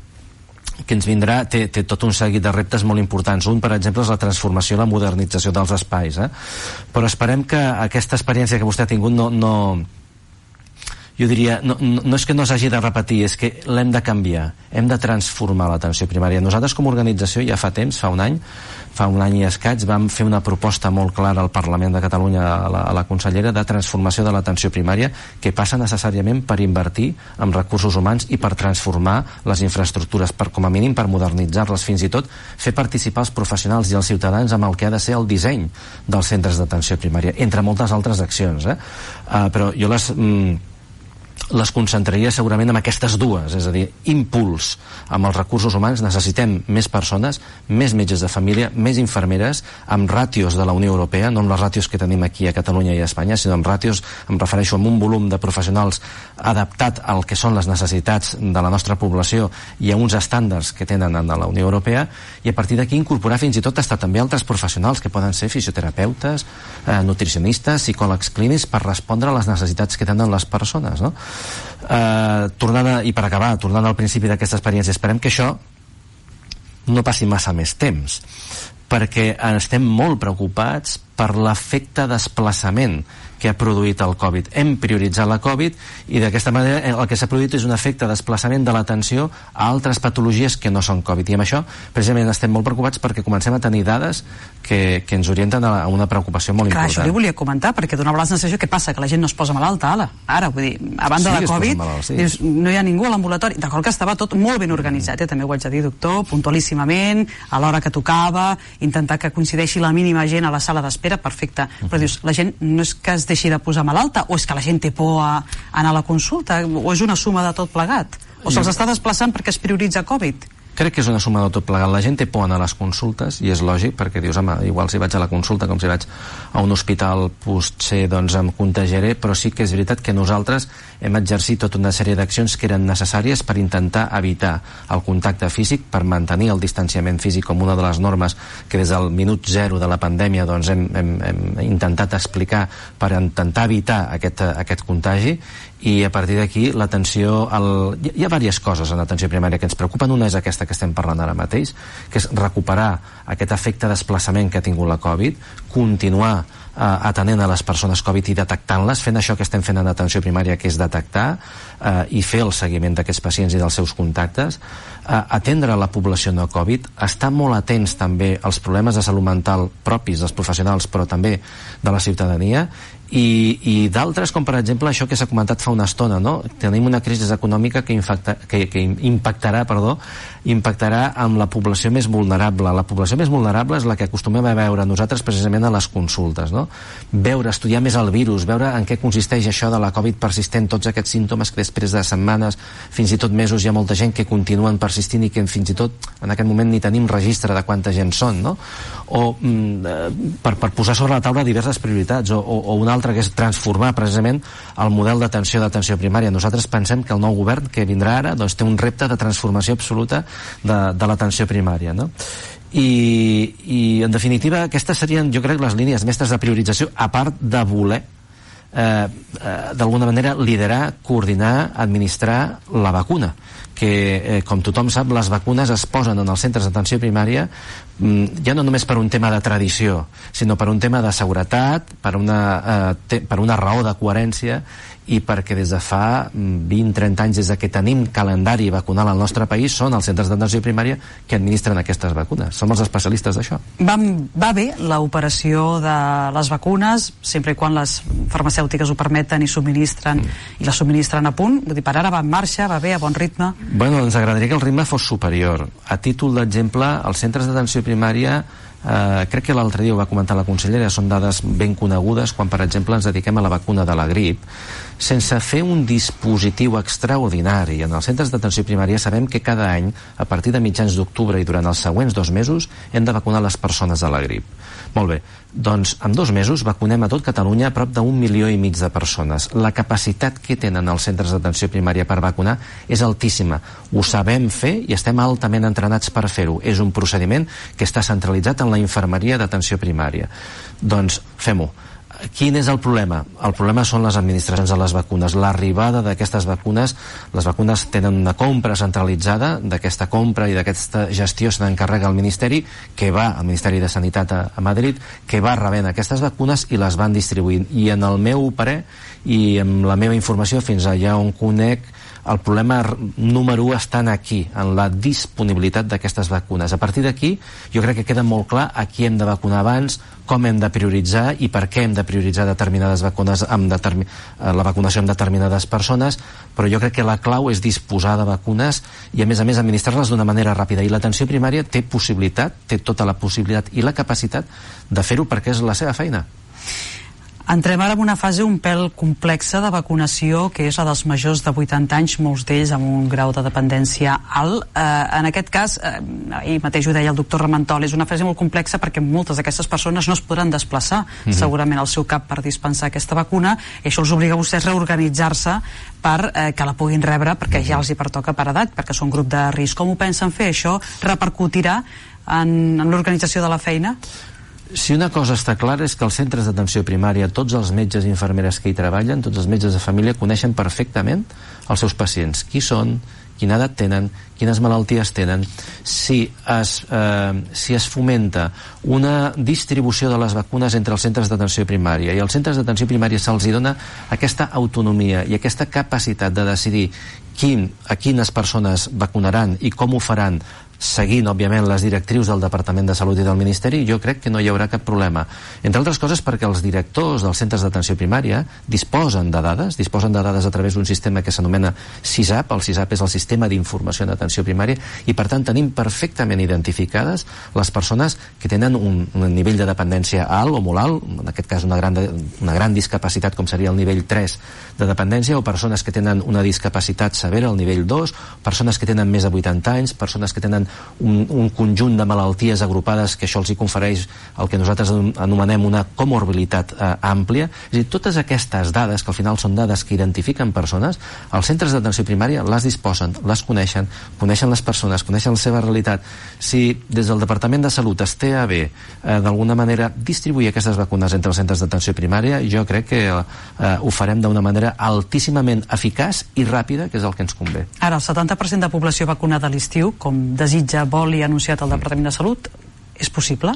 que ens vindrà té, té tot un seguit de reptes molt importants. Un, per exemple, és la transformació i la modernització dels espais, eh? Però esperem que aquesta experiència que vostè ha tingut no, no, jo diria, no, no, no és que no s'hagi de repetir, és que l'hem de canviar, hem de transformar l'atenció primària. Nosaltres com a organització ja fa temps, fa un any, fa un any i escaig, vam fer una proposta molt clara al Parlament de Catalunya, a la, a la consellera, de transformació de l'atenció primària, que passa necessàriament per invertir en recursos humans i per transformar les infraestructures, per, com a mínim per modernitzar-les, fins i tot fer participar els professionals i els ciutadans amb el que ha de ser el disseny dels centres d'atenció primària, entre moltes altres accions, eh? Uh, però jo les... Mm, les concentraria segurament en aquestes dues, és a dir, impuls amb els recursos humans. Necessitem més persones, més metges de família, més infermeres, amb ràtios de la Unió Europea, no amb les ràtios que tenim aquí a Catalunya i a Espanya, sinó amb ràtios, em refereixo a un volum de professionals adaptat al que són les necessitats de la nostra població i a uns estàndards que tenen a la Unió Europea, i a partir d'aquí incorporar fins i tot estar també altres professionals que poden ser fisioterapeutes, eh, nutricionistes, psicòlegs clínics, per respondre a les necessitats que tenen les persones, no? Uh, tornant a, i per acabar, tornant al principi d'aquesta experiència, esperem que això no passi massa més temps, perquè estem molt preocupats per l'efecte desplaçament que ha produït el Covid. Hem prioritzat la Covid i d'aquesta manera el que s'ha produït és un efecte de desplaçament de l'atenció a altres patologies que no són Covid, i amb això precisament estem molt preocupats perquè comencem a tenir dades que, que ens orienten a una preocupació molt Clar, important. Això li volia comentar, perquè donava la sensació que passa, que la gent no es posa malalta ara, ara vull dir, a banda Sí, de Covid, malalt, sí. dius, no hi ha ningú a l'ambulatori, d'acord que estava tot molt ben organitzat, eh? També ho haig de dir, doctor, puntualíssimament, a l'hora que tocava, intentar que coincideixi la mínima gent a la sala d'espera, perfecte, però dius, la gent no és que es deixi de posar malalta, o és que la gent té por a anar a la consulta, o és una suma de tot plegat, o se'ls està desplaçant perquè es prioritza Covid? Crec que és una suma de tot plegat. La gent té por a anar a les consultes, i és lògic, perquè dius, home, igual si vaig a la consulta com si vaig a un hospital, potser doncs em contagiaré, però sí que és veritat que nosaltres hem exercit tota una sèrie d'accions que eren necessàries per intentar evitar el contacte físic, per mantenir el distanciament físic com una de les normes que des del minut zero de la pandèmia doncs hem, hem, hem intentat explicar per intentar evitar aquest, aquest contagi. I a partir d'aquí l'atenció al... hi ha diverses coses en l'atenció primària que ens preocupen. Una és aquesta que estem parlant ara mateix, que és recuperar aquest efecte de desplaçament que ha tingut la Covid, continuar eh, atenent a les persones Covid i detectant-les, fent això que estem fent en atenció primària, que és detectar eh, i fer el seguiment d'aquests pacients i dels seus contactes, eh, atendre la població no Covid, estar molt atents també als problemes de salut mental propis dels professionals, però també de la ciutadania, i, i d'altres, com per exemple això que s'ha comentat fa una estona, no? Tenim una crisi econòmica que, infecta, que, que impactarà perdó, impactarà amb la població més vulnerable. La població més vulnerable és la que acostumem a veure nosaltres precisament a les consultes, no? Veure, estudiar més el virus, veure en què consisteix això de la Covid persistent, tots aquests símptomes que després de setmanes, fins i tot mesos, hi ha molta gent que continuen persistint i que fins i tot en aquest moment ni tenim registre de quanta gent són, no? O mm, per, per posar sobre la taula diverses prioritats, o, o, o una altra que és transformar precisament el model d'atenció d'atenció primària. Nosaltres pensem que el nou govern que vindrà ara doncs, té un repte de transformació absoluta de, de l'atenció primària, no? I, i en definitiva aquestes serien, jo crec, les línies mestres de priorització, a part de voler eh, eh, d'alguna manera liderar, coordinar, administrar la vacuna, que eh, com tothom sap, les vacunes es posen en els centres d'atenció primària mm, ja no només per un tema de tradició, sinó per un tema de seguretat, per una, eh, te, per una raó de coherència, i perquè des de fa vint a trenta anys, des de que tenim calendari vacunal al nostre país, són els centres d'atenció primària que administren aquestes vacunes. Som els especialistes d'això. Va, va bé l'operació de les vacunes, sempre i quan les farmacèutiques ho permeten i subministren, mm. i les subministren a punt? Vull dir, per ara va en marxa, va bé, a bon ritme? Bueno, ens agradaria que el ritme fos superior. A títol d'exemple, els centres d'atenció primària, eh, crec que l'altre dia ho va comentar la consellera, són dades ben conegudes quan, per exemple, ens dediquem a la vacuna de la grip. Sense fer un dispositiu extraordinari en els centres d'atenció primària, sabem que cada any, a partir de mitjans d'octubre i durant els següents dos mesos, hem de vacunar les persones de la grip. Molt bé, doncs en dos mesos vacunem a tot Catalunya a prop d'un milió i mig de persones. La capacitat que tenen els centres d'atenció primària per vacunar és altíssima. Ho sabem fer i estem altament entrenats per fer-ho. És un procediment que està centralitzat en la infermeria d'atenció primària. Doncs fem-ho. quin és el problema? El problema són les administracions de les vacunes, l'arribada d'aquestes vacunes. Les vacunes tenen una compra centralitzada, d'aquesta compra i d'aquesta gestió se n'encarrega el Ministeri, que va al Ministeri de Sanitat a, a Madrid, que va rebent aquestes vacunes i les van distribuint. I en el meu parer i amb la meva informació fins allà on conec, el problema número u està aquí, en la disponibilitat d'aquestes vacunes. A partir d'aquí, jo crec que queda molt clar a qui hem de vacunar abans, com hem de prioritzar i per què hem de prioritzar determinades vacunes, amb determi la vacunació amb determinades persones, però jo crec que la clau és disposar de vacunes i, a més a més, administrar-les d'una manera ràpida. I l'atenció primària té possibilitat, té tota la possibilitat i la capacitat de fer-ho perquè és la seva feina. Entrem ara en una fase un pèl complexa de vacunació, que és la dels majors de vuitanta anys, molts d'ells amb un grau de dependència alt. Eh, en aquest cas, eh, ahir mateix ho deia el doctor Ramentol, és una fase molt complexa perquè moltes d'aquestes persones no es podran desplaçar mm-hmm. segurament al seu cap per dispensar aquesta vacuna, i això els obliga a vostès a reorganitzar-se per eh, que la puguin rebre, perquè ja els hi pertoca per edat, perquè són grup de risc. Com ho pensen fer? Això repercutirà en, en l'organització de la feina? Si una cosa està clara és que els centres d'atenció primària, tots els metges i infermeres que hi treballen, tots els metges de família, coneixen perfectament els seus pacients. Qui són, quina edat tenen, quines malalties tenen. Si es, eh, si es fomenta una distribució de les vacunes entre els centres d'atenció primària i als centres d'atenció primària se'ls dona aquesta autonomia i aquesta capacitat de decidir quin, a quines persones vacunaran i com ho faran, seguint, òbviament, les directrius del Departament de Salut i del Ministeri, jo crec que no hi haurà cap problema. Entre altres coses perquè els directors dels centres d'atenció primària disposen de dades, disposen de dades a través d'un sistema que s'anomena SISAP. El SISAP és el Sistema d'Informació en Atenció Primària, i per tant tenim perfectament identificades les persones que tenen un, un nivell de dependència alt o molt alt, en aquest cas una gran, una gran discapacitat com seria el nivell tres de dependència, o persones que tenen una discapacitat severa, el nivell dos, persones que tenen més de vuitanta anys, persones que tenen Un, un conjunt de malalties agrupades, que això els hi confereix el que nosaltres anomenem una comorbilitat eh, àmplia. És a dir, totes aquestes dades, que al final són dades que identifiquen persones, els centres d'atenció primària les disposen, les coneixen, coneixen les persones, coneixen la seva realitat. Si des del Departament de Salut es té a bé eh, d'alguna manera distribuir aquestes vacunes entre els centres d'atenció primària, jo crec que eh, ho farem d'una manera altíssimament eficaç i ràpida, que és el que ens convé. Ara, el setanta per cent de població vacunada a l'estiu, com desitja, vol i ha anunciat el Departament de Salut, és possible?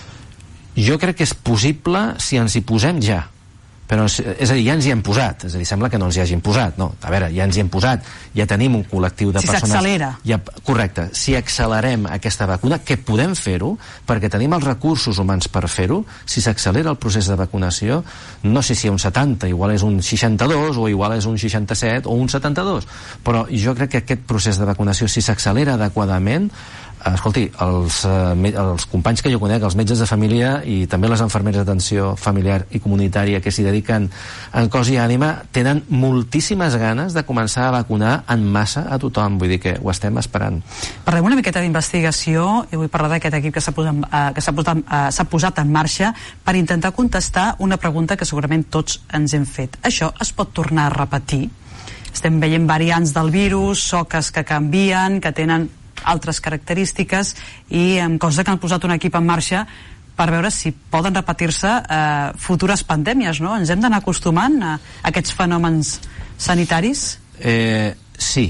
Jo crec que és possible si ens hi posem ja. Però, és a dir, ja ens hi hem posat, és a dir, sembla que no ens hi hagin posat, no, a veure, ja ens hi hem posat, ja tenim un col·lectiu de si persones... Si s'accelera. Ja, correcte, si accelerem aquesta vacuna, que podem fer-ho, perquè tenim els recursos humans per fer-ho, si s'accelera el procés de vacunació, no sé si un setanta, igual és un seixanta-dos, o igual és un seixanta-set, o un setanta-dos, però jo crec que aquest procés de vacunació, si s'accelera adequadament, escolti, els, eh, els companys que jo conec, els metges de família i també les infermeres d'atenció familiar i comunitària que s'hi dediquen en cos i ànima, tenen moltíssimes ganes de començar a vacunar en massa a tothom, vull dir que ho estem esperant. Parlem una miqueta d'investigació i vull parlar d'aquest equip que s'ha posat, eh, que s'ha posat, eh, s'ha posat en marxa per intentar contestar una pregunta que segurament tots ens hem fet. Això es pot tornar a repetir? Estem veient variants del virus, soques que canvien, que tenen altres característiques, i em consta que han posat un equip en marxa per veure si poden repetir-se eh, futures pandèmies, no? Ens hem d'anar acostumant a aquests fenòmens sanitaris? Eh, sí,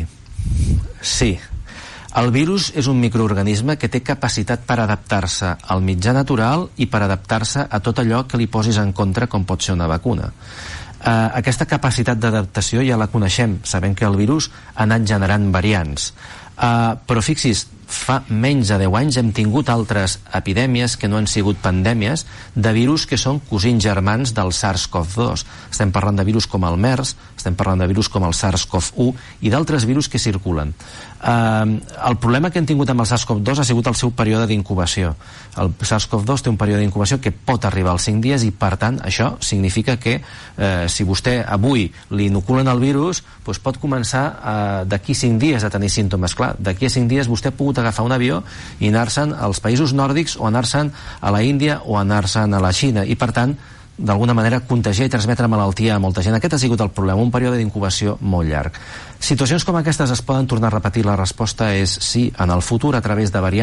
sí. El virus és un microorganisme que té capacitat per adaptar-se al mitjà natural i per adaptar-se a tot allò que li posis en contra, com pot ser una vacuna. Eh, aquesta capacitat d'adaptació ja la coneixem, sabem que el virus ha anat generant variants. Uh, però fixi's, fa menys de deu anys hem tingut altres epidèmies que no han sigut pandèmies, de virus que són cosins germans del SARS CoV dos. Estem parlant de virus com el MERS, estem parlant de virus com el SARS CoV u i d'altres virus que circulen. Uh, el problema que hem tingut amb el SARS CoV dos ha sigut el seu període d'incubació. El SARS CoV dos té un període d'incubació que pot arribar als cinc dies, i per tant això significa que eh, si vostè avui li inoculen el virus, doncs pot començar eh, d'aquí cinc dies a tenir símptomes. Clar, d'aquí a cinc dies vostè ha pogut agafar un avió i anar-se'n als països nòrdics, o anar-se'n a la Índia, o anar-se'n a la Xina, i per tant d'alguna manera contagiar i transmetre malaltia a molta gent. Aquest ha sigut el problema, un període d'incubació molt llarg. Situacions com aquestes es poden tornar a repetir? La resposta és sí, en el futur, a través de variants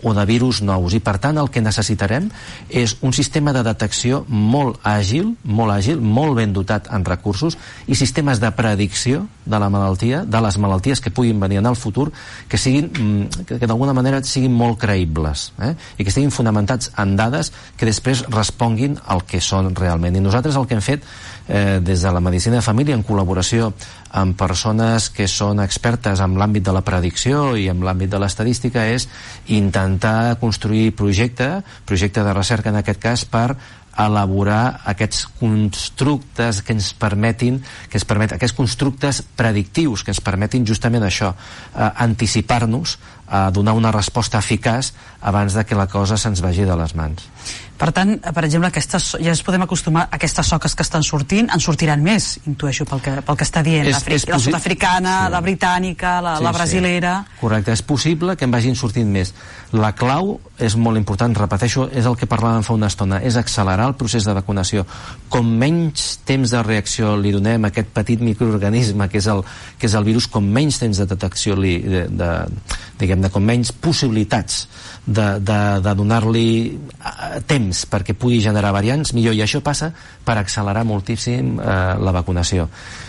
o de virus nous, i per tant el que necessitarem és un sistema de detecció molt àgil, molt àgil, molt ben dotat en recursos, i sistemes de predicció de la malaltia, de les malalties que puguin venir en el futur, que siguin, que, que d'alguna manera siguin molt creïbles, eh? I que estiguin fonamentats en dades que després responguin al que són realment. I nosaltres el que hem fet eh, des de la medicina de família, en col·laboració amb persones que són expertes en l'àmbit de la predicció i en l'àmbit de l'estadística, és intentar construir projecte, projecte de recerca en aquest cas, per elaborar aquests constructes que ens permetin, que ens permet, aquests constructes predictius que ens permetin justament això, eh, anticipar-nos a donar una resposta eficaç abans de que la cosa se'ns vagi de les mans. Per tant, per exemple, aquestes, ja ens podem acostumar a aquestes soques que estan sortint, en sortiran més, intueixo, pel que, pel que està dient. És, és la sud-africana, sí. La britànica, la, sí, la brasilera... Sí. Correcte, és possible que en vagin sortint més. La clau és molt important, repeteixo, és el que parlàvem fa una estona, és accelerar el procés de vacunació. Com menys temps de reacció li donem a aquest petit microorganisme que és el, que és el virus, com menys temps de detecció li, de, de, diguem-ne, com menys possibilitats de, de, de donar-li temps perquè pugui generar variants, millor, i això passa per accelerar moltíssim eh, la vacunació.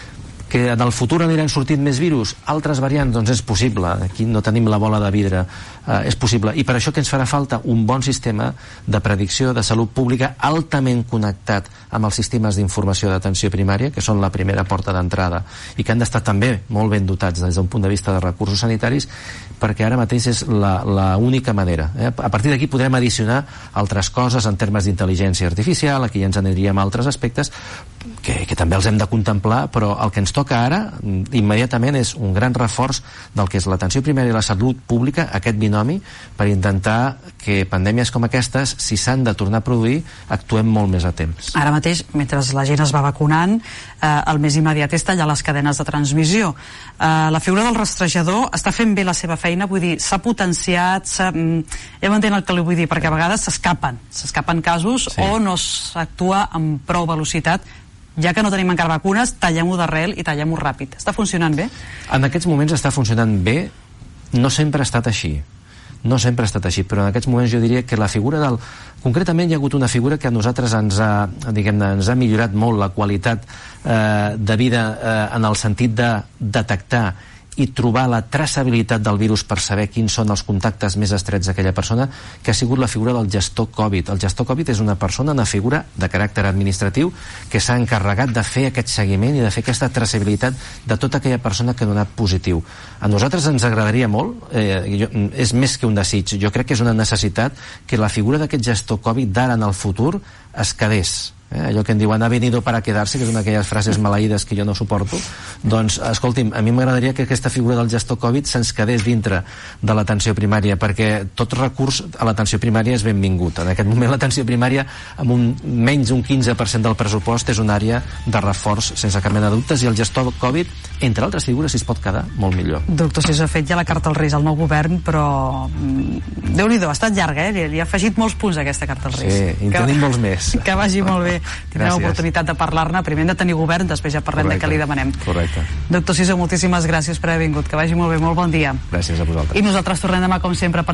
Que en el futur aniran sortint més virus, altres variants, doncs és possible, aquí no tenim la bola de vidre, eh, és possible, i per això que ens farà falta un bon sistema de predicció de salut pública altament connectat amb els sistemes d'informació d'atenció primària, que són la primera porta d'entrada i que han d'estar també molt ben dotats des d'un punt de vista de recursos sanitaris, perquè ara mateix és l'única manera. Eh? A partir d'aquí podrem addicionar altres coses en termes d'intel·ligència artificial, aquí ja ens aniríem a altres aspectes que, que també els hem de contemplar, però el que ens toca ara immediatament és un gran reforç del que és l'atenció primària i la salut pública, aquest binomi, per intentar que pandèmies com aquestes, si s'han de tornar a produir, actuem molt més a temps. Ara mateix, mentre la gent es va vacunant, eh, el més immediat és tallar les cadenes de transmissió. Eh, la figura del rastrejador està fent bé la seva feina, vull dir, s'ha potenciat, s'ha... ja m'entén el que li vull dir, perquè a vegades s'escapen, s'escapen casos, sí. O no s'actua amb prou velocitat. Ja que no tenim encara vacunes, tallem-ho d'arrel i tallem-ho ràpid. Està funcionant bé? En aquests moments està funcionant bé, no sempre ha estat així. No sempre ha estat així, però en aquests moments jo diria que la figura del... Concretament hi ha hagut una figura que a nosaltres ens ha, diguem-ne, ens ha millorat molt la qualitat eh, de vida eh, en el sentit de detectar i trobar la traçabilitat del virus per saber quins són els contactes més estrets d'aquella persona, que ha sigut la figura del gestor Covid. El gestor Covid és una persona, una figura de caràcter administratiu que s'ha encarregat de fer aquest seguiment i de fer aquesta traçabilitat de tota aquella persona que ha donat positiu. A nosaltres ens agradaria molt, eh, jo, és més que un desig, jo crec que és una necessitat que la figura d'aquest gestor Covid d'ara en el futur es quedés. Eh, allò que en diuen ha venido para quedarse, que és una d'aquelles frases maleïdes que jo no suporto, doncs escolti'm, a mi m'agradaria que aquesta figura del gestor Covid se'ns quedés dintre de l'atenció primària, perquè tot recurs a l'atenció primària és benvingut. En aquest moment l'atenció primària, amb un menys d'un quinze per cent del pressupost, és una àrea de reforç sense cap mena de dubtes, i el gestor Covid, entre altres figures, si es pot quedar molt millor. Doctor, si s'ha fet ja la carta als Reis al nou govern, però Déu-n'hi-do, ha estat llarga, eh? Li ha afegit molts punts a aquesta carta als Reis. Sí, i en tenim molts més. Que vagi molt bé. Tindrem l'oportunitat de parlar-ne. Primer hem de tenir govern, després ja parlem de què li demanem. Correcte. Doctor Sisó, moltíssimes gràcies per haver vingut. Que vagi molt bé, molt bon dia. Gràcies a vosaltres. I nosaltres tornem demà, com sempre, per